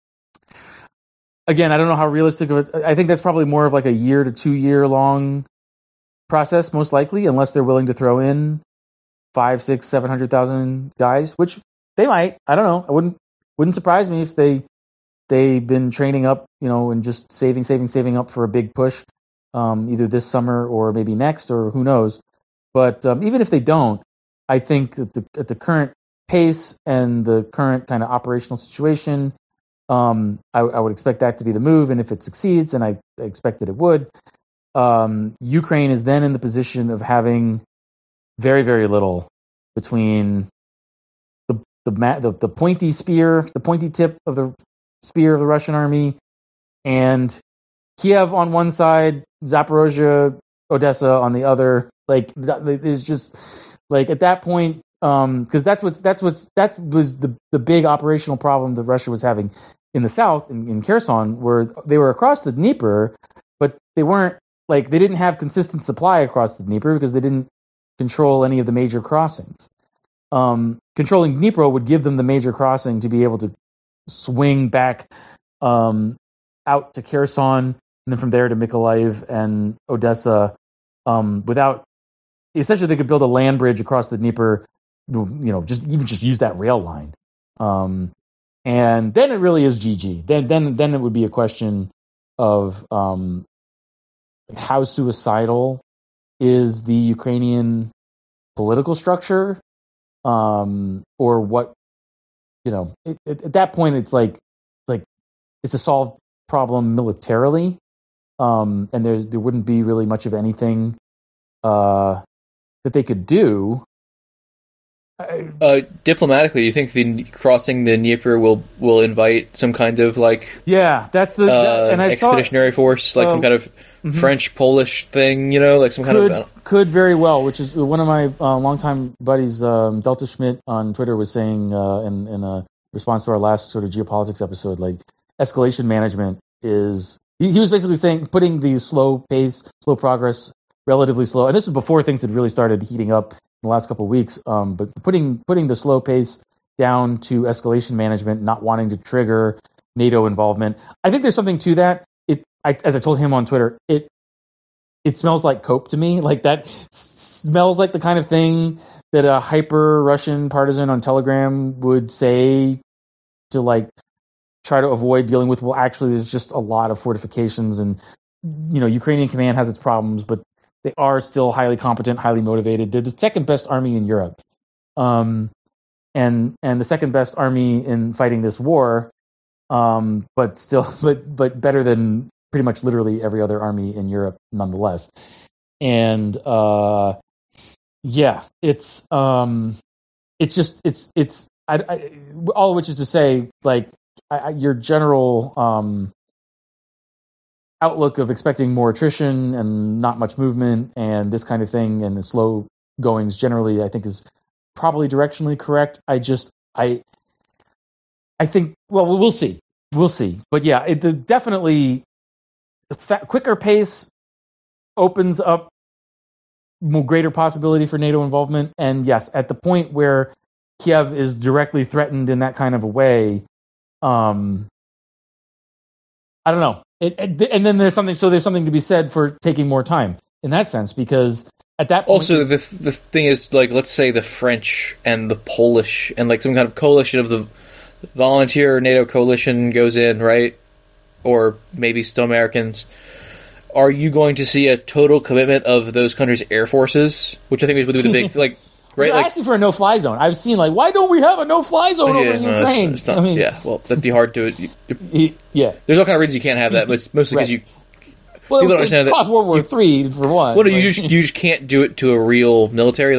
I don't know how realistic of it. I think that's probably more of like a 1 to 2 year long process, most likely, unless they're willing to throw in 500,000, 600,000, 700,000 guys, which they might. I don't know. I wouldn't surprise me if they've been training up, and just saving up for a big push, either this summer or maybe next, or who knows. But even if they don't, I think that at the current pace and the current kind of operational situation, I would expect that to be the move. And if it succeeds, and I expect that it would, Ukraine is then in the position of having very, very little between the pointy spear, the pointy tip of the spear of the Russian army, and Kiev on one side, Zaporozhye, Odessa on the other. Like, there's just like at that point, because that was the big operational problem that Russia was having in the south, in Kherson, where they were across the Dnieper, but they didn't have consistent supply across the Dnieper because they didn't control any of the major crossings. Controlling Dnipro would give them the major crossing to be able to swing back out to Kherson, and then from there to Mykolaiv and Odessa, without. Essentially, they could build a land bridge across the Dnieper, just use that rail line. And then it really is GG. Then it would be a question of how suicidal is the Ukrainian political structure, or what, at that point it's like it's a solved problem militarily, and there wouldn't be really much of anything that they could do. Diplomatically, do you think crossing the Dnieper will invite some kind of that's the and I expeditionary force, like some kind of French-Polish thing, like some kind of could very well, which is one of my longtime buddies, Delta Schmidt on Twitter was saying in a response to our last sort of geopolitics episode, like escalation management is. He was basically saying putting the slow pace, slow progress, relatively slow, and this was before things had really started heating up in the last couple of weeks. But putting the slow pace down to escalation management, not wanting to trigger NATO involvement. I think there's something to that. As I told him on Twitter, it smells like cope to me. Like that smells like the kind of thing that a hyper Russian partisan on Telegram would say to try to avoid dealing with. Well, actually, there's just a lot of fortifications, and Ukrainian command has its problems, but they are still highly competent, highly motivated. They're the second best army in Europe, and the second best army in fighting this war, but better than pretty much literally every other army in Europe, nonetheless. And all of which is to say, your general outlook of expecting more attrition and not much movement and this kind of thing and the slow goings generally, I think, is probably directionally correct. I think, well, we'll see. But yeah, it definitely quicker pace opens up greater possibility for NATO involvement. And yes, at the point where Kiev is directly threatened in that kind of a way, I don't know. And then there's something to be said for taking more time in that sense, because at that point... Also, the thing is, let's say the French and the Polish and some kind of coalition of the volunteer NATO coalition goes in, right? Or maybe still Americans. Are you going to see a total commitment of those countries' air forces? Which I think would be the big, right? They're asking for a no-fly zone. I've seen, why don't we have a no-fly zone over Ukraine? It's not, well, that'd be hard to... Yeah. There's all kind of reasons you can't have that, but it's mostly because you... Well, people don't understand that... It cost World War III, for one. Well, you just can't do it to a real military,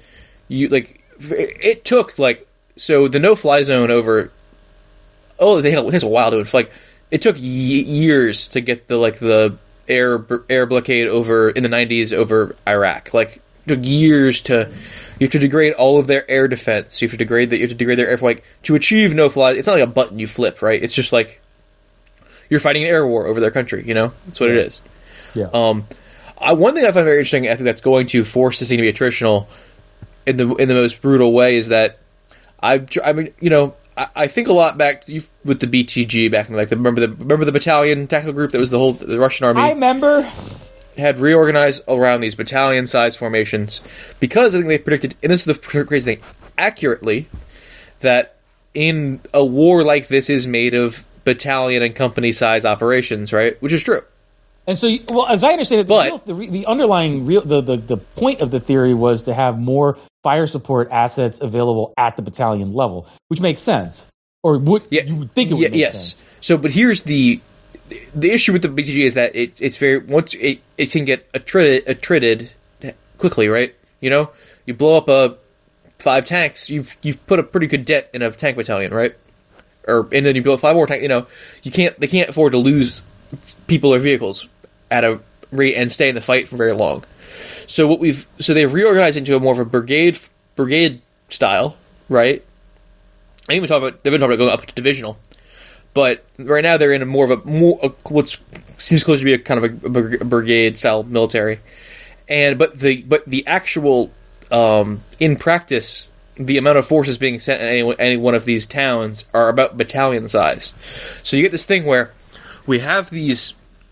it took, so the no-fly zone over... Oh, it takes a while to... It took years to get the air blockade over in the 90s over Iraq. It took years to... You have to degrade all of their air defense. You have to degrade their air flight to achieve no fly. It's not like a button you flip, right? It's just you're fighting an air war over their country. That's what it is. Yeah. One thing I find very interesting, I think that's going to force this thing to be attritional in the most brutal way, is that I think a lot back with the BTG back in remember the battalion tactical group that was the Russian army. I remember. Had reorganized around these battalion-sized formations because I think they predicted, and this is the crazy thing, accurately, that in a war like this is made of battalion and company-size operations, right? Which is true. And so, as I understand it, the underlying the point of the theory was to have more fire support assets available at the battalion level, which makes sense, or you would think it would make sense. So, but here's the issue with the BTG is that it's very once it can get attrited quickly, right? You blow up 5 tanks, you've put a pretty good dent in a tank battalion, right? And then you build 5 more tanks. They can't afford to lose people or vehicles at a rate and stay in the fight for very long. So they've reorganized into a more of a brigade style, right? They've been talking about going up to divisional. But right now they're in a more of what seems close to be a kind of a brigade style military, but the actual in practice, the amount of forces being sent in any one of these towns are about battalion size. So you get this thing where we have these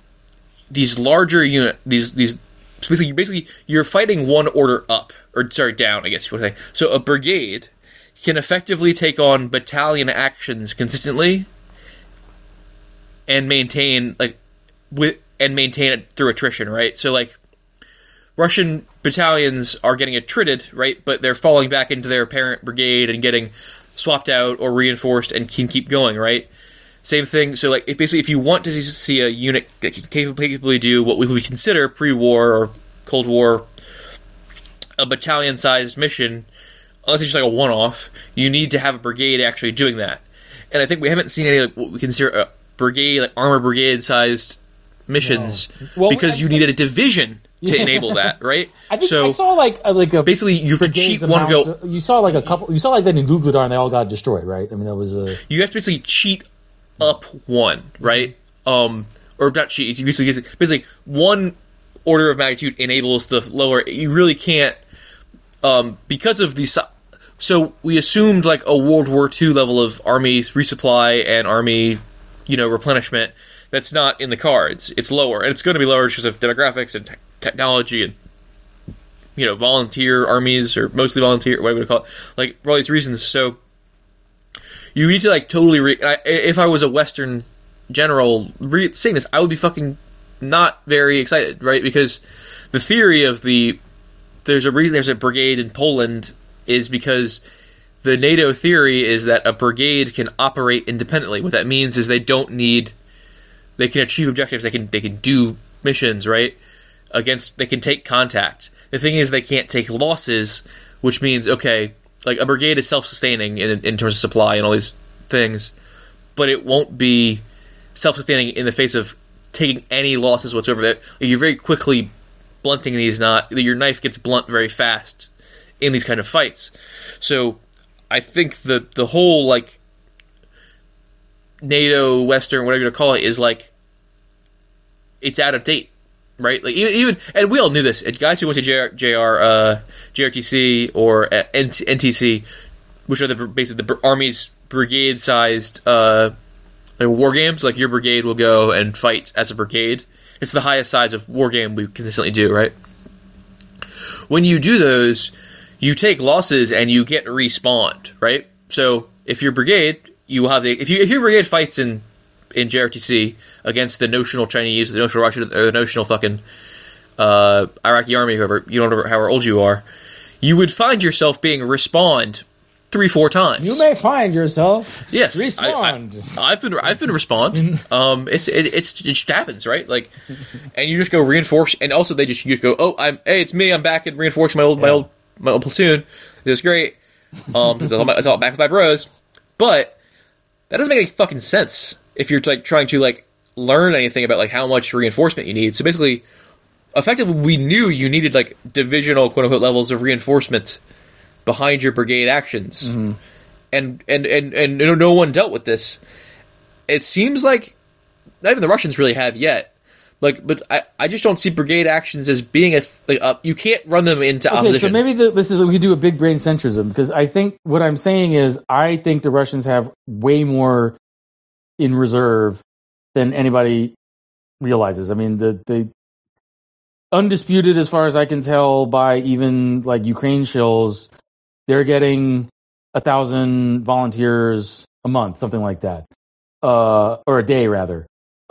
larger unit these basically you're fighting one order up, or sorry, down, I guess you would say. So a brigade can effectively take on battalion actions consistently and maintain it through attrition, right? So like Russian battalions are getting attrited, right? But they're falling back into their parent brigade and getting swapped out or reinforced and can keep going, right? Same thing. So like if you want to see a unit that can capably do what we would consider pre-war or Cold War a battalion-sized mission, unless it's just like a one-off, you need to have a brigade actually doing that. And I think we haven't seen any like what we consider a brigade, like armor brigade-sized missions, because you needed a division to enable that, right? I saw like a basically you have to cheat one go. You saw like a couple. You saw like that in Lugladar, and they all got destroyed, right? I mean, that was a. You have to basically cheat up one, right? Or not cheat. You basically one order of magnitude enables the lower. You really can't. Because of the so we assumed like a World War II level of army resupply and army, replenishment. That's not in the cards. It's lower, and it's going to be lower because of demographics and technology and volunteer armies or mostly volunteer, whatever you call it. Like for all these reasons, so you need to like totally. If I was a Western general saying this, I would be fucking not very excited, right? Because the theory of there's a reason there's a brigade in Poland is because the NATO theory is that a brigade can operate independently. What that means is they can achieve objectives, they can do missions, right? They can take contact. The thing is they can't take losses, which means, okay, like a brigade is self-sustaining in terms of supply and all these things, but it won't be self-sustaining in the face of taking any losses whatsoever. You're very quickly blunting these, your knife gets blunt very fast in these kind of fights. So I think the whole like NATO Western, whatever you want to call it, is like it's out of date, right? Like even and we all knew this. Guys who went to JRTC or NTC, which are basically the Army's brigade-sized war games. Like your brigade will go and fight as a brigade. It's the highest size of war game we consistently do, right? When you do those, you take losses and you get respawned, right? So if your brigade, you will have if your brigade fights in JRTC against the notional Chinese, the notional Russian, or the notional fucking Iraqi army, whoever, however old you are, you would find yourself being respawned 3-4 times. You may find yourself respawned. I've been respawned. It just happens, right? Like, and you just go reinforce, and also you go, hey, it's me. I'm back and reinforcing my old platoon. It was great. It's all back with my bros, but that doesn't make any fucking sense if you're like trying to like learn anything about like how much reinforcement you need. So basically, effectively, we knew you needed like divisional quote unquote levels of reinforcement behind your brigade actions, and no one dealt with this. It seems like not even the Russians really have yet. Like, but I just don't see brigade actions as being you can't run them into opposition. So maybe this is we could do a big brain centrism, because I think what I'm saying is I think the Russians have way more in reserve than anybody realizes. I mean, the undisputed, as far as I can tell, by even like Ukraine shills, they're getting 1,000 volunteers a month, something like that, or a day rather.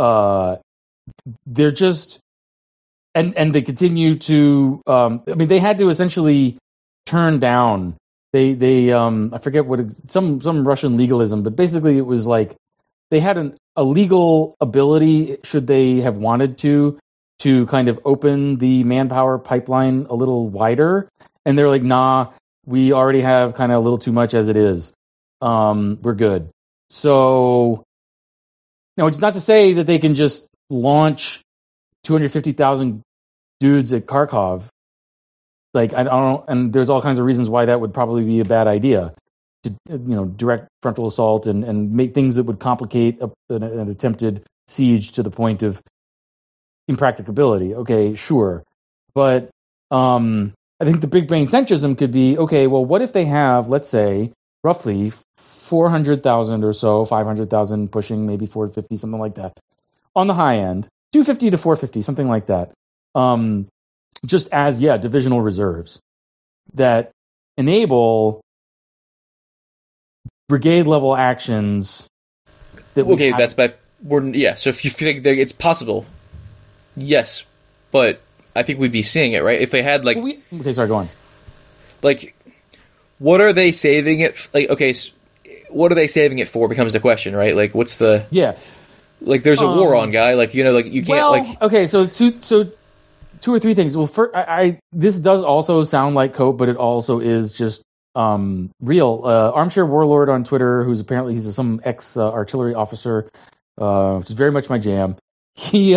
They're just, and they continue to. I mean, they had to essentially turn down. They I forget what some Russian legalism, but basically it was like they had a legal ability, should they have wanted to kind of open the manpower pipeline a little wider, and they're like, nah. We already have kind of a little too much as it is. We're good. So, it's not to say that they can just launch 250,000 dudes at Kharkov. Like, I don't, and there's all kinds of reasons why that would probably be a bad idea. To, direct frontal assault and make things that would complicate an attempted siege to the point of impracticability. Okay, sure. But, I think the big brain centrism could be, okay, well, what if they have, let's say, roughly 400,000 or so, 500,000 pushing, maybe 450, something like that, on the high end, 250 to 450, something like that, just as, divisional reserves that enable brigade level actions. That we have. That's by So if you think that it's possible, yes, but I think we'd be seeing it, right? If they had okay, sorry, go on. Like, what are they saving it? What are they saving it for? Becomes the question, right? Like, what's the Like, there's a war on, guy. Like, you can't Okay, so two or three things. Well, this does also sound like cope, but it also is just real. Armchair Warlord on Twitter, who's apparently he's some ex artillery officer, which is very much my jam. He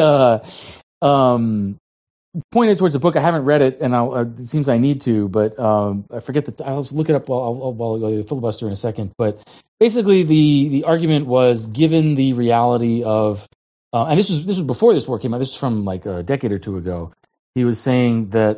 pointed towards a book. I haven't read it, and it seems I need to, but I forget I'll look it up while I filibuster in a second. But basically, the argument was, given the reality of, and this was before this war came out. This was from like a decade or two ago. He was saying that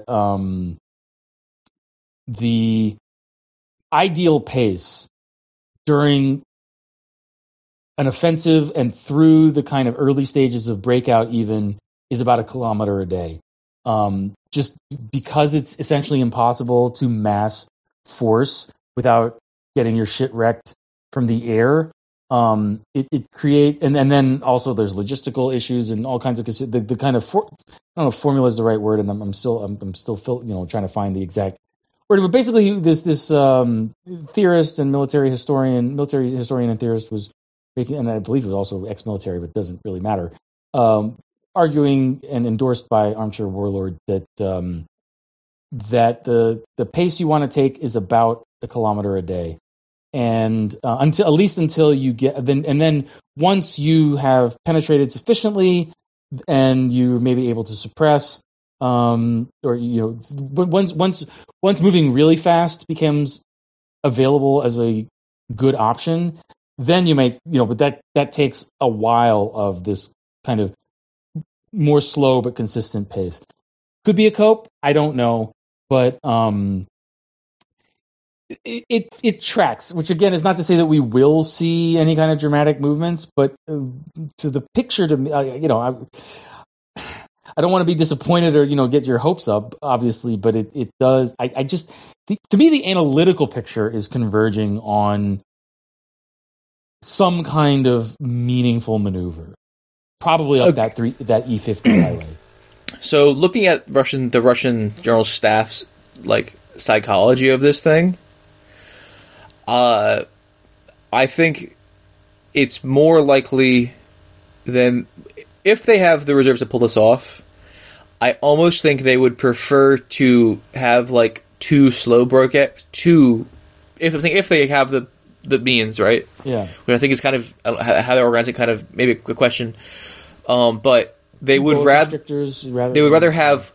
the ideal pace during an offensive and through the kind of early stages of breakout even is about 1 kilometer a day. Just because it's essentially impossible to mass force without getting your shit wrecked from the air. It create and then also there's logistical issues and all kinds of the kind of I don't know if formula is the right word, and I'm still trying to find the exact word. But basically, this theorist and military historian and theorist was making, and I believe it was also ex-military, but it doesn't really matter. Arguing and endorsed by Armchair Warlord that that the pace you want to take is about 1 kilometer a day. And until you get then once you have penetrated sufficiently and you may be able to suppress, once moving really fast becomes available as a good option, then you might but that takes a while of this kind of more slow but consistent pace. Could be a cope, I don't know, but It tracks, which again is not to say that we will see any kind of dramatic movements, but to the picture, to me, I don't want to be disappointed or get your hopes up, obviously, but it does. To me, the analytical picture is converging on some kind of meaningful maneuver, probably up that E50 highway. So, looking at the Russian General Staff's psychology of this thing. I think it's more likely than if they have the reserves to pull this off. I almost think they would prefer to have two slow breakouts. If they have the means, right? Yeah. Which I think is kind of how they organize it. Kind of maybe a question. But they would rather have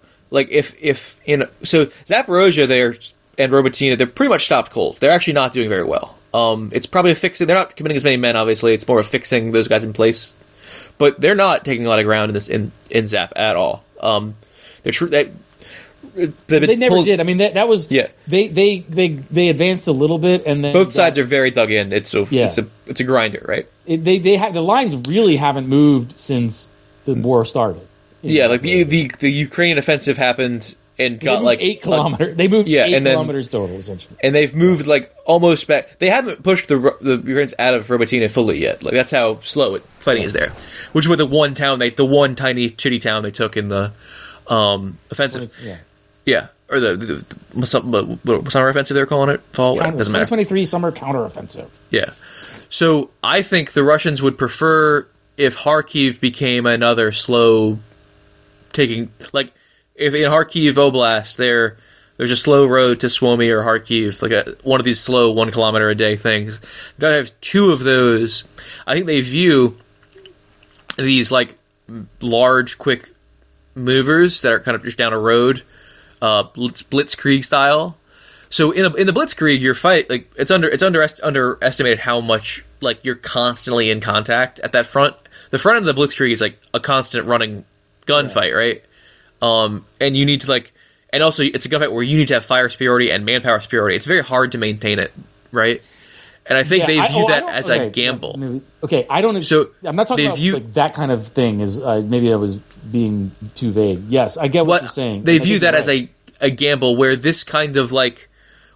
so Zaporozhye there. And Robotina, they're pretty much stopped cold. They're actually not doing very well. It's probably a fixing. They're not committing as many men, obviously. It's more of fixing those guys in place. But they're not taking a lot of ground in Zap at all. They're true. They never did. I mean, that was They advanced a little bit, and then both sides are very dug in. It's a grinder, right? The lines really haven't moved since the war started. The Ukrainian offensive happened. And got 8 kilometers. They moved 8 kilometers total, essentially. And they've moved almost back. They haven't pushed the Ukrainians out of Robotina fully yet. That's how slow fighting is there. Which was the one tiny shitty town they took in the offensive. Yeah, or the summer offensive they're calling it. Fall. Doesn't matter. 2023 summer counteroffensive. Yeah. So I think the Russians would prefer if Kharkiv became another slow taking If in Kharkiv Oblast there's a slow road to Suomi or Kharkiv, one of these slow 1 kilometer a day things, they have two of those. I think they view these large, quick movers that are kind of just down a road, blitzkrieg style. So in the blitzkrieg, your fight it's underestimated how much you're constantly in contact at that front. The front of the blitzkrieg is a constant running gunfight, right? And you need to and also it's a gunfight where you need to have fire superiority and manpower superiority. It's very hard to maintain it, right? And I think they view that as a gamble. I don't. So I'm not talking about that kind of thing. Maybe I was being too vague. Yes, I get what you're saying. They view that as a gamble where this kind of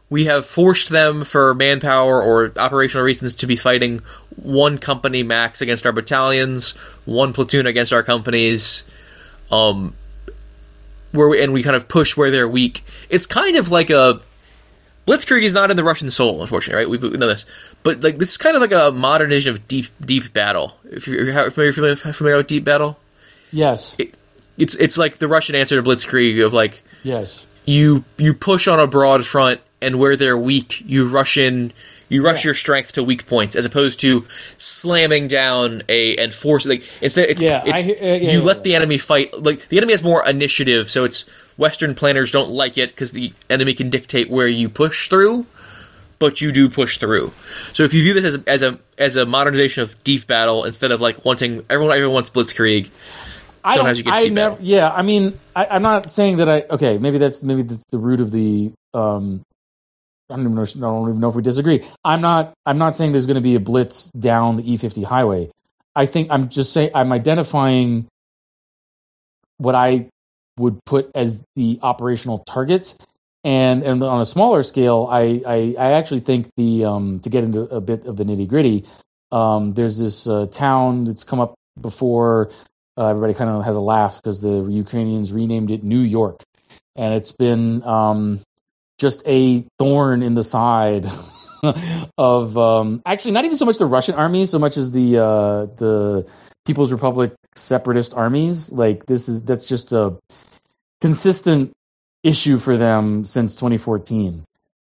we have forced them for manpower or operational reasons to be fighting one company max against our battalions, one platoon against our companies, and we kind of push where they're weak. It's kind of like a Blitzkrieg is not in the Russian soul, unfortunately, right? We know this, but like this is kind of like a modernization of deep battle. If you're familiar with deep battle, yes, it's like the Russian answer to Blitzkrieg of like, yes, you push on a broad front, and where they're weak, you rush in. You rush your strength to weak points, as opposed to slamming down and force. Like instead, you let the enemy fight. Like the enemy has more initiative, so it's Western planners don't like it because the enemy can dictate where you push through, but you do push through. So if you view this as a modernization of deep battle instead of like wanting everyone wants Blitzkrieg. Sometimes you get deep battle. Yeah, I mean, I'm not saying that maybe that's the root of the. I don't even know if we disagree. I'm not saying there's going to be a blitz down the E50 highway. I think I'm just saying I'm identifying what I would put as the operational targets, and on a smaller scale, I actually think to get into a bit of the nitty gritty, there's this town that's come up before. Everybody kind of has a laugh because the Ukrainians renamed it New York, and it's been just a thorn in the side of actually not even so much the Russian armies so much as the People's Republic separatist armies. Like that's just a consistent issue for them since 2014,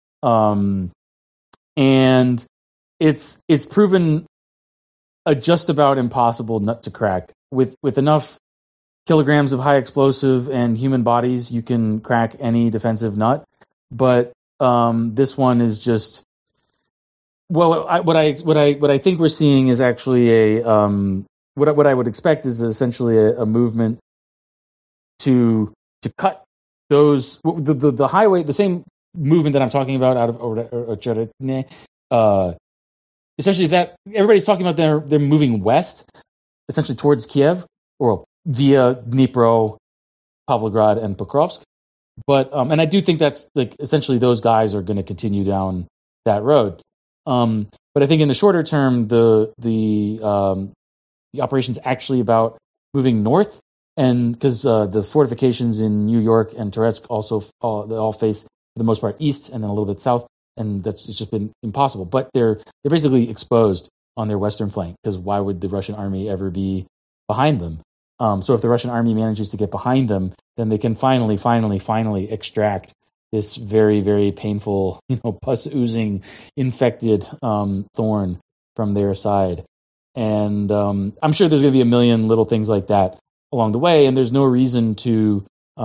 and it's proven a just about impossible nut to crack. With enough kilograms of high explosive and human bodies, you can crack any defensive nut. But this one is just what I think we're seeing is actually what I would expect is essentially a movement to cut those the highway, the same movement that I'm talking about out of Ocheretne. Essentially, if that everybody's talking about they're moving west, essentially towards Kiev or via Dnipro, Pavlograd, and Pokrovsk. But and I do think that's like essentially those guys are going to continue down that road. But I think in the shorter term, the operation's actually about moving north, and because the fortifications in New York and Toretsk also they all face for the most part east and then a little bit south, and it's just been impossible. But they're basically exposed on their western flank because why would the Russian army ever be behind them? So if the Russian army manages to get behind them, then they can finally extract this very, very painful, pus oozing, infected thorn from their side. And I'm sure there's going to be a million little things like that along the way, and there's no reason to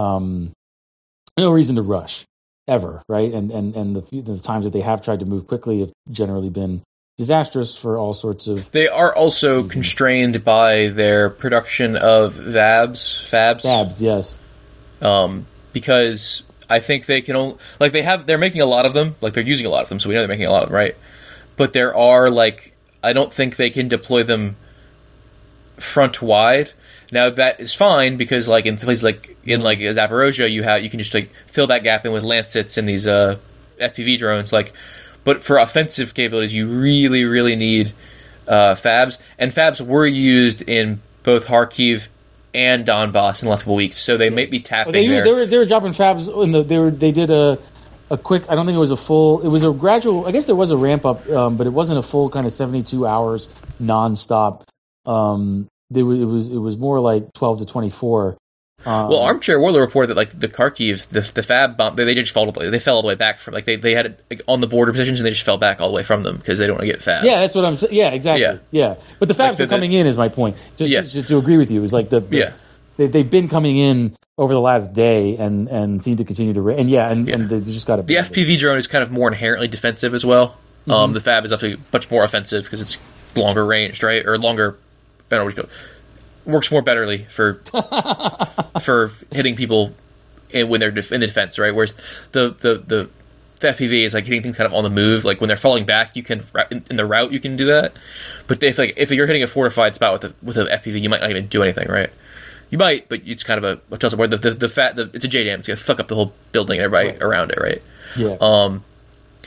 rush ever, right? And the times that they have tried to move quickly have generally been disastrous for all sorts of. They are also reasons. Constrained by their production of fabs, yes. Because I think they can only they're making a lot of them, like they're using a lot of them, so we know they're making a lot of them, right? But there are I don't think they can deploy them front wide. Now that is fine because in places in Zaporozhye you can just fill that gap in with Lancets and these FPV drones but for offensive capabilities you really, really need fabs, and fabs were used in both Kharkiv and Donbass in the last couple of weeks, so they might be tapping there. They were dropping fabs they did a quick. I don't think it was a full. It was a gradual. I guess there was a ramp up, but it wasn't a full kind of 72 hours nonstop. It was more like 12 to 24. Well, Armchair Warlord reported that the Kharkiv, the fab bomb, they just fell all the way back from they had it on the border positions and they just fell back all the way from them because they don't want to get fab. Yeah, that's what I'm saying. Yeah, exactly. Yeah. But the fabs are coming in is my point. To agree with you is they've been coming in over the last day and seem to continue to and they just got the FPV drone is kind of more inherently defensive as well. Mm-hmm. The fab is definitely much more offensive because it's longer ranged, right, or longer. I don't know what you call it. Works more betterly for hitting people when they're in the defense, right? Whereas the FPV is hitting things kind of on the move. When they're falling back, you can in the route you can do that. But if you're hitting a fortified spot with a FPV, you might not even do anything, right? You might, but it's kind of a toss up. Where it's a JDAM, it's gonna fuck up the whole building and everybody around it, right? Yeah.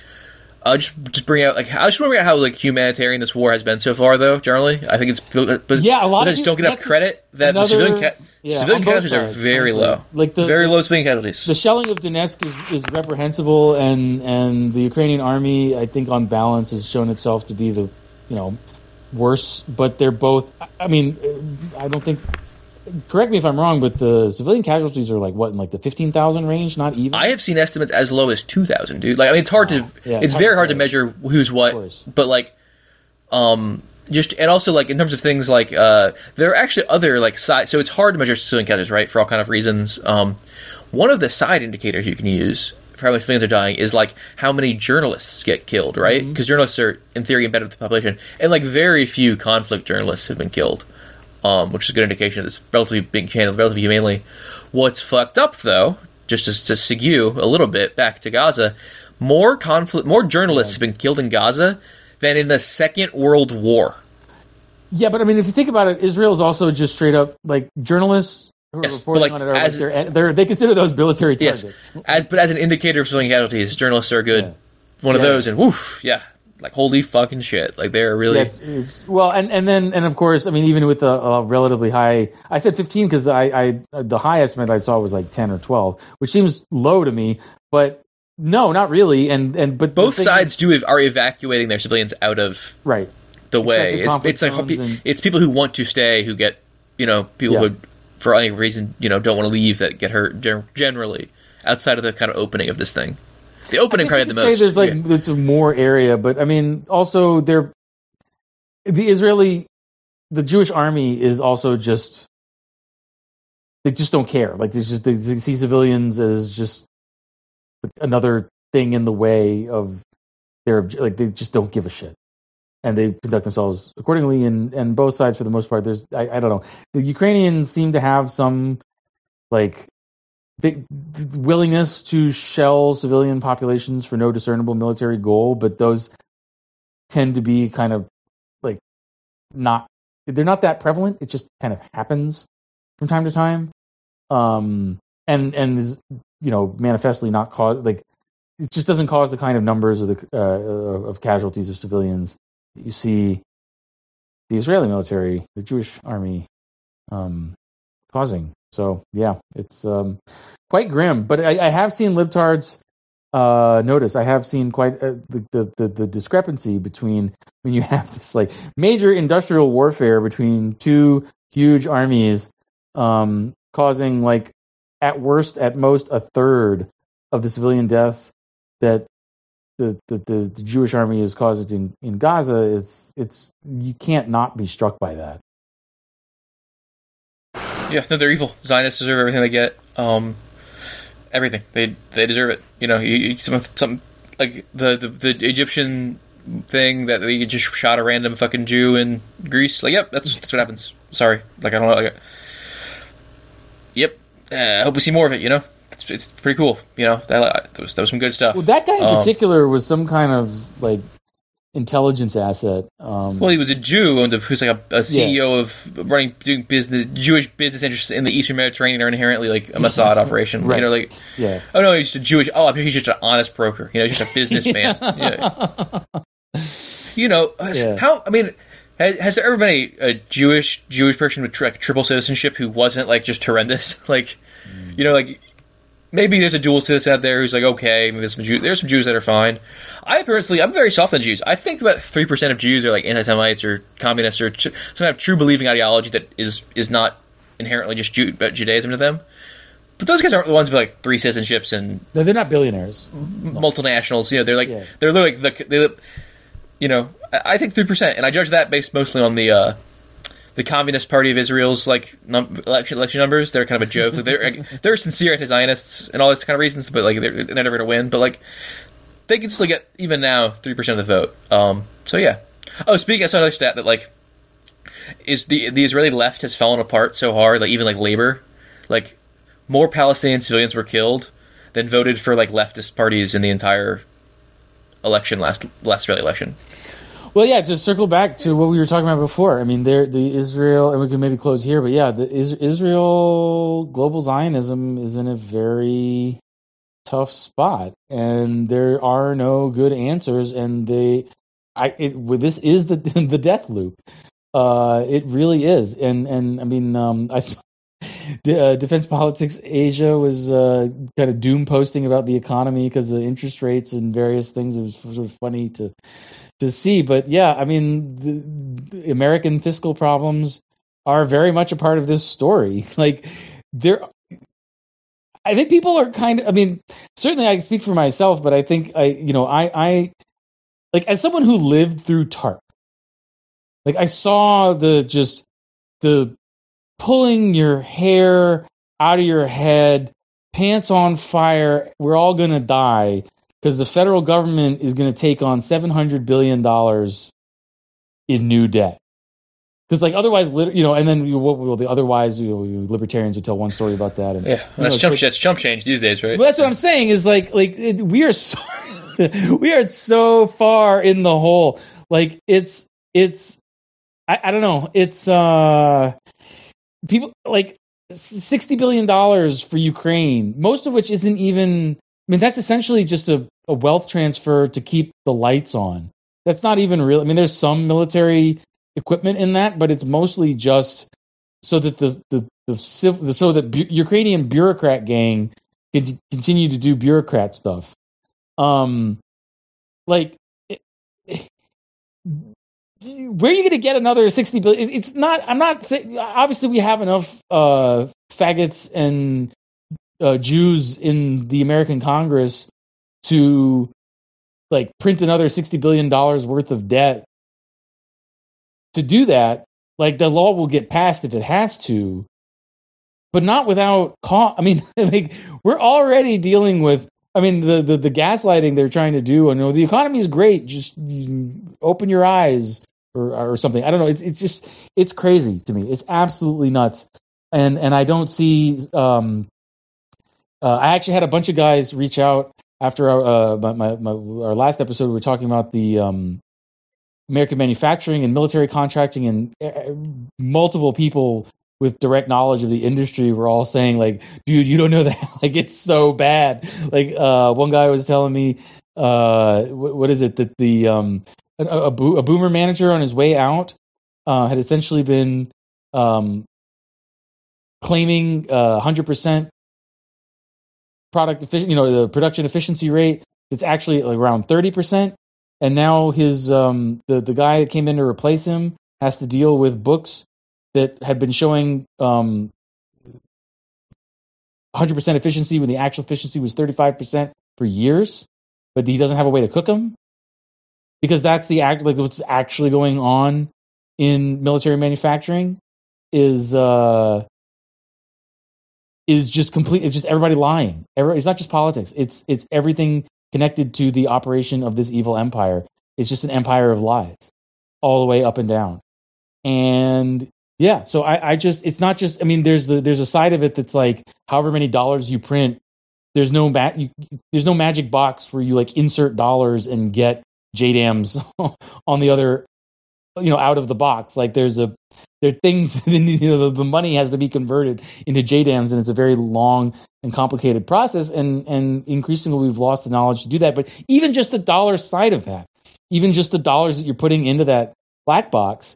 Just bring out I just want to bring out how humanitarian this war has been so far, though. Generally, I think it's but a lot of just don't get enough credit that the civilian casualties are very low, very low civilian casualties. The shelling of Donetsk is reprehensible, and the Ukrainian army, I think, on balance, has shown itself to be the worse. But they're both. I mean, I don't think. Correct me if I'm wrong, but the civilian casualties are in the 15,000 range, not even. I have seen estimates as low as 2,000, dude. It's hard to. Yeah, it's very hard to measure who's what, but just and also in terms of things there are actually other side. So it's hard to measure civilian casualties, right? For all kind of reasons. One of the side indicators you can use for how many civilians are dying is how many journalists get killed, right? Because journalists are in theory embedded with the population, and very few conflict journalists have been killed. Which is a good indication that it's relatively being handled relatively humanely. What's fucked up, though, just to segue a little bit back to Gaza, more journalists have been killed in Gaza than in the Second World War. Yeah, but I mean, if you think about it, Israel is also just straight up journalists who are reporting on it. They consider those military targets. Yes, but as an indicator of civilian casualties, journalists are a good one of those, and woof, yeah. Holy fucking shit! They're really and of course, I mean, even with a relatively high, I said 15 because the high estimate I saw was 10 or 12, which seems low to me, but no, not really. But both sides are evacuating their civilians out of the way. It's people who want to stay who get people who for any reason don't want to leave that get hurt generally outside of the kind of opening of this thing. The opening probably the most. Say there's it's more area, but I mean, also the Jewish army is also just they just don't care. They see civilians as just another thing in the way of their they just don't give a shit, and they conduct themselves accordingly. And both sides, for the most part, there's I don't know. The Ukrainians seem to have some big willingness to shell civilian populations for no discernible military goal, but those tend to be kind of they're not that prevalent. It just kind of happens from time to time, and is manifestly not cause it just doesn't cause the kind of numbers of casualties of civilians that you see the Israeli military, the Jewish army, causing. So yeah, it's quite grim. But I have seen libtards notice. I have seen quite the discrepancy between when you have this major industrial warfare between two huge armies, causing at worst, at most, a third of the civilian deaths that the Jewish army has caused in Gaza. It's you can't not be struck by that. Yeah, no, they're evil. Zionists deserve everything they get. Everything they deserve it. Something like the Egyptian thing that they just shot a random fucking Jew in Greece. Yep, that's what happens. Sorry, I don't know. Yep. I hope we see more of it. It's pretty cool. That was some good stuff. Well, that guy in particular was some kind of intelligence asset. Well, he was a Jew who's a CEO of doing business. Jewish business interests in the Eastern Mediterranean are inherently a Mossad operation. Right. Oh no, he's just a Jewish. Oh, he's just an honest broker. Just a businessman. How? I mean, has there ever been a Jewish person with triple citizenship who wasn't just horrendous? Maybe there's a dual citizen out there who's okay, maybe there's some Jews that are fine. I'm very soft on Jews. I think about 3% of Jews are anti-Semites or communists or some kind of true believing ideology that is not inherently just Judaism to them. But those guys aren't the ones with 3 citizenships and no, they're not billionaires, multinationals. They're I think 3%, and I judge that based mostly on the Communist Party of Israel's election numbers. They're kind of a joke. They're sincere anti-Zionists and all this kind of reasons, but they're never going to win. But they can still get even now 3% of the vote. So yeah. Oh, speaking, I saw another stat that is the Israeli left has fallen apart so hard. Even labor, more Palestinian civilians were killed than voted for leftist parties in the entire election last Israeli election. Well, yeah, to circle back to what we were talking about before, I mean, the Israel, and we can maybe close here, but yeah, the Israel global Zionism is in a very tough spot, and there are no good answers. And this is the the death loop. It really is. And I mean, I saw Defense Politics Asia was kind of doom posting about the economy because of interest rates and various things. It was sort of funny to see. But yeah, I mean, the American fiscal problems are very much a part of this story. Like, I think people are kind of, I mean, certainly I can speak for myself, but I think I like, as someone who lived through TARP, like, I saw the pulling your hair out of your head, pants on fire, we're all going to die because the federal government is going to take on $700 billion in new debt. Because, like, otherwise, and then otherwise libertarians would tell one story about that. And, that's chump change these days, right? Well, that's what I'm saying is we are so we are so far in the hole. Like, it's I don't know. It's people, like, $60 billion for Ukraine, most of which isn't even, I mean, that's essentially just a wealth transfer to keep the lights on. That's not even real. I mean, there's some military equipment in that, but it's mostly just so that the Ukrainian bureaucrat gang can continue to do bureaucrat stuff. Where are you going to get another 60 billion? It's not, I'm not saying, obviously we have enough faggots and Jews in the American Congress to, like, print another $60 billion worth of debt. To do that, like, the law will get passed if it has to, but not without I mean, like, we're already dealing with, I mean, the gaslighting they're trying to do. And the economy is great, just open your eyes or something. I don't know. It's just, it's crazy to me. It's absolutely nuts. And I don't see. I actually had a bunch of guys reach out after our last episode. We were talking about the American manufacturing and military contracting, and multiple people with direct knowledge of the industry were all saying, like, dude, you don't know that. Like, it's so bad. Like, one guy was telling me, what is it, that the a boomer manager on his way out had essentially been claiming 100% the production efficiency rate. It's actually like around 30%. And now his the guy that came in to replace him has to deal with books that had been showing 100% efficiency when the actual efficiency was 35% for years, but he doesn't have a way to cook them, because that's what's actually going on in military manufacturing is just complete. It's just everybody lying. It's not just politics. It's everything connected to the operation of this evil empire. It's just an empire of lies all the way up and down. And yeah, so I just, it's not just, I mean, there's a side of it that's like, however many dollars you print, there's no magic box where you, like, insert dollars and get JDAMs on the other, out of the box. Like, there are things, the money has to be converted into JDAMs, and it's a very long and complicated process. And increasingly we've lost the knowledge to do that. But even just the dollar side of that, even just the dollars that you're putting into that black box,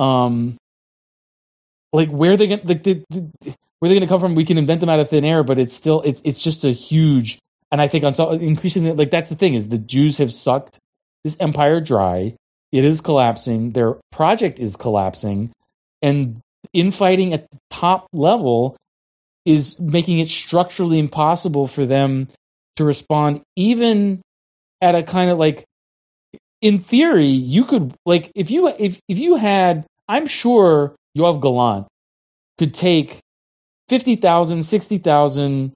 like, where they're going to come from, we can invent them out of thin air, but it's still, it's just a huge, and I think increasingly, like, that's the thing, is the Jews have sucked this empire dry. It is collapsing. Their project is collapsing, and infighting at the top level is making it structurally impossible for them to respond, even at a kind of, like, in theory, you could, like, if you had, I'm sure Yoav Gallant could take 50,000, 60,000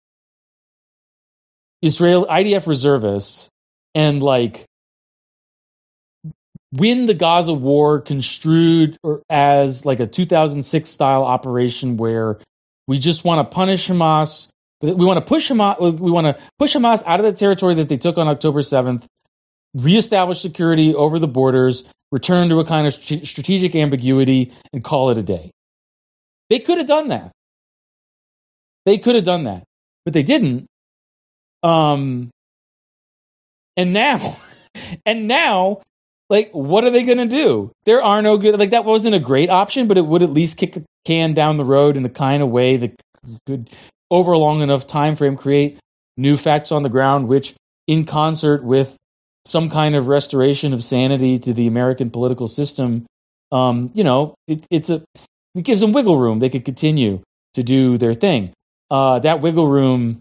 Israel IDF reservists and, like, win the Gaza war construed as, like, a 2006 style operation where we just want to punish Hamas. We want to push Hamas out of the territory that they took on October 7th, reestablish security over the borders, return to a kind of strategic ambiguity, and call it a day. They could have done that. But they didn't. And now, like, what are they going to do? There are no good, like, that wasn't a great option, but it would at least kick the can down the road in the kind of way that could, over a long enough time frame, create new facts on the ground, which, in concert with some kind of restoration of sanity to the American political system, it gives them wiggle room. They could continue to do their thing. That wiggle room,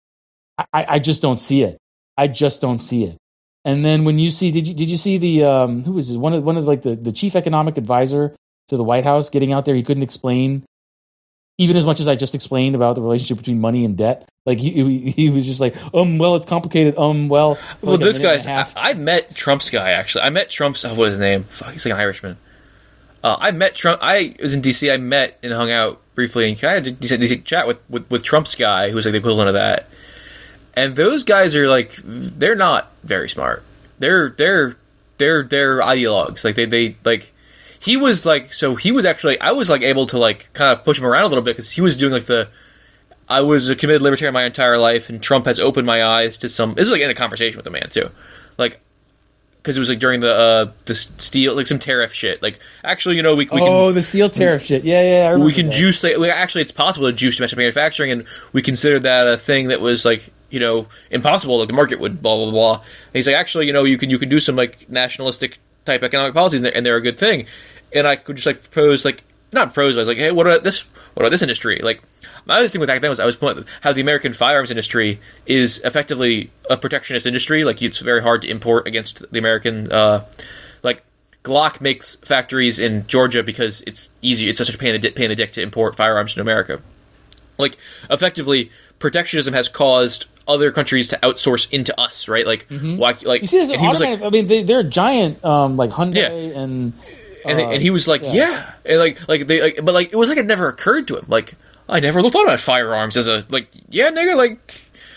I just don't see it. I just don't see it. And then when you see, did you see the who was it? One of like the chief economic advisor to the White House getting out there? He couldn't explain even as much as I just explained about the relationship between money and debt. Like he was just like, well, it's complicated. Well, those guys. I met Trump's guy actually. I met Trump's. What is his name? Fuck, he's like an Irishman. I met Trump. I was in DC. I met and hung out briefly and kind of decent chat with Trump's guy, who was like the equivalent of that. And those guys are like, they're not very smart. They're ideologues. Like they like, he was like, so he was actually, I was like able to like kind of push him around a little bit because he was doing like I was a committed libertarian my entire life, and Trump has opened my eyes to some. This was like in a conversation with the man too, like because it was like during the steel, like some tariff shit. Like actually, we can the steel tariff shit. Yeah. We can juice. Like, actually, it's possible to juice domestic manufacturing, and we considered that a thing that was like impossible. Like the market would blah blah blah. And he's like, actually, you can do some like nationalistic type economic policies, and they're a good thing. And I could just like propose, like not propose, but I was like, hey, what about this industry? Like my other thing with back then was I was pointing out how the American firearms industry is effectively a protectionist industry. Like it's very hard to import against the American. Like Glock makes factories in Georgia because it's easy. It's such a pain in the dick to import firearms into America. Like effectively, protectionism has caused other countries to outsource into us, right? Like, why? Like you see this in automatic. I mean, they're giant, like Hyundai and he was like, yeah, and like they, like, but like it was like it never occurred to him. Like I never thought about firearms as a nigga. Like,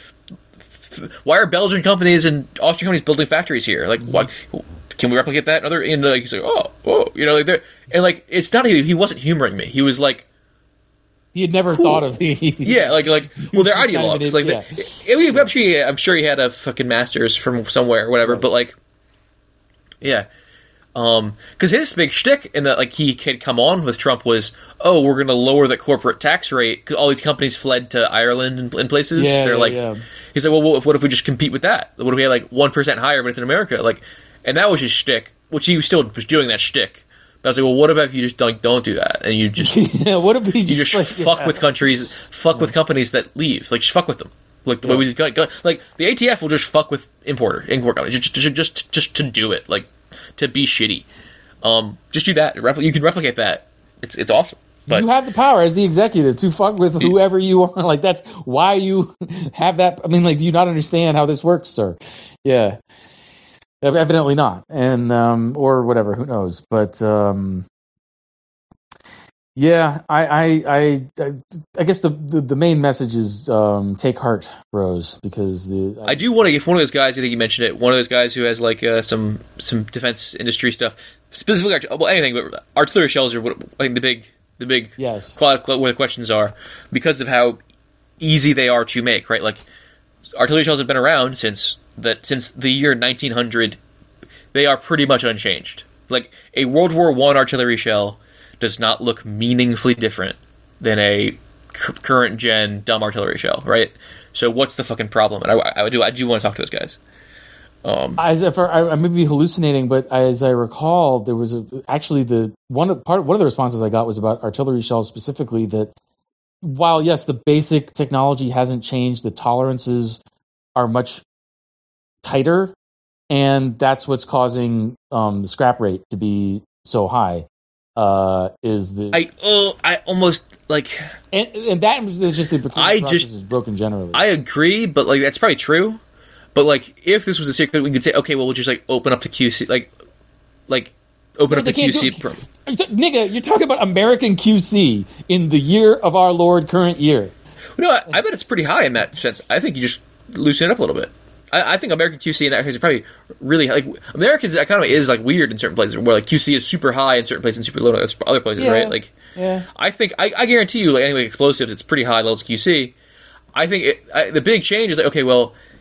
why are Belgian companies and Austrian companies building factories here? Like, why can we replicate that? And like he's like, like they're and like it's not he wasn't humoring me. He was like. He had never thought of it. Yeah, like well, they're ideologues. Like, I'm sure he had a fucking master's from somewhere or whatever. Right. But like, yeah, because his big shtick in that like he had come on with Trump was, we're going to lower the corporate tax rate because all these companies fled to Ireland and places. Yeah, they're like, he's like, well, what if we just compete with that? What if we had like 1% higher, but it's in America? Like, and that was his shtick, which he still was doing that shtick. I was like, well, what about if you just like don't do that and you just what if you just fuck with countries, with companies that leave, like just fuck with them, like the way we got like the ATF will just fuck with import companies just to do it, like to be shitty. Just do that. You can replicate that. It's awesome. But you have the power as the executive to fuck with whoever you want. Like that's why you have that. I mean, like, do you not understand how this works, sir? Yeah. Evidently not, and or whatever. Who knows? But yeah, I guess the main message is take heart, bros, because I do want to. If one of those guys, I think you mentioned it, one of those guys who has like some defense industry stuff, specifically anything, but artillery shells are what I think the big yes where the questions are because of how easy they are to make. Right, like artillery shells have been around since the year 1900, they are pretty much unchanged. Like a World War I artillery shell does not look meaningfully different than a current gen dumb artillery shell, right? So what's the fucking problem? And I do want to talk to those guys. I may be hallucinating, but as I recall, there was one of the responses I got was about artillery shells specifically. That while yes, the basic technology hasn't changed, the tolerances are much tighter, and that's what's causing the scrap rate to be so high. I almost like and that is just the procurement process is broken generally. I agree, but like that's probably true. But like if this was a secret, we could say, okay, well, we'll just like open up to QC, like open up the QC. Nigga, you're talking about American QC in the year of our Lord, current year. No, I bet it's pretty high in that sense. I think you just loosen it up a little bit. I think American QC in that case is probably really like Americans economy is like weird in certain places where like QC is super high in certain places and super low in other places, right? Like, I think I guarantee you, like anyway, explosives, it's pretty high levels of QC. I think the big change is like, okay, well,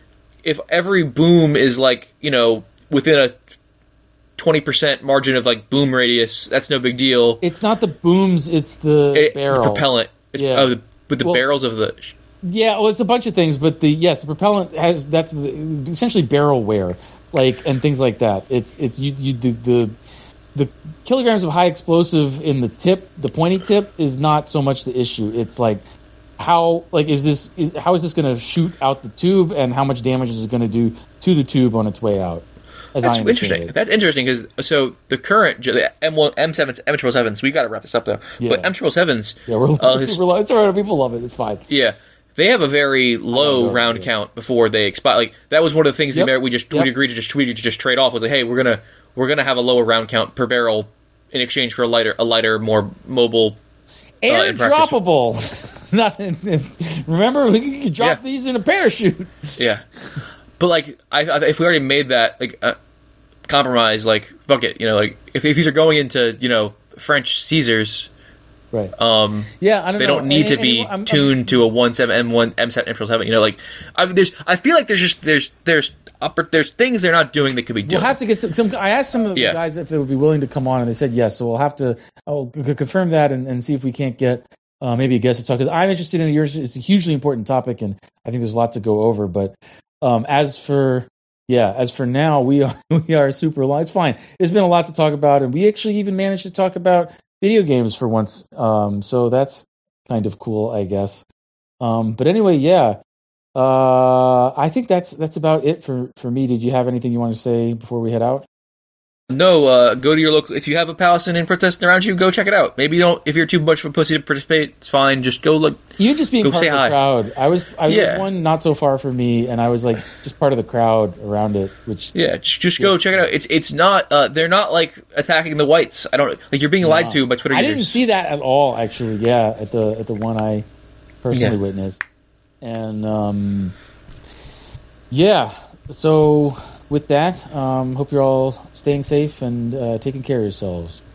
if every boom is like, within a 20% margin of like boom radius, that's no big deal. It's not the booms; it's the barrels. Propellant. With the barrels of the. Yeah, well, it's a bunch of things, but the propellant that's essentially barrel wear, and things like that. It's the kilograms of high explosive in the tip, the pointy tip, is not so much the issue. It's how is this going to shoot out the tube, and how much damage is it going to do to the tube on its way out? That's interesting. That's interesting because the current the M7s, M777s. We got to wrap this up though. Yeah. But M777s. Yeah, it's all right. People love it. It's fine. Yeah. They have a very low round count before they expire. Like that was one of the things we agreed to just trade off. Was like, hey, we're gonna have a lower round count per barrel in exchange for a lighter, more mobile, airdroppable. Remember, we could drop these in a parachute. Yeah, but if we already made that compromise, fuck it, if these are going into French Caesars. Right. I don't they don't need to be tuned to a 1.7 M1 M7 M7. I feel like there's things they're not doing that could be done. We'll have to get some. I asked some of the guys if they would be willing to come on, and they said yes. So we'll have to. I'll confirm that and see if we can't get maybe a guest to talk, because I'm interested in yours. It's a hugely important topic, and I think there's a lot to go over. But as for now, we are super light. It's fine. There's been a lot to talk about, and we actually even managed to talk about video games for once, so that's kind of cool, I guess. But anyway, I think that's about it for me. Did you have anything you want to say before we head out? No, go to your local. If you have a Palestinian protest around you, go check it out. Maybe you don't. If you're too much of a pussy to participate, it's fine. Just go look. You just being part of the crowd. I was one not so far from me, and I was just part of the crowd around it. Just go check it out. It's not. They're not attacking the whites. I don't you're being lied to by Twitter users. I didn't see that at all. Actually, at the one I personally witnessed, and so. With that, hope you're all staying safe and taking care of yourselves.